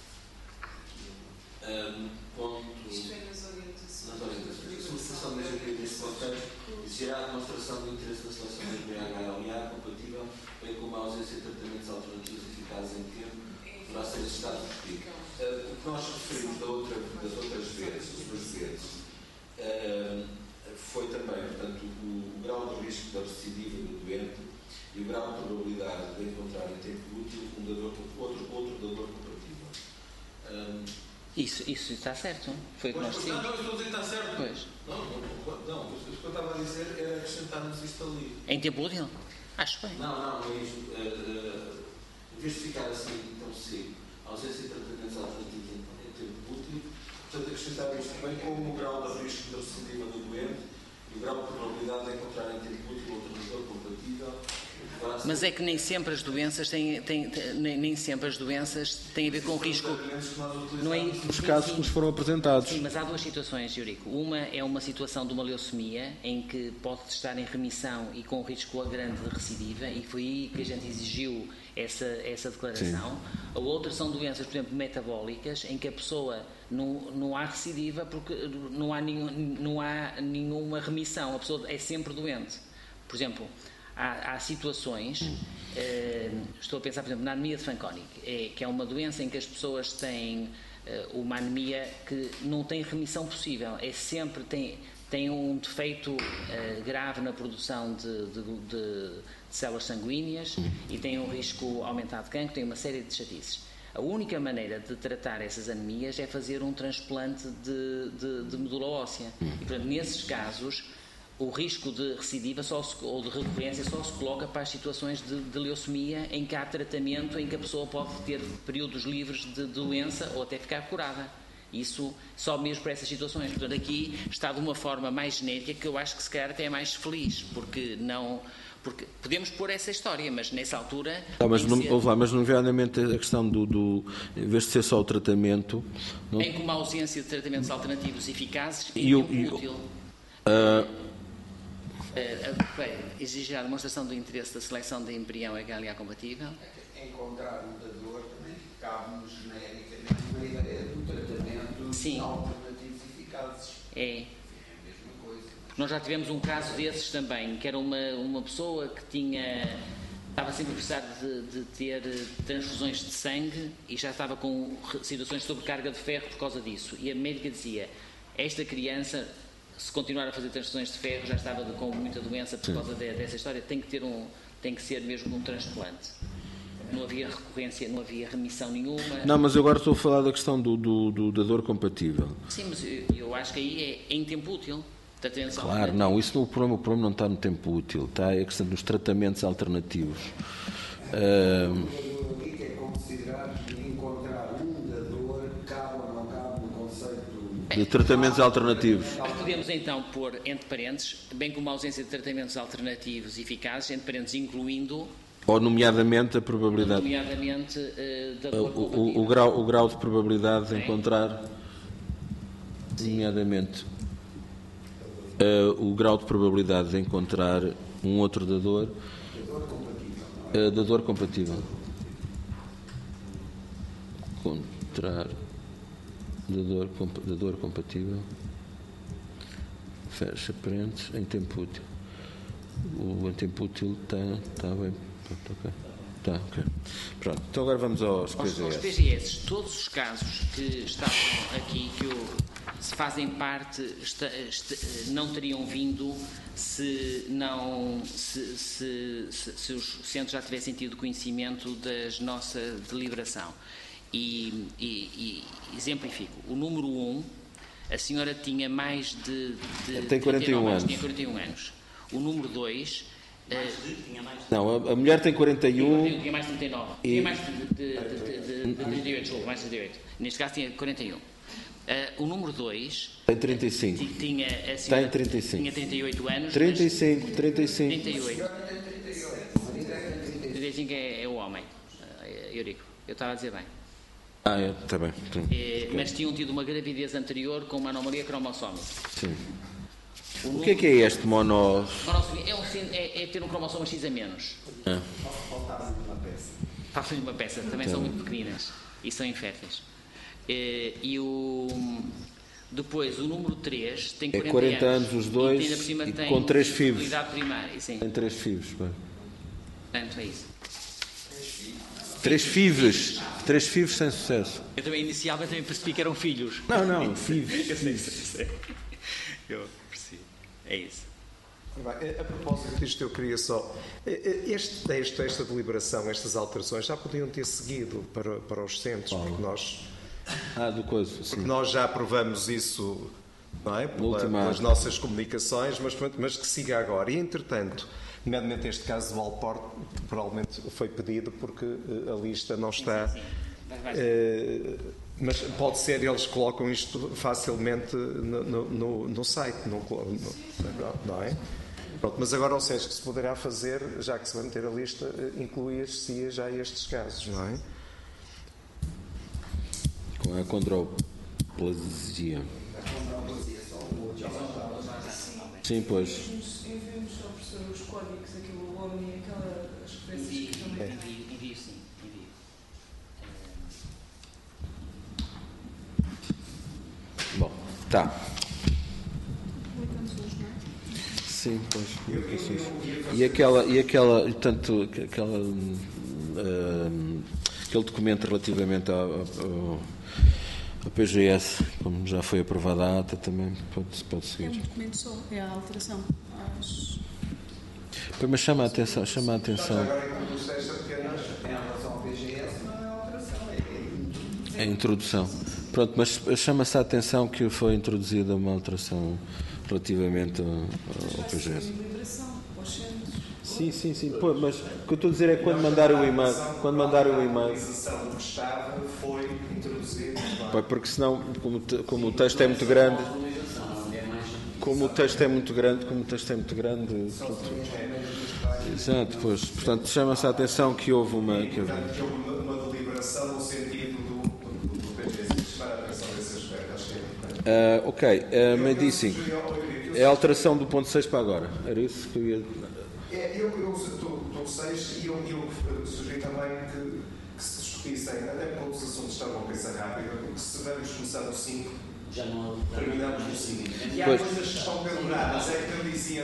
um, ponto isto é nas orientações. Nas orientações. A solicitação mesmo que nesse contexto exigirá a demonstração do interesse da seleção da B H L A compatível, bem como a ausência de tratamentos alternativos eficazes em tempo, poderá ser ajustado por ti. Uh, o que nós referimos da outra, das outras vezes, das duas vezes, Uh, foi também, portanto, o, o grau de risco da recidiva do doente e o grau de probabilidade de encontrar em tempo útil um dador, outro, outro dador compatível. Um, isso, isso está certo. Foi o que nós tínhamos. Não, não, estou a dizer que está certo. Pois. Não, não, não, não, o que eu estava a dizer era acrescentarmos isto ali. Em tempo útil? Acho bem. Não, não, é isto. Uh, uh, em vez de ficar assim tão seco, a ausência de tratamentos alternativos em, em tempo útil, portanto, acrescentar isto bem como o grau de risco da recidiva do doente e o grau de probabilidade de encontrar em tempo útil outro dador compatível. Mas é que nem sempre as doenças têm, têm, têm nem, nem sempre as doenças têm a ver com risco. Não é isso? Os casos que nos foram apresentados. Sim, mas há duas situações, Eurico. Uma é uma situação de uma leucemia em que pode estar em remissão e com risco grande de recidiva, e foi aí que a gente exigiu essa, essa declaração. Sim. A outra são doenças, por exemplo, metabólicas, em que a pessoa não, não há recidiva porque não há, nenhum, não há nenhuma remissão, a pessoa é sempre doente. Por exemplo, há, há situações, eh, estou a pensar, por exemplo, na anemia de Fanconi, é, que é uma doença em que as pessoas têm eh, uma anemia que não tem remissão possível, é sempre, tem, tem um defeito eh, grave na produção de, de, de, de células sanguíneas e tem um risco aumentado de cancro, tem uma série de chatices. A única maneira de tratar essas anemias é fazer um transplante de, de, de medula óssea. E, portanto, nesses casos, o risco de recidiva só se, ou de recorrência só se coloca para as situações de, de leucemia em que há tratamento, em que a pessoa pode ter períodos livres de doença ou até ficar curada. Isso só mesmo para essas situações. Portanto, aqui está de uma forma mais genérica que eu acho que se calhar até é mais feliz, porque não... Porque podemos pôr essa história, mas nessa altura... Não, mas, não, ser... lá, mas nomeadamente a questão do, do... Em vez de ser só o tratamento... Não... Em como a ausência de tratamentos alternativos eficazes e é o, útil. Uh... Uh, bem, exigir a demonstração do interesse da seleção de embrião H L A compatível. Encontrar um dador também cabe-nos genericamente uma ideia do tratamento Sim. alternativos eficazes. É. Nós já tivemos um caso desses também, que era uma, uma pessoa que tinha, estava sempre a precisar de, de ter transfusões de sangue e já estava com situações de sobrecarga de ferro por causa disso. E a médica dizia, esta criança, se continuar a fazer transfusões de ferro, já estava de, com muita doença por causa de, dessa história, tem que, ter um, tem que ser mesmo um transplante. Não havia recorrência, não havia remissão nenhuma. Não, mas eu agora estou a falar da questão do, do, do dador compatível. Sim, mas eu, eu acho que aí é em tempo útil. Claro, não, isso o problema, o problema não está no tempo útil, está a questão dos tratamentos alternativos. Uh... É considerar encontrar um dador, cabe ou não cabe no conceito de tratamentos alternativos. Podemos então pôr entre parênteses, bem como a ausência de tratamentos alternativos eficazes, entre parênteses incluindo... Ou nomeadamente a probabilidade... Nomeadamente uh, da o, o, o, grau, o grau de probabilidade de encontrar... Nomeadamente... Uh, o grau de probabilidade de encontrar um outro dador uh, dador compatível encontrar da dor, da dor compatível. Fecha parênteses em tempo útil. O em tempo útil está tá bem. Pronto, ok. Tá, ok. Pronto, então agora vamos aos P G S. Aos P G S, todos os casos que estavam aqui, que eu, se fazem parte, esta, esta, não teriam vindo se, não, se, se, se, se os centros já tivessem tido conhecimento da nossa deliberação. E, e, e exemplifico, o número um, a senhora tinha mais de... de tem quarenta e um anos. Tinha quarenta e um anos. O número dois... Não, a, a mulher tem quarenta e um. Tinha mais de trinta e nove. E... Tinha mais de, de, de, de, de trinta e oito, desculpa, mais de trinta e oito. Neste caso tinha quarenta e um. Uh, o número dois. Tem trinta e cinco. Tinha, a senhora, tem trinta e cinco. Tinha trinta e oito anos. trinta e cinco, trinta e cinco. trinta e oito. trinta e cinco é, é o homem. Uh, Eurico, eu estava a dizer bem. Ah, é, está bem. É, mas tinham tido uma gravidez anterior com uma anomalia cromossómica. Sim. O, o que é que é este mono... Monossomia é, um, é, é ter um cromossoma X a menos. Ah. Falta-lhe uma peça. Falta-lhe uma peça, também tá. São muito pequeninas e são inférteis. E, e o... Depois, o número três tem quarenta, é quarenta anos, anos os dois, e, cima, e tem com três fivos. Primária, sim. Tem três fivos. Bem. Portanto, é isso. Três fivos. Três fivos sem sucesso. Eu também, inicialmente, também percebi que eram filhos. Não, não, fivos. Eu sei, sei, sei. Eu percebi. É isso. A propósito disto, eu queria só... Este texto, esta deliberação, estas alterações, já podiam ter seguido para, para os centros, oh. porque nós... Ah, do coisa, sim. Porque nós já aprovamos isso, não é? Pela, pelas nossas comunicações, mas, mas que siga agora. E, entretanto, nomeadamente este caso do Alporte, provavelmente foi pedido porque a lista não está... Sim, sim, sim. Uh, mas pode ser, eles colocam isto facilmente no, no, no, no site, no, no, não é? Pronto, mas agora, ou seja, que se poderá fazer, já que se vai meter a lista, incluir-se já estes casos, não é? Com a condroplasia. Sim, pois. Enviamos só por os códigos, aquilo, o homem e aquelas referências que também... Envio, sim, envio. Bom, tá. Sim, pois. E aquela, e aquela, portanto, aquela, uh, aquele documento relativamente ao, ao, ao P G S, como já foi aprovada a ata, também pode, pode seguir. É um documento só, é a alteração. Às... Pois, mas chama a atenção, chama a atenção. Agora, como tu disseste, apenas em relação ao P G S, não é alteração, é a introdução. Pronto, mas chama-se a atenção que foi introduzida uma alteração relativamente ao, ao P G S. Sim, sim, sim. Pô, mas o que eu estou a dizer é quando mandar o e-mail. Quando mandar o e-mail. que estava foi introduzida. Porque senão, como, como o texto é muito grande. Como o texto é muito grande, como o texto é muito grande. Exato, pois. Portanto, chama-se a atenção que houve uma. Que houve uma deliberação no sentido do, do, do P G S. Chamar a atenção desse aspecto, acho que é importante. Uh, ok, uh, medicine. É a alteração do ponto seis para agora. Era isso que eu ia. É, eu estou seis e eu, eu sugeri também que, que se discutissem, até porque outros assuntos estavam a pensar rápido, porque se vamos começar no cinco, já não terminamos no cinco. E há pois. coisas que estão penduradas, é que eu dizia.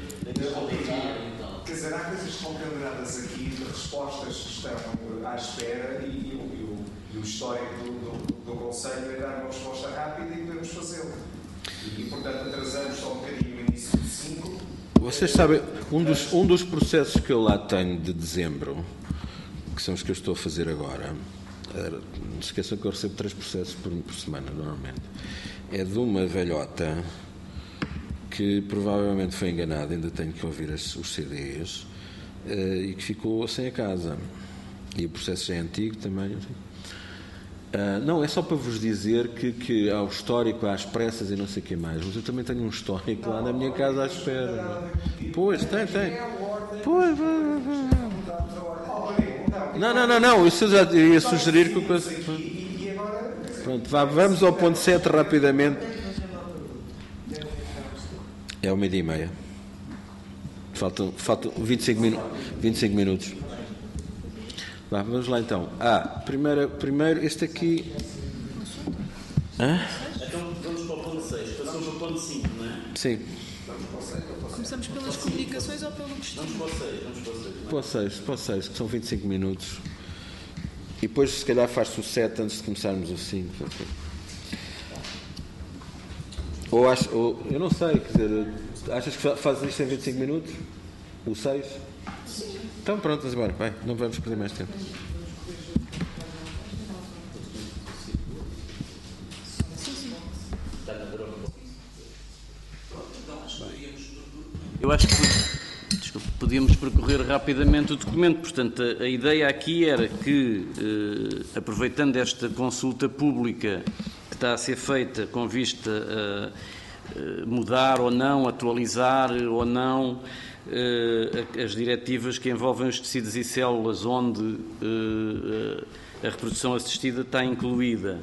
Quer dizer, há coisas que estão penduradas aqui, de respostas que estão à espera e, e, e, o, e o histórico do, do, do Conselho é dar uma resposta rápida e podemos fazê-lo. E, portanto, atrasamos só um bocadinho o início do cinco. Vocês sabem, um dos, um dos processos que eu lá tenho de dezembro, que são os que eu estou a fazer agora, não se esqueçam que eu recebo três processos por, por semana, normalmente, é de uma velhota que provavelmente foi enganada, ainda tenho que ouvir as, os C Ds, e que ficou sem a casa. E o processo já é antigo também. Uh, não, é só para vos dizer que, que há o histórico, há as pressas e não sei o que mais, mas eu também tenho um histórico lá na minha casa à espera. Pois, tem, tem. Pois, vai, vai. Não, não, não, não, isso eu já ia sugerir que eu... Pronto, vá, vamos ao ponto sete rapidamente. É uma meia e meia. Faltam, faltam vinte e cinco minutos. vinte e cinco minutos. Vá, vamos lá então. Ah, primeiro, primeiro este aqui. Hã? Então vamos para o ponto seis, passou para o ponto cinco, não é? Sim. Começamos pelas comunicações ou pelo destino? Vamos para o seis, vamos para o seis. Para o seis, para o seis, que são vinte e cinco minutos. E depois, se calhar, faz-se o sete antes de começarmos o cinco. Ou, acho, ou eu não sei, quer dizer, achas que fazes isto em vinte e cinco minutos? O seis? Sim. Então pronto, vamos embora, vai, não vamos perder mais tempo. Eu acho que desculpa, podíamos percorrer rapidamente o documento. Portanto, a, a ideia aqui era que, eh, aproveitando esta consulta pública que está a ser feita com vista a eh, mudar ou não, atualizar ou não eh, as diretivas que envolvem os tecidos e células onde eh, a reprodução assistida está incluída.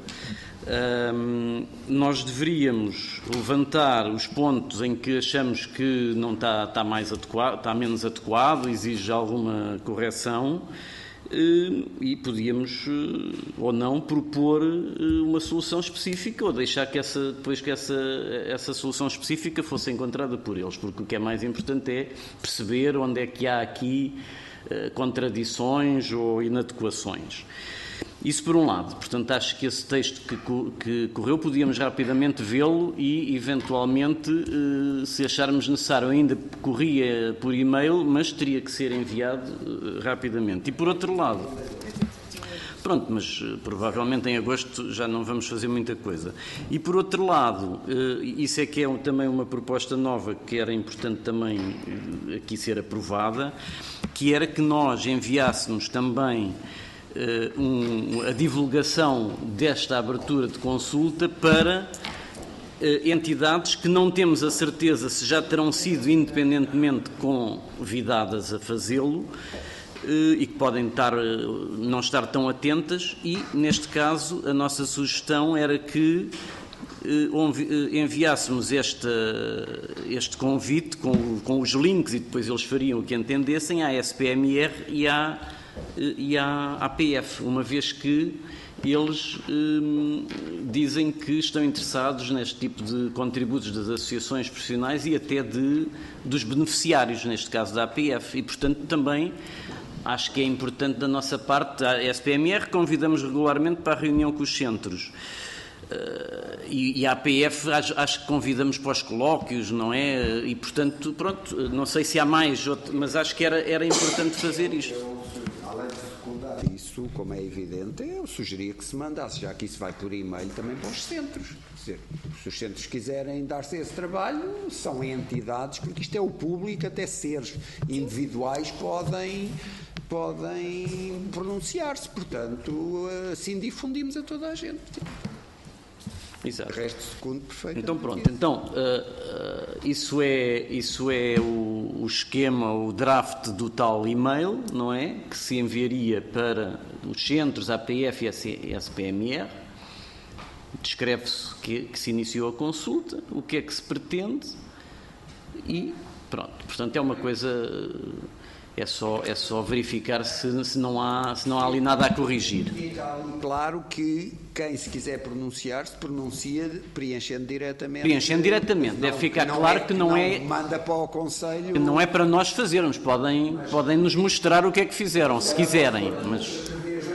Um, nós deveríamos levantar os pontos em que achamos que não está, está, mais adequado, está menos adequado, exige alguma correção, uh, e podíamos uh, ou não propor uh, uma solução específica ou deixar que essa, depois que essa, essa solução específica fosse encontrada por eles, porque o que é mais importante é perceber onde é que há aqui uh, contradições ou inadequações. Isso por um lado. Portanto, acho que esse texto que, que correu, podíamos rapidamente vê-lo e, eventualmente, eh, se acharmos necessário, ainda corria por e-mail, mas teria que ser enviado eh, rapidamente. E por outro lado, pronto, mas eh, provavelmente em agosto já não vamos fazer muita coisa. E por outro lado, eh, isso é que é um, também uma proposta nova que era importante também eh, aqui ser aprovada, que era que nós enviássemos também Uh, um, a divulgação desta abertura de consulta para uh, entidades que não temos a certeza se já terão sido independentemente convidadas a fazê-lo uh, e que podem estar, uh, não estar tão atentas, e neste caso a nossa sugestão era que uh, enviássemos esta, este convite com, com os links, e depois eles fariam o que entendessem, à S P M R e à e à A P F, uma vez que eles hum, dizem que estão interessados neste tipo de contributos das associações profissionais e até de, dos beneficiários, neste caso da A P F, e portanto também acho que é importante da nossa parte, a S P M R convidamos regularmente para a reunião com os centros. Uh, e, e a A P F acho, acho que convidamos para os colóquios, não é? E portanto, pronto, não sei se há mais, mas acho que era, era importante fazer isto. Além de secundar isso, como é evidente, eu sugeria que se mandasse, já que isso vai por e-mail, também para os centros. Quer dizer, se os centros quiserem dar-se esse trabalho, são entidades, porque isto é o público, até seres individuais podem, podem pronunciar-se. Portanto, assim difundimos a toda a gente. Exato. O resto segundo, perfeito. Então pronto, então uh, uh, isso é, isso é o, o esquema, o draft do tal e-mail, não é? Que se enviaria para os centros, A P F e S P M R. Descreve-se que, que se iniciou a consulta, o que é que se pretende e pronto. Portanto, é uma coisa... É só, é só verificar se, se, não há, se não há ali nada a corrigir. E claro que quem se quiser pronunciar, se pronuncia preenchendo diretamente. Preenchendo diretamente. Deve ficar claro que não é... Manda para o Conselho... Que não é para nós fazermos. Podem, podem nos mostrar o que é que fizeram, se quiserem. Mas...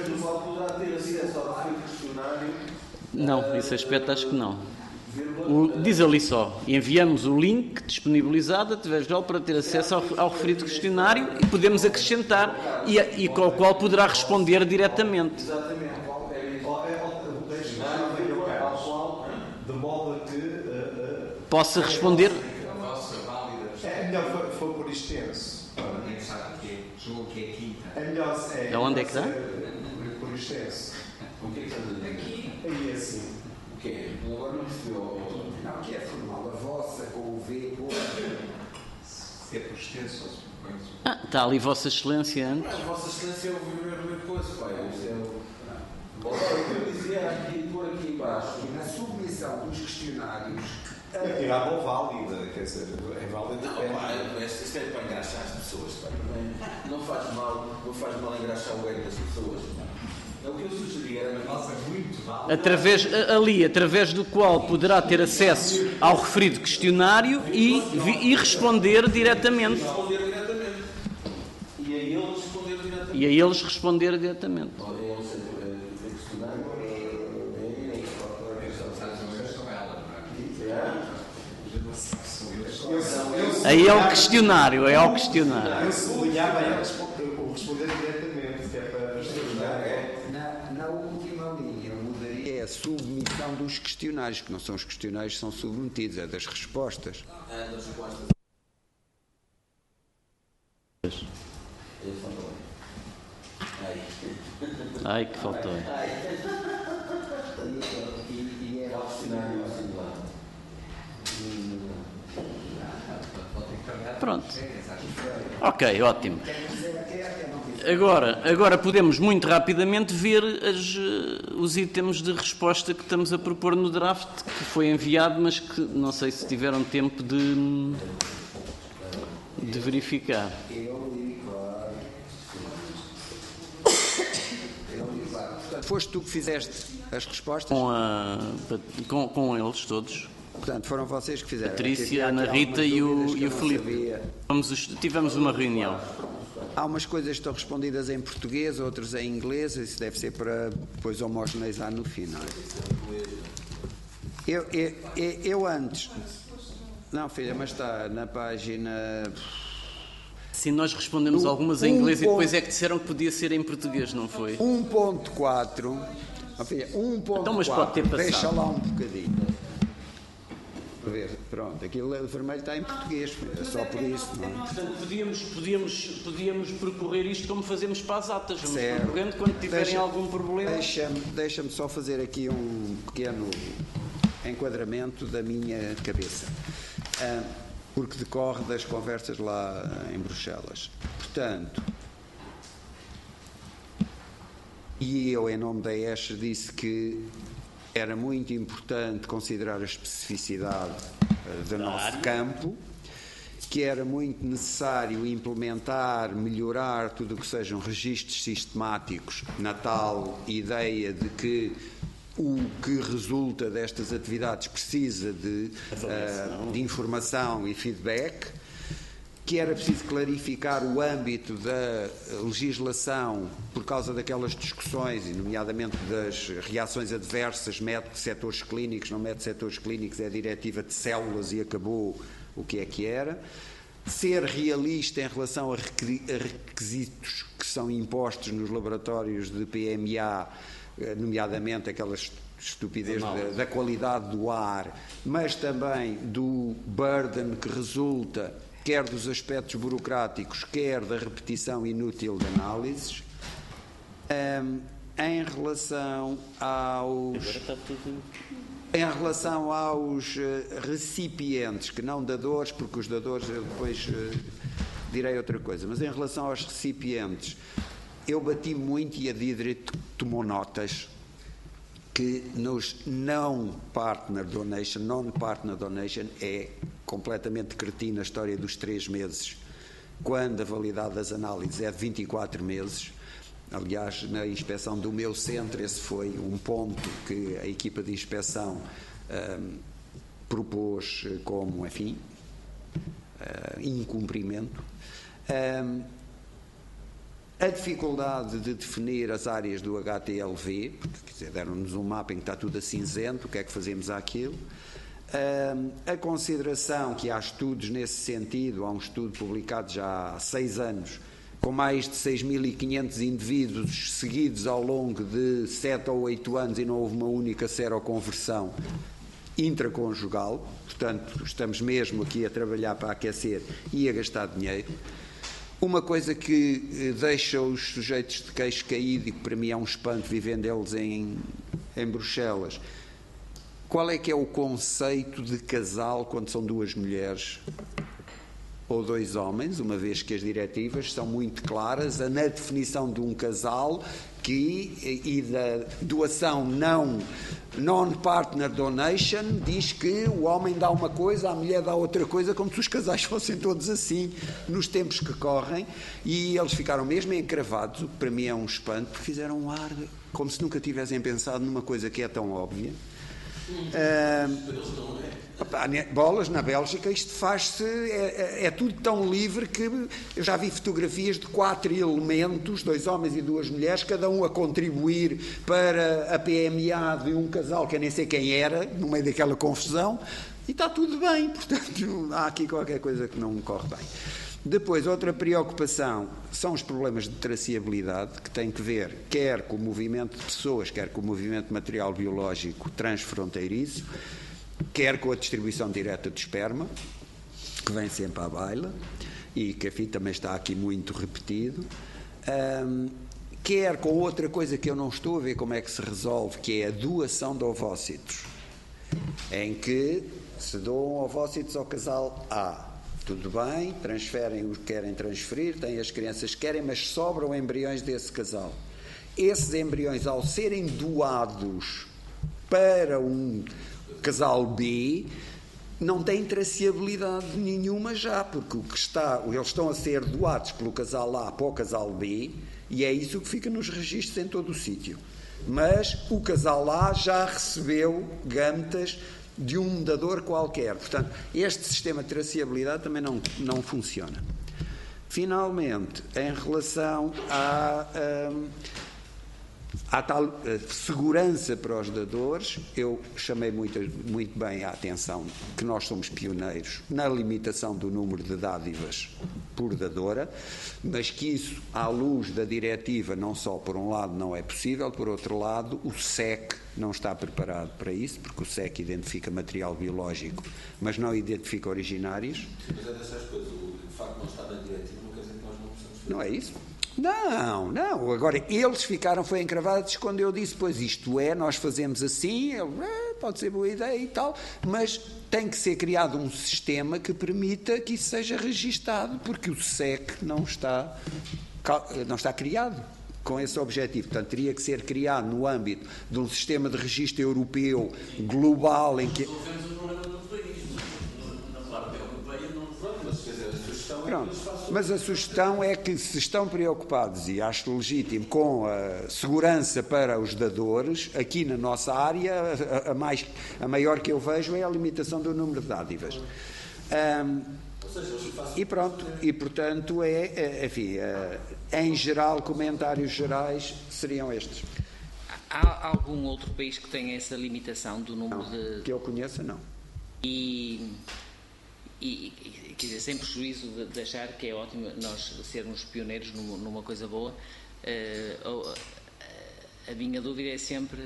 Não, esse aspecto acho que não. O, diz ali só, enviamos o link disponibilizado através dele para ter acesso ao, ao referido questionário e podemos acrescentar e, e com o qual poderá responder diretamente. Exatamente. De modo a que possa responder. É melhor for por extenso. É melhor. É onde é que está? Por extenso. O que é que está a dizer? Aqui. Aí é assim. O que é? Agora não percebeu. Não, que é formal, a vossa com o V, com o... Se é por extenso, ah, está ali Vossa Excelência antes. Mas Vossa Excelência é o primeiro coisa, pai. Isto é o... Eu dizia aqui, por aqui embaixo. Na submissão dos questionários... É algo válida, quer dizer, é válida. Não, pá, isto é para engraxar as pessoas, pá. Não faz mal, não faz mal engraxar o ego das pessoas, pá. É o que eu sugeri, era uma classe muito válida. Através, ali, através do qual poderá ter acesso ao referido questionário e, e responder diretamente. Responder diretamente. E a eles responder diretamente. E a eles responder diretamente. Aí é o questionário, é o questionário. Eu sublinhava o responder diretamente, que é para estudar. Na, na última linha, eu mudaria a submissão dos questionários, que não são os questionários que são submetidos, é das respostas. É das respostas. Ai, que faltou. E é o questionário singular. Pronto. Ok, ótimo. Agora, agora podemos muito rapidamente ver as, os itens de resposta que estamos a propor no draft, que foi enviado, mas que não sei se tiveram tempo de, de verificar. Foste tu que fizeste as respostas? Com, a, com, com eles todos. Portanto, foram vocês que fizeram. Patrícia, Ana Rita e o, e o Filipe. Vamos, tivemos uma reunião. Há umas coisas que estão respondidas em português, outras em inglês. Isso deve ser para depois homogeneizar no final. Eu, eu, eu, eu antes... Não, filha, mas está na página... Sim, nós respondemos um, algumas em inglês um e depois é que disseram que podia ser em português, não foi? um ponto quatro. Oh, filha, um ponto quatro. Então, mas pode ter passado. Deixa lá um bocadinho. Ver, pronto, aquilo vermelho está em português, é só por isso. Não é? Portanto, podíamos, podíamos, podíamos percorrer isto como fazemos para as atas, vamos certo. percorrendo quando tiverem deixa, algum problema. Deixa-me deixa-me só fazer aqui um pequeno enquadramento da minha cabeça, ah, porque decorre das conversas lá em Bruxelas. Portanto, e eu, em nome da E S, disse que era muito importante considerar a especificidade uh, do nosso campo, que era muito necessário implementar, melhorar tudo o que sejam registros sistemáticos na tal ideia de que o que resulta destas atividades precisa de, uh, de informação e feedback, que era preciso clarificar o âmbito da legislação por causa daquelas discussões, e nomeadamente das reações adversas, mete setores clínicos, não mete setores clínicos, é a diretiva de células e acabou o que é que era. Ser realista em relação a requisitos que são impostos nos laboratórios de P M A, nomeadamente aquelas estupidez da, da qualidade do ar, mas também do burden que resulta quer dos aspectos burocráticos, quer da repetição inútil de análises. Um, em relação aos em relação aos uh, recipientes, que não dadores, porque os dadores eu depois uh, direi outra coisa, mas em relação aos recipientes, eu bati muito e a Deirdre tomou notas que nos não partner donation, non-partner donation é completamente cretina a história dos três meses, quando a validade das análises é de vinte e quatro meses. Aliás, na inspeção do meu centro, esse foi um ponto que a equipa de inspeção um, propôs como, enfim, uh, incumprimento. Um, A dificuldade de definir as áreas do H T L V, porque quer dizer, deram-nos um mapa em que está tudo a cinzento, o que é que fazemos àquilo. Um, a consideração que há estudos nesse sentido, há um estudo publicado já há seis anos, com mais de seis mil e quinhentos indivíduos seguidos ao longo de sete ou oito anos e não houve uma única seroconversão intraconjugal, portanto estamos mesmo aqui a trabalhar para aquecer e a gastar dinheiro. Uma coisa que deixa os sujeitos de queixo caído e que para mim é um espanto vivendo eles em, em Bruxelas, qual é que é o conceito de casal quando são duas mulheres ou dois homens, uma vez que as diretivas são muito claras na definição de um casal que, e da doação não non-partner donation, diz que o homem dá uma coisa, a mulher dá outra coisa, como se os casais fossem todos assim nos tempos que correm, e eles ficaram mesmo encravados, o que para mim é um espanto, porque fizeram um ar como se nunca tivessem pensado numa coisa que é tão óbvia. Uh, opa, bolas, na Bélgica isto faz-se, é, é tudo tão livre que eu já vi fotografias de quatro elementos, dois homens e duas mulheres, cada um a contribuir para a P M A de um casal que eu nem sei quem era, no meio daquela confusão, e está tudo bem. Portanto, há aqui qualquer coisa que não corre bem. Depois, outra preocupação são os problemas de traceabilidade, que têm que ver quer com o movimento de pessoas, quer com o movimento de material biológico transfronteiriço, quer com a distribuição direta de esperma, que vem sempre à baila, e que, enfim, também está aqui muito repetido, um, quer com outra coisa que eu não estou a ver como é que se resolve, que é a doação de ovócitos, em que se doam ovócitos ao casal A. Tudo bem, transferem o que querem transferir, têm as crianças que querem, mas sobram embriões desse casal. Esses embriões, ao serem doados para um casal B, não têm traceabilidade nenhuma já, porque o que está, eles estão a ser doados pelo casal A para o casal B, e é isso que fica nos registros em todo o sítio. Mas o casal A já recebeu gametas de um dador qualquer. Portanto, este sistema de traceabilidade também não, não funciona. Finalmente, em relação à, hum, à tal segurança para os dadores, eu chamei muito, muito bem a atenção que nós somos pioneiros na limitação do número de dádivas por dadora, mas que isso, à luz da diretiva, não só por um lado não é possível, por outro lado o S E C não está preparado para isso, porque o S E C identifica material biológico, mas não identifica originários. Mas é dessas coisas, o facto de não estar na diretiva não quer dizer que nós não possamos fazer. Não é isso? Não, não. Agora, eles ficaram, foi encravados quando eu disse, pois isto é, nós fazemos assim, ele, eh, pode ser boa ideia e tal, mas tem que ser criado um sistema que permita que isso seja registado, porque o S E C não está, não está criado com esse objetivo. Portanto, teria que ser criado no âmbito de um sistema de registro europeu global em que... Pronto, mas a sugestão é que, se estão preocupados, e acho legítimo, com a segurança para os dadores, aqui na nossa área, a, a, mais, a maior que eu vejo é a limitação do número de dádivas. Um, e pronto, e portanto é, enfim, em geral, comentários gerais seriam estes. Há algum outro país que tenha essa limitação do número não, de... que eu conheça, não. E... E, e, quer dizer, sem prejuízo de, de achar que é ótimo nós sermos pioneiros numa, numa coisa boa, uh, uh, a minha dúvida é sempre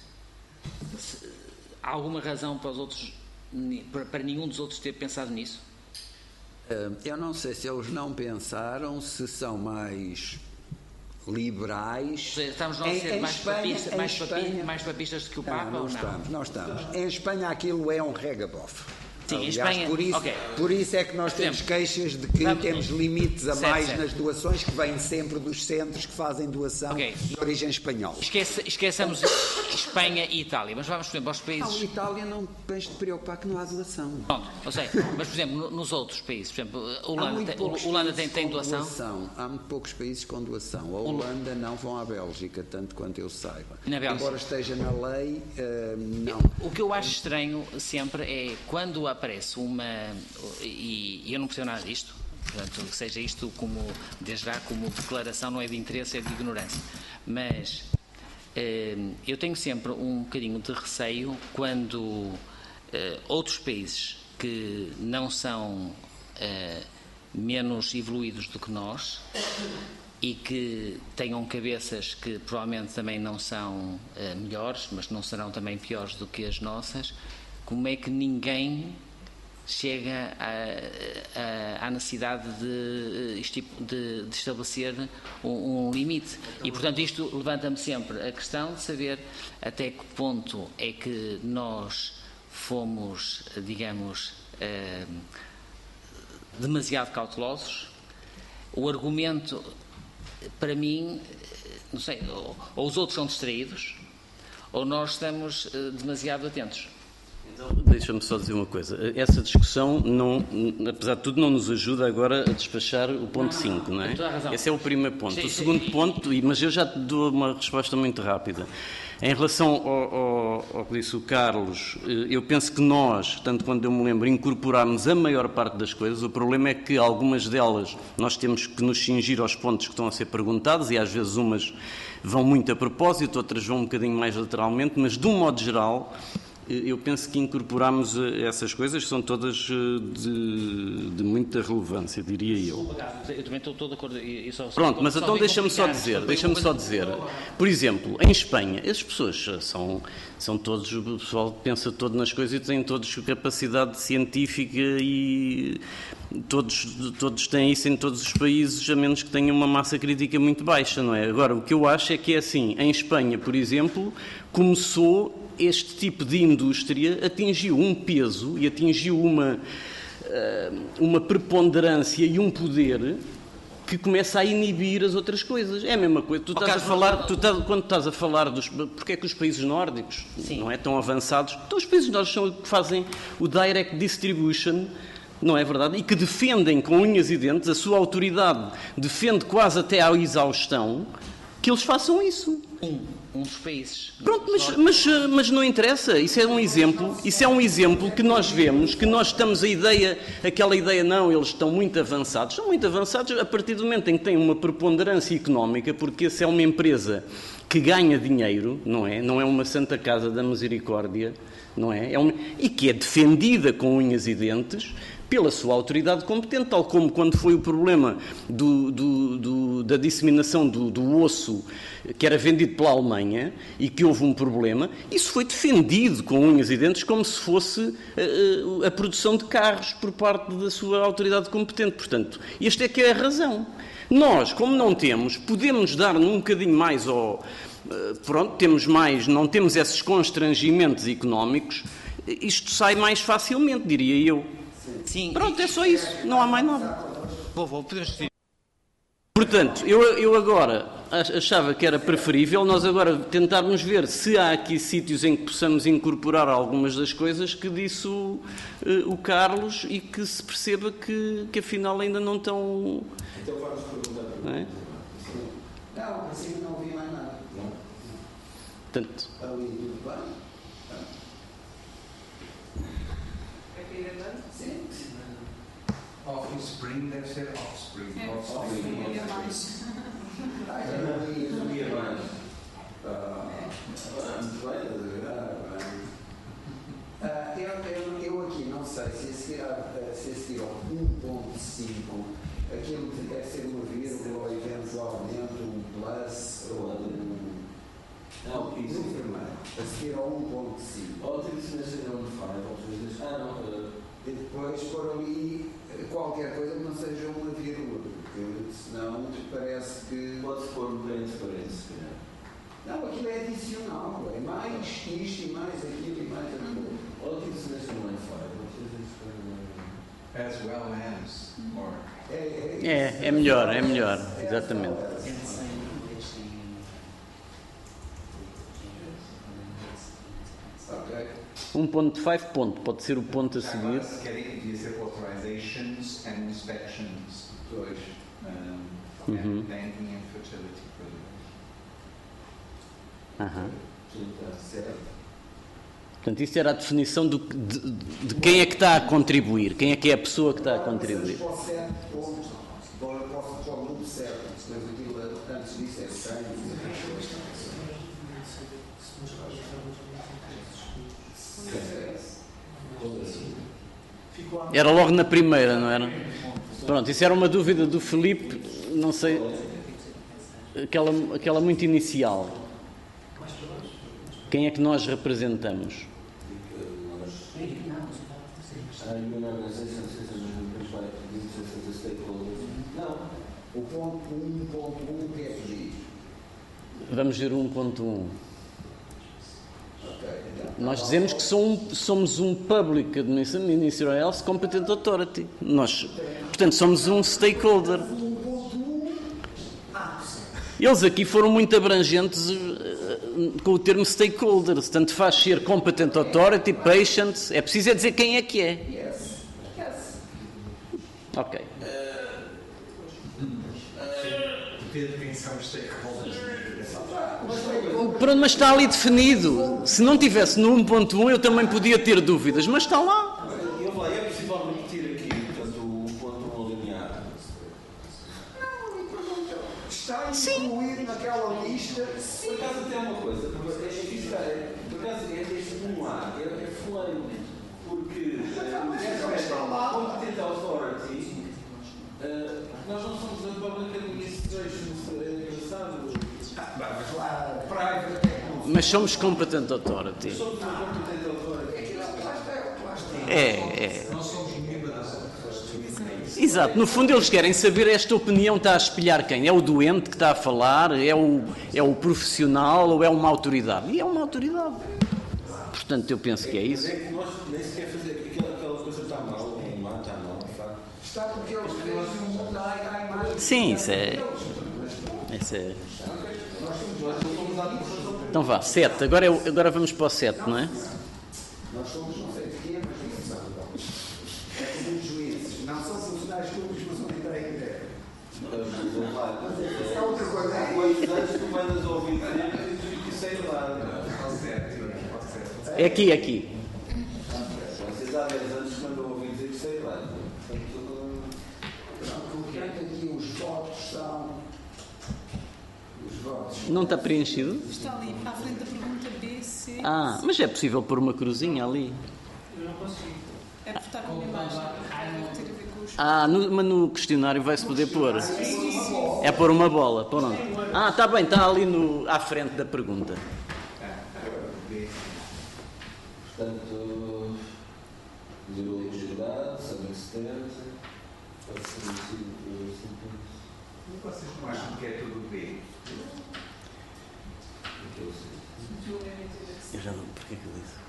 se, há alguma razão para os outros, para, para nenhum dos outros ter pensado nisso? Uh, eu não sei se eles não pensaram, se são mais liberais. Seja, estamos nós a ser mais, Espanha, papista, mais, Espanha, papi, mais papistas do que o Papa? Não, não ou estamos, não? não estamos. Em Espanha aquilo é um regabof. Sim, Aliás, em Espanha, por, isso, okay. por isso é que nós temos queixas de que Vamos, temos limites a certo, mais certo. nas doações, que vêm sempre dos centros que fazem doação okay. de origem espanhola. Esqueça, esqueçamos Espanha e Itália, mas vamos, por exemplo, aos países... Não, Itália não tens de preocupar que não há doação. Pronto, eu sei, mas, por exemplo, nos outros países, por exemplo, a Holanda, tem, Holanda tem, tem doação? doação? Há muito poucos países com doação. A Holanda não, vão à Bélgica, tanto quanto eu saiba. Na Bélgica. Embora esteja na lei, uh, não. O que eu acho estranho sempre é quando aparece uma... E, e eu não percebo nada disto, portanto, que seja isto como, desde já, como declaração, não é de interesse, é de ignorância. Mas eh, eu tenho sempre um bocadinho de receio quando eh, outros países que não são eh, menos evoluídos do que nós e que tenham cabeças que provavelmente também não são eh, melhores, mas não serão também piores do que as nossas, como é que ninguém chega à, à necessidade de, de, de estabelecer um, um limite. E, portanto, isto levanta-me sempre a questão de saber até que ponto é que nós fomos, digamos, eh, demasiado cautelosos. O argumento, para mim, não sei, ou, ou os outros são distraídos, ou nós estamos eh, demasiado atentos. Deixa-me só dizer uma coisa. Essa discussão, não, apesar de tudo, não nos ajuda agora a despachar o ponto cinco, não é? Esse é o primeiro ponto. Sim, o sim, segundo sim. ponto, mas eu já te dou uma resposta muito rápida. Em relação ao, ao, ao que disse o Carlos, eu penso que nós, tanto quando eu me lembro, incorporámos a maior parte das coisas. O problema é que algumas delas nós temos que nos cingir aos pontos que estão a ser perguntados e às vezes umas vão muito a propósito, outras vão um bocadinho mais lateralmente, mas de um modo geral eu penso que incorporámos essas coisas, são todas de, de muita relevância, diria eu. Eu também estou todo de acordo. E só, Pronto, mas só então deixa-me só dizer, deixa-me só dizer, por exemplo, em Espanha, as pessoas são, são todos, o pessoal pensa todo nas coisas e têm todos capacidade científica e todos, todos têm isso em todos os países, a menos que tenham uma massa crítica muito baixa, não é? Agora, o que eu acho é que é assim, em Espanha, por exemplo, começou este tipo de indústria, atingiu um peso e atingiu uma, uma preponderância e um poder que começa a inibir as outras coisas. É a mesma coisa. Tu estás a falar, tu estás, quando estás a falar dos... Porque é que os países nórdicos Sim. não é tão avançados? Então os países nórdicos são que fazem o direct distribution, não é verdade? E que defendem com unhas e dentes, a sua autoridade defende quase até à exaustão que eles façam isso. Um, um dos países. Pronto, mas, mas, mas não interessa. Isso é um exemplo. Isso é um exemplo que nós vemos, que nós estamos a ideia, aquela ideia, não, eles estão muito avançados. São muito avançados a partir do momento em que têm uma preponderância económica, porque essa é uma empresa que ganha dinheiro, não é? Não é uma Santa Casa da Misericórdia, não é? É uma, e que é defendida com unhas e dentes pela sua autoridade competente, tal como quando foi o problema do, do, do, da disseminação do, do osso que era vendido pela Alemanha e que houve um problema, isso foi defendido com unhas e dentes como se fosse a, a, a produção de carros por parte da sua autoridade competente. Portanto, esta é que é a razão. Nós, como não temos, podemos dar um bocadinho mais ao... Pronto, temos mais, não temos esses constrangimentos económicos, isto sai mais facilmente, diria eu. Sim. Pronto, é só isso, não há mais nada. Vou, vou, podemos decidir. Portanto, eu, eu agora achava que era preferível nós agora tentarmos ver se há aqui sítios em que possamos incorporar algumas das coisas que disse o, o Carlos e que se perceba que, que afinal ainda não estão... Então vamos perguntar. Não é? Não, assim não ouvi mais nada. Não. Portanto... Ali tudo bem? Sim. Offspring deve ser offspring. Offspring. Ah, eu não ia, não ia mais. Ah, eu, eu, eu aqui não sei se a seguir, a, se a seguir ao um ponto cinco aquilo que deve ser uma vírgula ou eventualmente um plus ou um. Não, isso. No primeiro, a seguir ao um ponto cinco. Ou tem que ser nesse onde faz, ah não. E depois pôr ali qualquer coisa que não seja uma vírgula, porque senão parece que. Pode-se pôr um bem diferente, se calhar. Não, aquilo é adicional, é mais isto e mais aquilo e mais aquilo. Ou tem que ser nesse onde faz, As well as, or... É, é, é melhor, é melhor, exatamente. Ok. um ponto cinco ponto, pode ser o ponto a seguir. Agora, se querem, devia ser authorizations and inspections. Dois. Um, uhum. and banking and fertility programs. Aham. Certo. Portanto, isso era a definição do, de, de quem é que está a contribuir, quem é que é a pessoa que está a contribuir. Para o sete pontos, para o grupo sete, mas aquilo antes disso é cem. Era logo na primeira, não era? Pronto, isso era uma dúvida do Filipe, não sei, aquela, aquela muito inicial. Quem é que nós representamos? Não, o ponto um ponto um que é pedir. Vamos ver o um ponto um. Nós dizemos que somos um Public Ministerial Health Competent Authority. Nós, portanto, somos um stakeholder. Eles aqui foram muito abrangentes com o termo stakeholders, tanto faz ser competent authority, patient, é preciso é dizer quem é que é. Yes. Yes. Ok. Quem são os stakeholders? Pronto, mas está ali definido. Se não tivesse no um ponto um eu também podia ter dúvidas, mas está lá. Eu vou, é possível repetir aqui, portanto, o ponto um alinhado? Está incluído naquela lista. Por acaso tem uma coisa, porque é difícil, é, por acaso é este um A, é, é fleiro, porque a competent authority, uh, nós não somos a Public Administration, é engraçado. Mas lá, private. Mas somos competent authority. Somos uma competent authority. É, é. Exato, no fundo eles querem saber esta opinião está a espelhar quem? É o doente que está a falar? É o, é o profissional ou é uma autoridade? E é uma autoridade. Portanto, eu penso que é isso. É que nós nem sequer fazer aquela, aquela coisa está mal, o mal está mal, de facto. Está porque eles fazem um mundo à imagem. Sim, isso é. Isso é. Então vá, sete. Agora, é, agora vamos para o sete, não é? Nós somos, não sei de quê, mas isso é como os juízes. Não são funcionários públicos, mas são de direito. É outra coisa. Quantos anos tu mandas ouvir que sei lá. É aqui, é aqui. Vocês há dez anos mandam ouvir dizer que sei lá. Portanto, aqui os votos são. Os votos. Não está preenchido? Está ali, à frente da pergunta B, C. Ah, mas é possível pôr uma cruzinha ali. Eu não consigo. É por estar com uma imagem. Deve ter a ver com os. Ah, no, mas no questionário vai-se poder pôr. É pôr uma bola, pronto. Ah, está bem, está ali no, à frente da pergunta. Portanto, zero legibilidade, saber externo, pode ser vencido por Vocês não acham que é tudo B? Eu já não. Porquê que eu disse?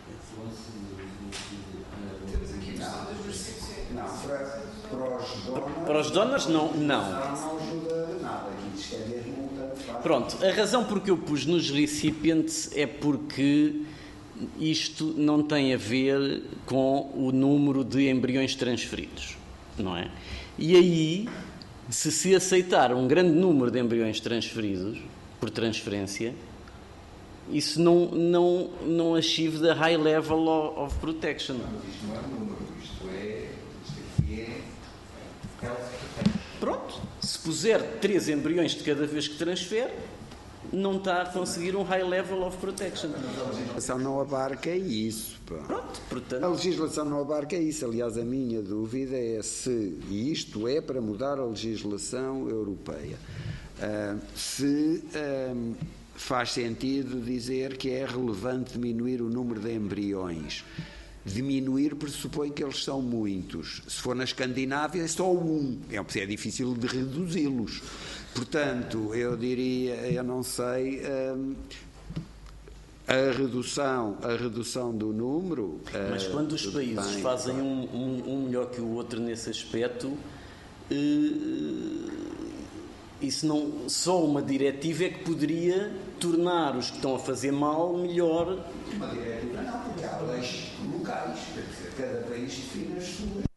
Não, para, para os donors. Para os donors, não. não. Não ajuda nada. Aqui diz que é mesmo um tanto faz. Pronto, a razão por que eu pus nos recipients é porque isto não tem a ver com o número de embriões transferidos, não é? E aí, se se aceitar um grande número de embriões transferidos, por transferência, isso não, não, não achieve the high level of protection. Isto não é número, isto é. Isto aqui é. Health protection. Pronto, se puser três embriões de cada vez que transfere, não está a conseguir um high level of protection. A legislação não abarca isso. Pá. Pronto, portanto... A legislação não abarca isso. Aliás, a minha dúvida é se, e isto é para mudar a legislação europeia, uh, se uh, faz sentido dizer que é relevante diminuir o número de embriões. Diminuir pressupõe que eles são muitos. Se for na Escandinávia é só um. É, é difícil de reduzi-los. Portanto, eu diria, eu não sei, hum, a redução, a redução do número... Mas quando os países bem, fazem um, um, um melhor que o outro nesse aspecto, uh, isso não, só uma diretiva é que poderia tornar os que estão a fazer mal melhor. Uma diretiva não, porque há leis locais, quer dizer, cada país define as suas.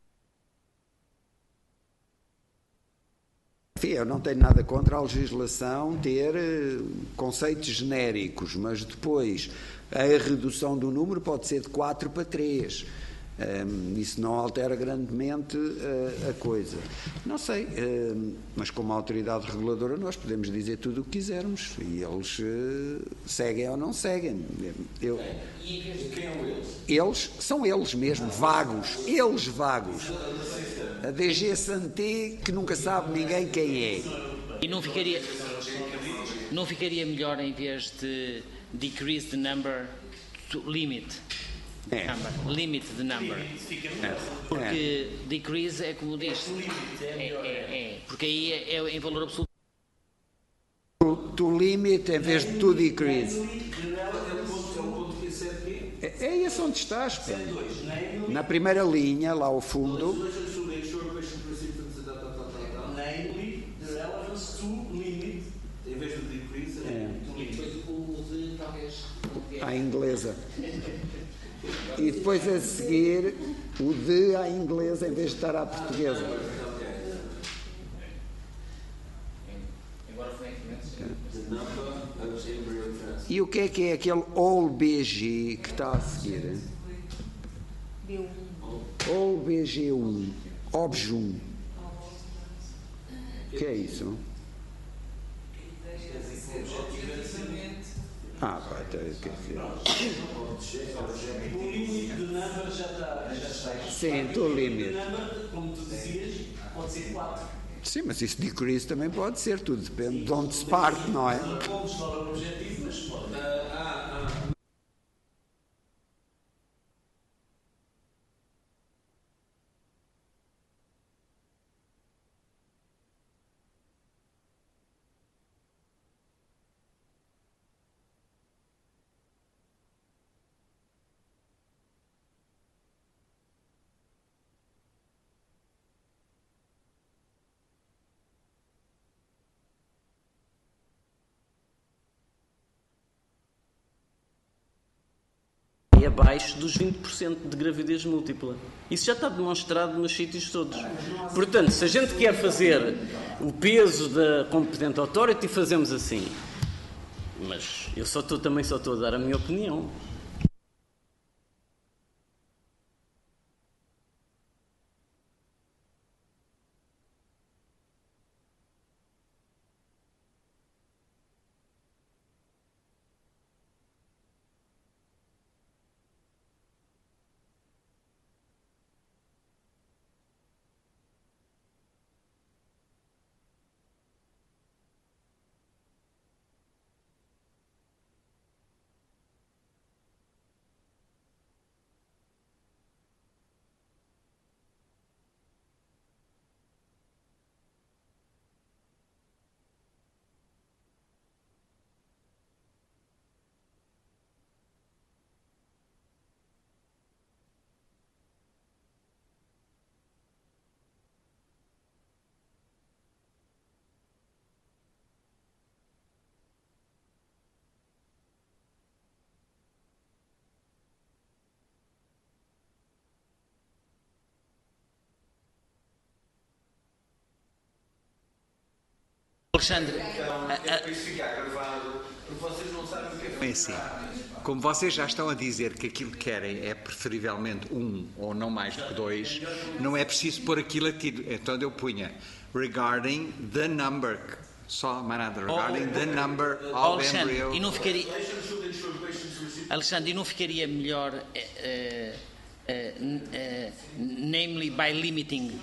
Eu não tenho nada contra a legislação ter conceitos genéricos, mas depois a redução do número pode ser de quatro para três. Um, isso não altera grandemente uh, a coisa. Não sei, uh, mas como autoridade reguladora nós podemos dizer tudo o que quisermos e eles uh, seguem ou não seguem. Eu, e quem são eles? Eles são eles mesmo, vagos, eles vagos. A D G Santé que nunca sabe ninguém quem é. E não ficaria, não ficaria melhor em vez de decrease the number to limit? É. Number, limit the number. É. Porque é. decrease é como diz. É, é, é, porque aí é, é em valor absoluto. To, to limit em vez de to decrease. É, é esse onde estás. Pá. Na primeira linha, lá ao fundo. Namely, the relevance to limit, em vez de decrease, é. to limit. O de talvez à inglesa. E depois a seguir o de à inglesa em vez de estar à portuguesa. E o que é que é aquele all B G que está a seguir? B um. all B G um, O B J um. O que é isso? Ah, vai ter que dizer. O limite do number já está. Já está. Sim, do limite. O number, como tu dizias, pode ser quatro. Sim, mas isso decrease também pode ser, tudo depende de onde se parte, não é? Vamos para o objetivo, mas pode. É abaixo dos vinte por cento de gravidez múltipla. Isso já está demonstrado nos sítios todos. Portanto, se a gente quer fazer o peso da Competent Authority, fazemos assim. Mas eu só estou, também só estou a dar a minha opinião. Alexandre, Isso fica gravado, porque vocês não sabem o que é É assim, como vocês já estão a dizer que aquilo que querem é preferivelmente um ou não mais do que dois, não é preciso pôr aquilo aqui. Então eu punha regarding the number, só mais nada, regarding the number of Alexandre, embryo. e não ficaria, Alexandre, e não ficaria melhor, uh, uh, uh, namely by limiting?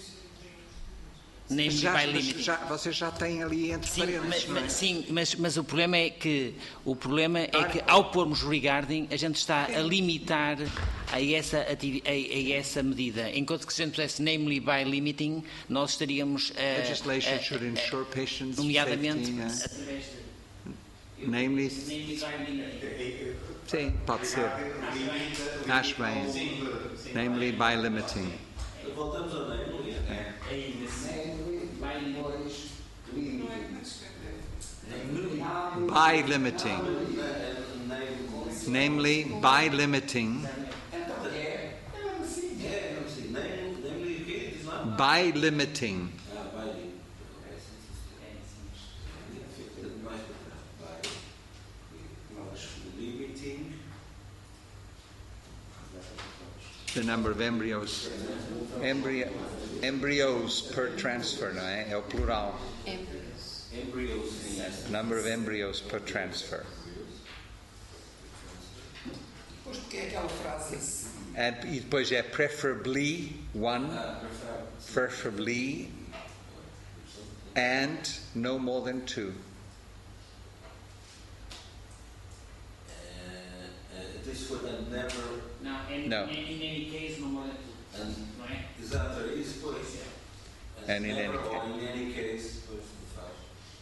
Namely já, by mas limiting. já, vocês já têm ali entre Sim, parênteses, mas, não é? mas, sim mas, mas o problema é que o problema é que ao pormos regarding a gente está a limitar a essa, ativi- a, a essa medida, enquanto que se a gente pusesse namely by limiting nós estaríamos a, Legislation a- should ensure patients' nomeadamente safety, né? através de Namely, namely by limiting. sim, pode ser. Acho bem. Namely by limiting. Voltamos ao name, By limiting. Namely, by limiting. By limiting. The number of embryos. Embryo, embryos per transfer, não é? É o plural. Embryos. Number of embryos per transfer. Depois de que é aquela frase? And, e depois é preferably one, preferably, and no more than two. This would and never. Não, in, No. in, in any case não é And, não é? exato, é isso, pois. And in never any or case. in any case, pois não faz.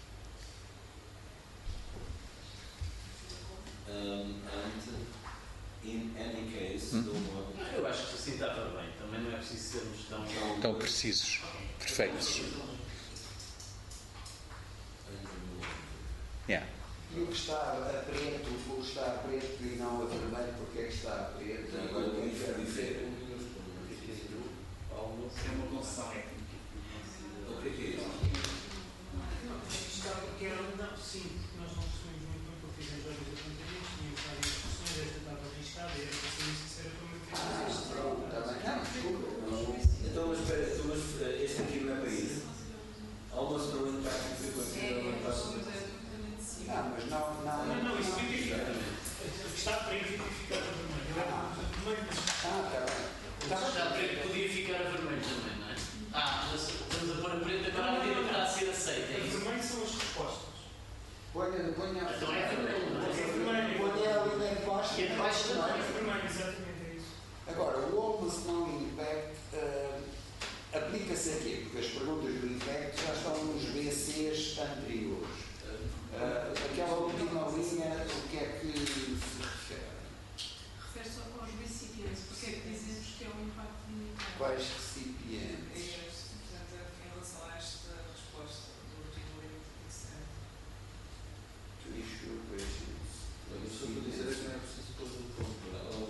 Um, and in any case, Hum? no more. Eu acho que assim estava bem. Também não é preciso sermos tão... Tão precisos, perfeitos. Yeah. E o que está a preto, o que está a preto e não a vermelho, porque é que está a preto? Agora eu quero dizer. É uma concessão. O que é que é isso? Porque era não, sim, porque nós não percebemos muito bem porque fizemos vários apontamentos, tínhamos várias discussões, esta estava arriscada e era para ser sincero para manter isto. Então, mas espera, então, mas este aqui não é para isso? Almoço para o impacto que foi considerado Não, mas não. Não, não, não isso verifica. Está preto e ficar a vermelho. Ah, está bem. Está preto, podia ficar a vermelho também, não é? Ah, mas estamos a pôr a preto agora a medida para ser aceita. É isso? Vermelho são as respostas. Ponha, ponha. Então é vermelho. Ponha ali na baixo. E abaixo também. É vermelho, exatamente, é isso. Agora, o almost no impact uh, aplica-se a quê? Porque as perguntas do impact já estão nos B Cs anteriores. Uh, aquela última linha, o que é que se refere? Refere só aos recipientes, porque é que dizemos que é um impacto limitado. Quais recipientes? Portanto, em relação a esta resposta do artigo fixado. Issue questions. Mas só para dizer que não é preciso pôr o ponto.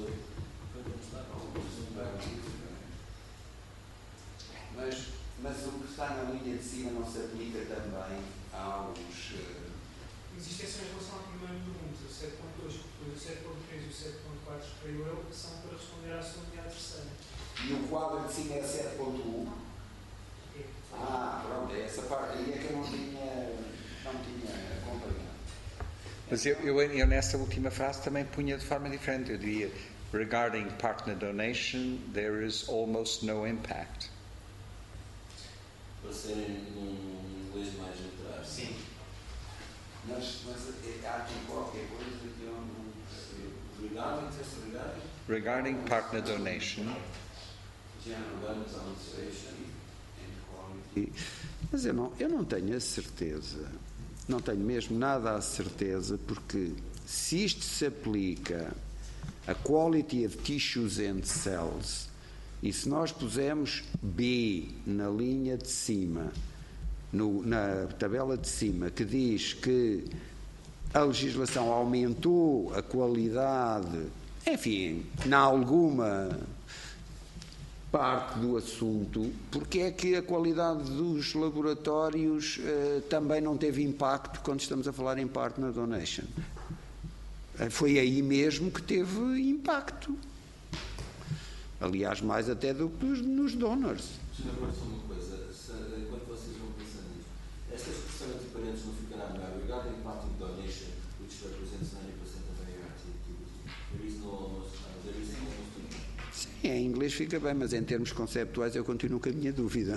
Mas, mas o que está na linha de cima não se aplica também aos. Uh, Mas isto é só em relação à primeira pergunta, o sete ponto dois, porque o sete ponto três e o sete ponto quatro, creio eu, são para responder à segunda e à terceira. E o quadro de cima é sete ponto um? É. Ah, pronto, é essa parte aí é que eu não tinha, não tinha acompanhado. Mas eu, eu, eu nessa última frase também punha de forma diferente. Eu diria, regarding partner donation, there is almost no impact. Para serem num inglês mais literário. Sim. Mas, mas há aqui qualquer coisa que eu não percebo. Regarding, teste regarding. Regarding partner donation. General administration and quality. Mas eu não, eu não tenho a certeza, não tenho mesmo nada a certeza, porque se isto se aplica a quality of tissues and cells, e se nós pusermos B na linha de cima, no, na tabela de cima, que diz que a legislação aumentou a qualidade, enfim, em alguma parte do assunto, porque é que a qualidade dos laboratórios eh, também não teve impacto quando estamos a falar em partner donation? Eh, foi aí mesmo que teve impacto. Aliás, mais até do que nos donors. senhor Agora só uma coisa, se, enquanto vocês vão pensando nisto, esta expressão entre parênteses não ficará melhor. Regarding partner donation, which represents ninety percent of A R T activity, there is no almost, uh, there is no almost impact. Sim, em inglês fica bem, mas em termos conceptuais eu continuo com a minha dúvida.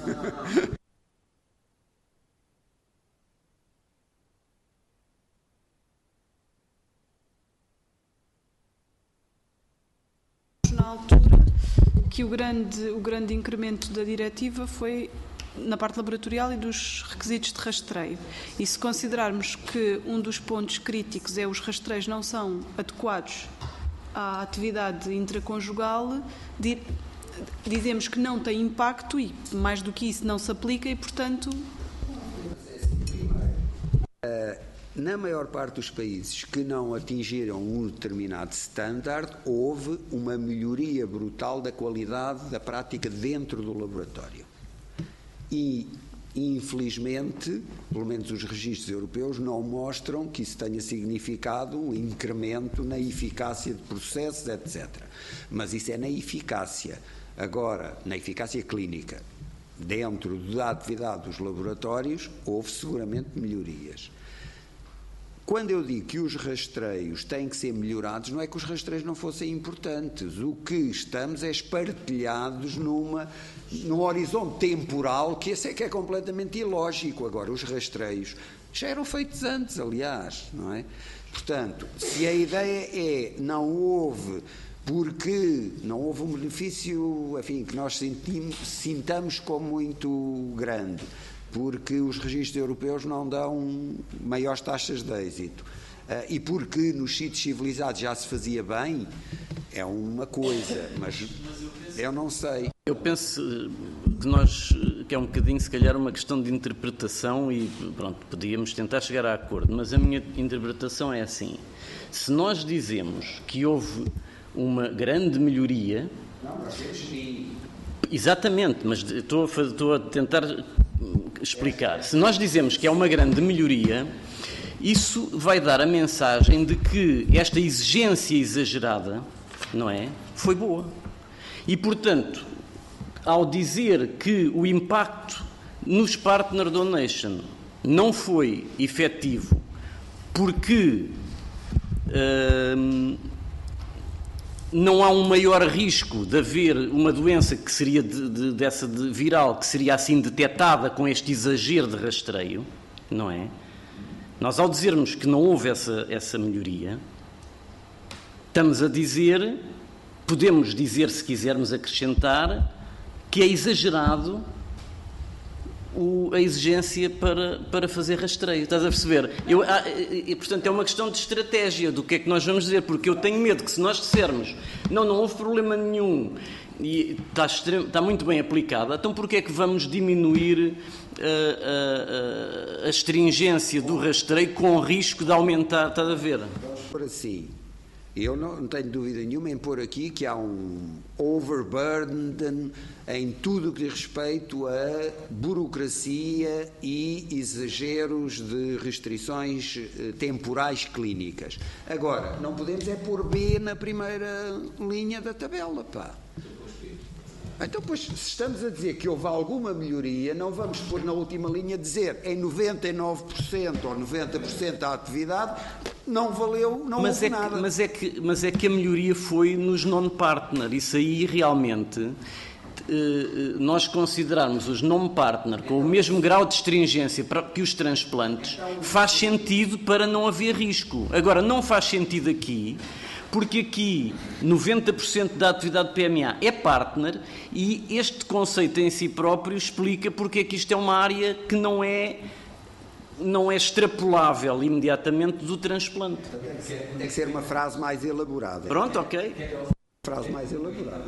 Na altura que o grande, o grande incremento da diretiva foi na parte laboratorial e dos requisitos de rastreio. E se considerarmos que um dos pontos críticos é os rastreios não são adequados à atividade intraconjugal, dizemos que não tem impacto e, mais do que isso, não se aplica e, portanto... Na maior parte dos países que não atingiram um determinado standard, houve uma melhoria brutal da qualidade da prática dentro do laboratório. E, infelizmente, pelo menos os registros europeus não mostram que isso tenha significado um incremento na eficácia de processos, etcétera. Mas isso é na eficácia. Agora, na eficácia clínica, dentro da atividade dos laboratórios, houve seguramente melhorias. Quando eu digo que os rastreios têm que ser melhorados, não é que os rastreios não fossem importantes. O que estamos é espartilhados numa, num horizonte temporal que esse é que é completamente ilógico. Agora, os rastreios já eram feitos antes, aliás, não é? Portanto, se a ideia é não houve, porque não houve um benefício, enfim, que nós sentimos, sintamos como muito grande, porque os registros europeus não dão maiores taxas de êxito uh, e porque nos sítios civilizados já se fazia bem, é uma coisa, mas Eu não sei. Eu penso que nós, que é um bocadinho, se calhar, uma questão de interpretação e, pronto, podíamos tentar chegar a acordo, mas a minha interpretação é assim. Se nós dizemos que houve uma grande melhoria... Não, nós temos... Exatamente, mas estou a, estou a tentar explicar. Se nós dizemos que é uma grande melhoria, isso vai dar a mensagem de que esta exigência exagerada, não é, foi boa. E, portanto, ao dizer que o impacto nos partner donation não foi efetivo porque hum, não há um maior risco de haver uma doença que seria de, de, dessa de viral, que seria assim detectada com este exagero de rastreio, não é? Nós, ao dizermos que não houve essa, essa melhoria, estamos a dizer, podemos dizer, se quisermos acrescentar, que é exagerado o, a exigência para, para fazer rastreio. Estás a perceber? Eu, ah, e, portanto, é uma questão de estratégia do que é que nós vamos dizer, porque eu tenho medo que se nós dissermos não, não houve problema nenhum e está, extremo, está muito bem aplicada, então porquê é que vamos diminuir a, a, a astringência do rastreio com o risco de aumentar? Estás a ver? Vamos por assim. Eu não, não tenho dúvida nenhuma em pôr aqui que há um overburden em tudo o que diz respeito a burocracia e exageros de restrições temporais clínicas. Agora, não podemos é pôr B na primeira linha da tabela, pá. Então, pois, se estamos a dizer que houve alguma melhoria, não vamos pôr na última linha dizer em noventa e nove por cento ou noventa por cento da atividade não valeu, não mas houve é que, nada. Mas é, que, mas é que a melhoria foi nos non-partner. Isso aí, realmente, nós considerarmos os non-partner com o mesmo grau de astringência que os transplantes, faz sentido para não haver risco. Agora, não faz sentido aqui... porque aqui noventa por cento da atividade P M A é partner e este conceito em si próprio explica porque é que isto é uma área que não é, não é extrapolável imediatamente do transplante. Tem que ser, tem que ser uma frase mais elaborada. Pronto, ok. Frase mais elaborada.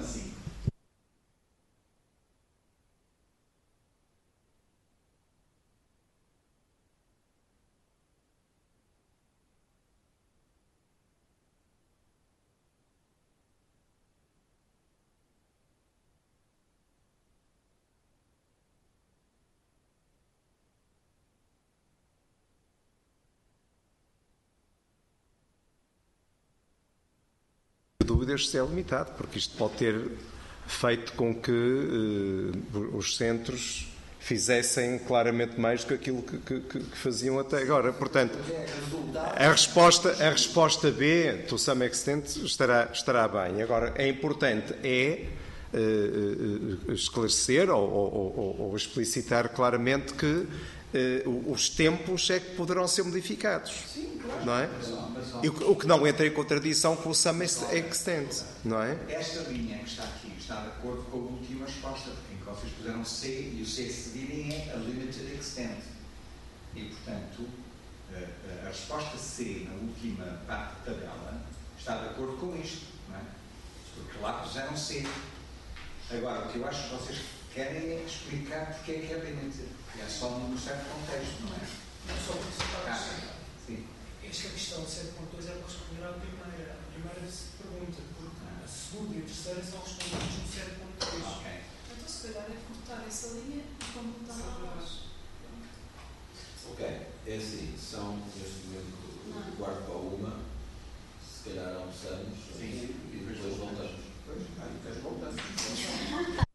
Dúvidas se é limitado, porque isto pode ter feito com que uh, os centros fizessem claramente mais do que aquilo que, que, que faziam até agora. Portanto, a resposta, a resposta B, to some extent, estará, estará bem. Agora, é importante é uh, uh, esclarecer ou, ou, ou, ou explicitar claramente que uh, os tempos é que poderão ser modificados. Sim, claro. Não é? E o que não entra em contradição com o some extent, não é? Esta linha que está aqui está de acordo com a última resposta, em que vocês puseram C e o C a seguirem é a limited extent. E, portanto, a, a resposta C na última parte da tabela está de acordo com isto, não é? Porque lá puseram C. Agora, o que eu acho que vocês querem é explicar porque é que é limited. É só num certo contexto, não é? Não só por isso, ah, sim. Esta questão de sete ponto dois é para responder à primeira. A primeira pergunta, porque a segunda e a terceira são respondidas no sete ponto dois. Okay. Então, se calhar, é cortar essa linha e como está lá abaixo. Ok, é assim, são, neste momento, guardo para uma, se calhar almoçamos, sim, e depois voltamos. Depois voltamos.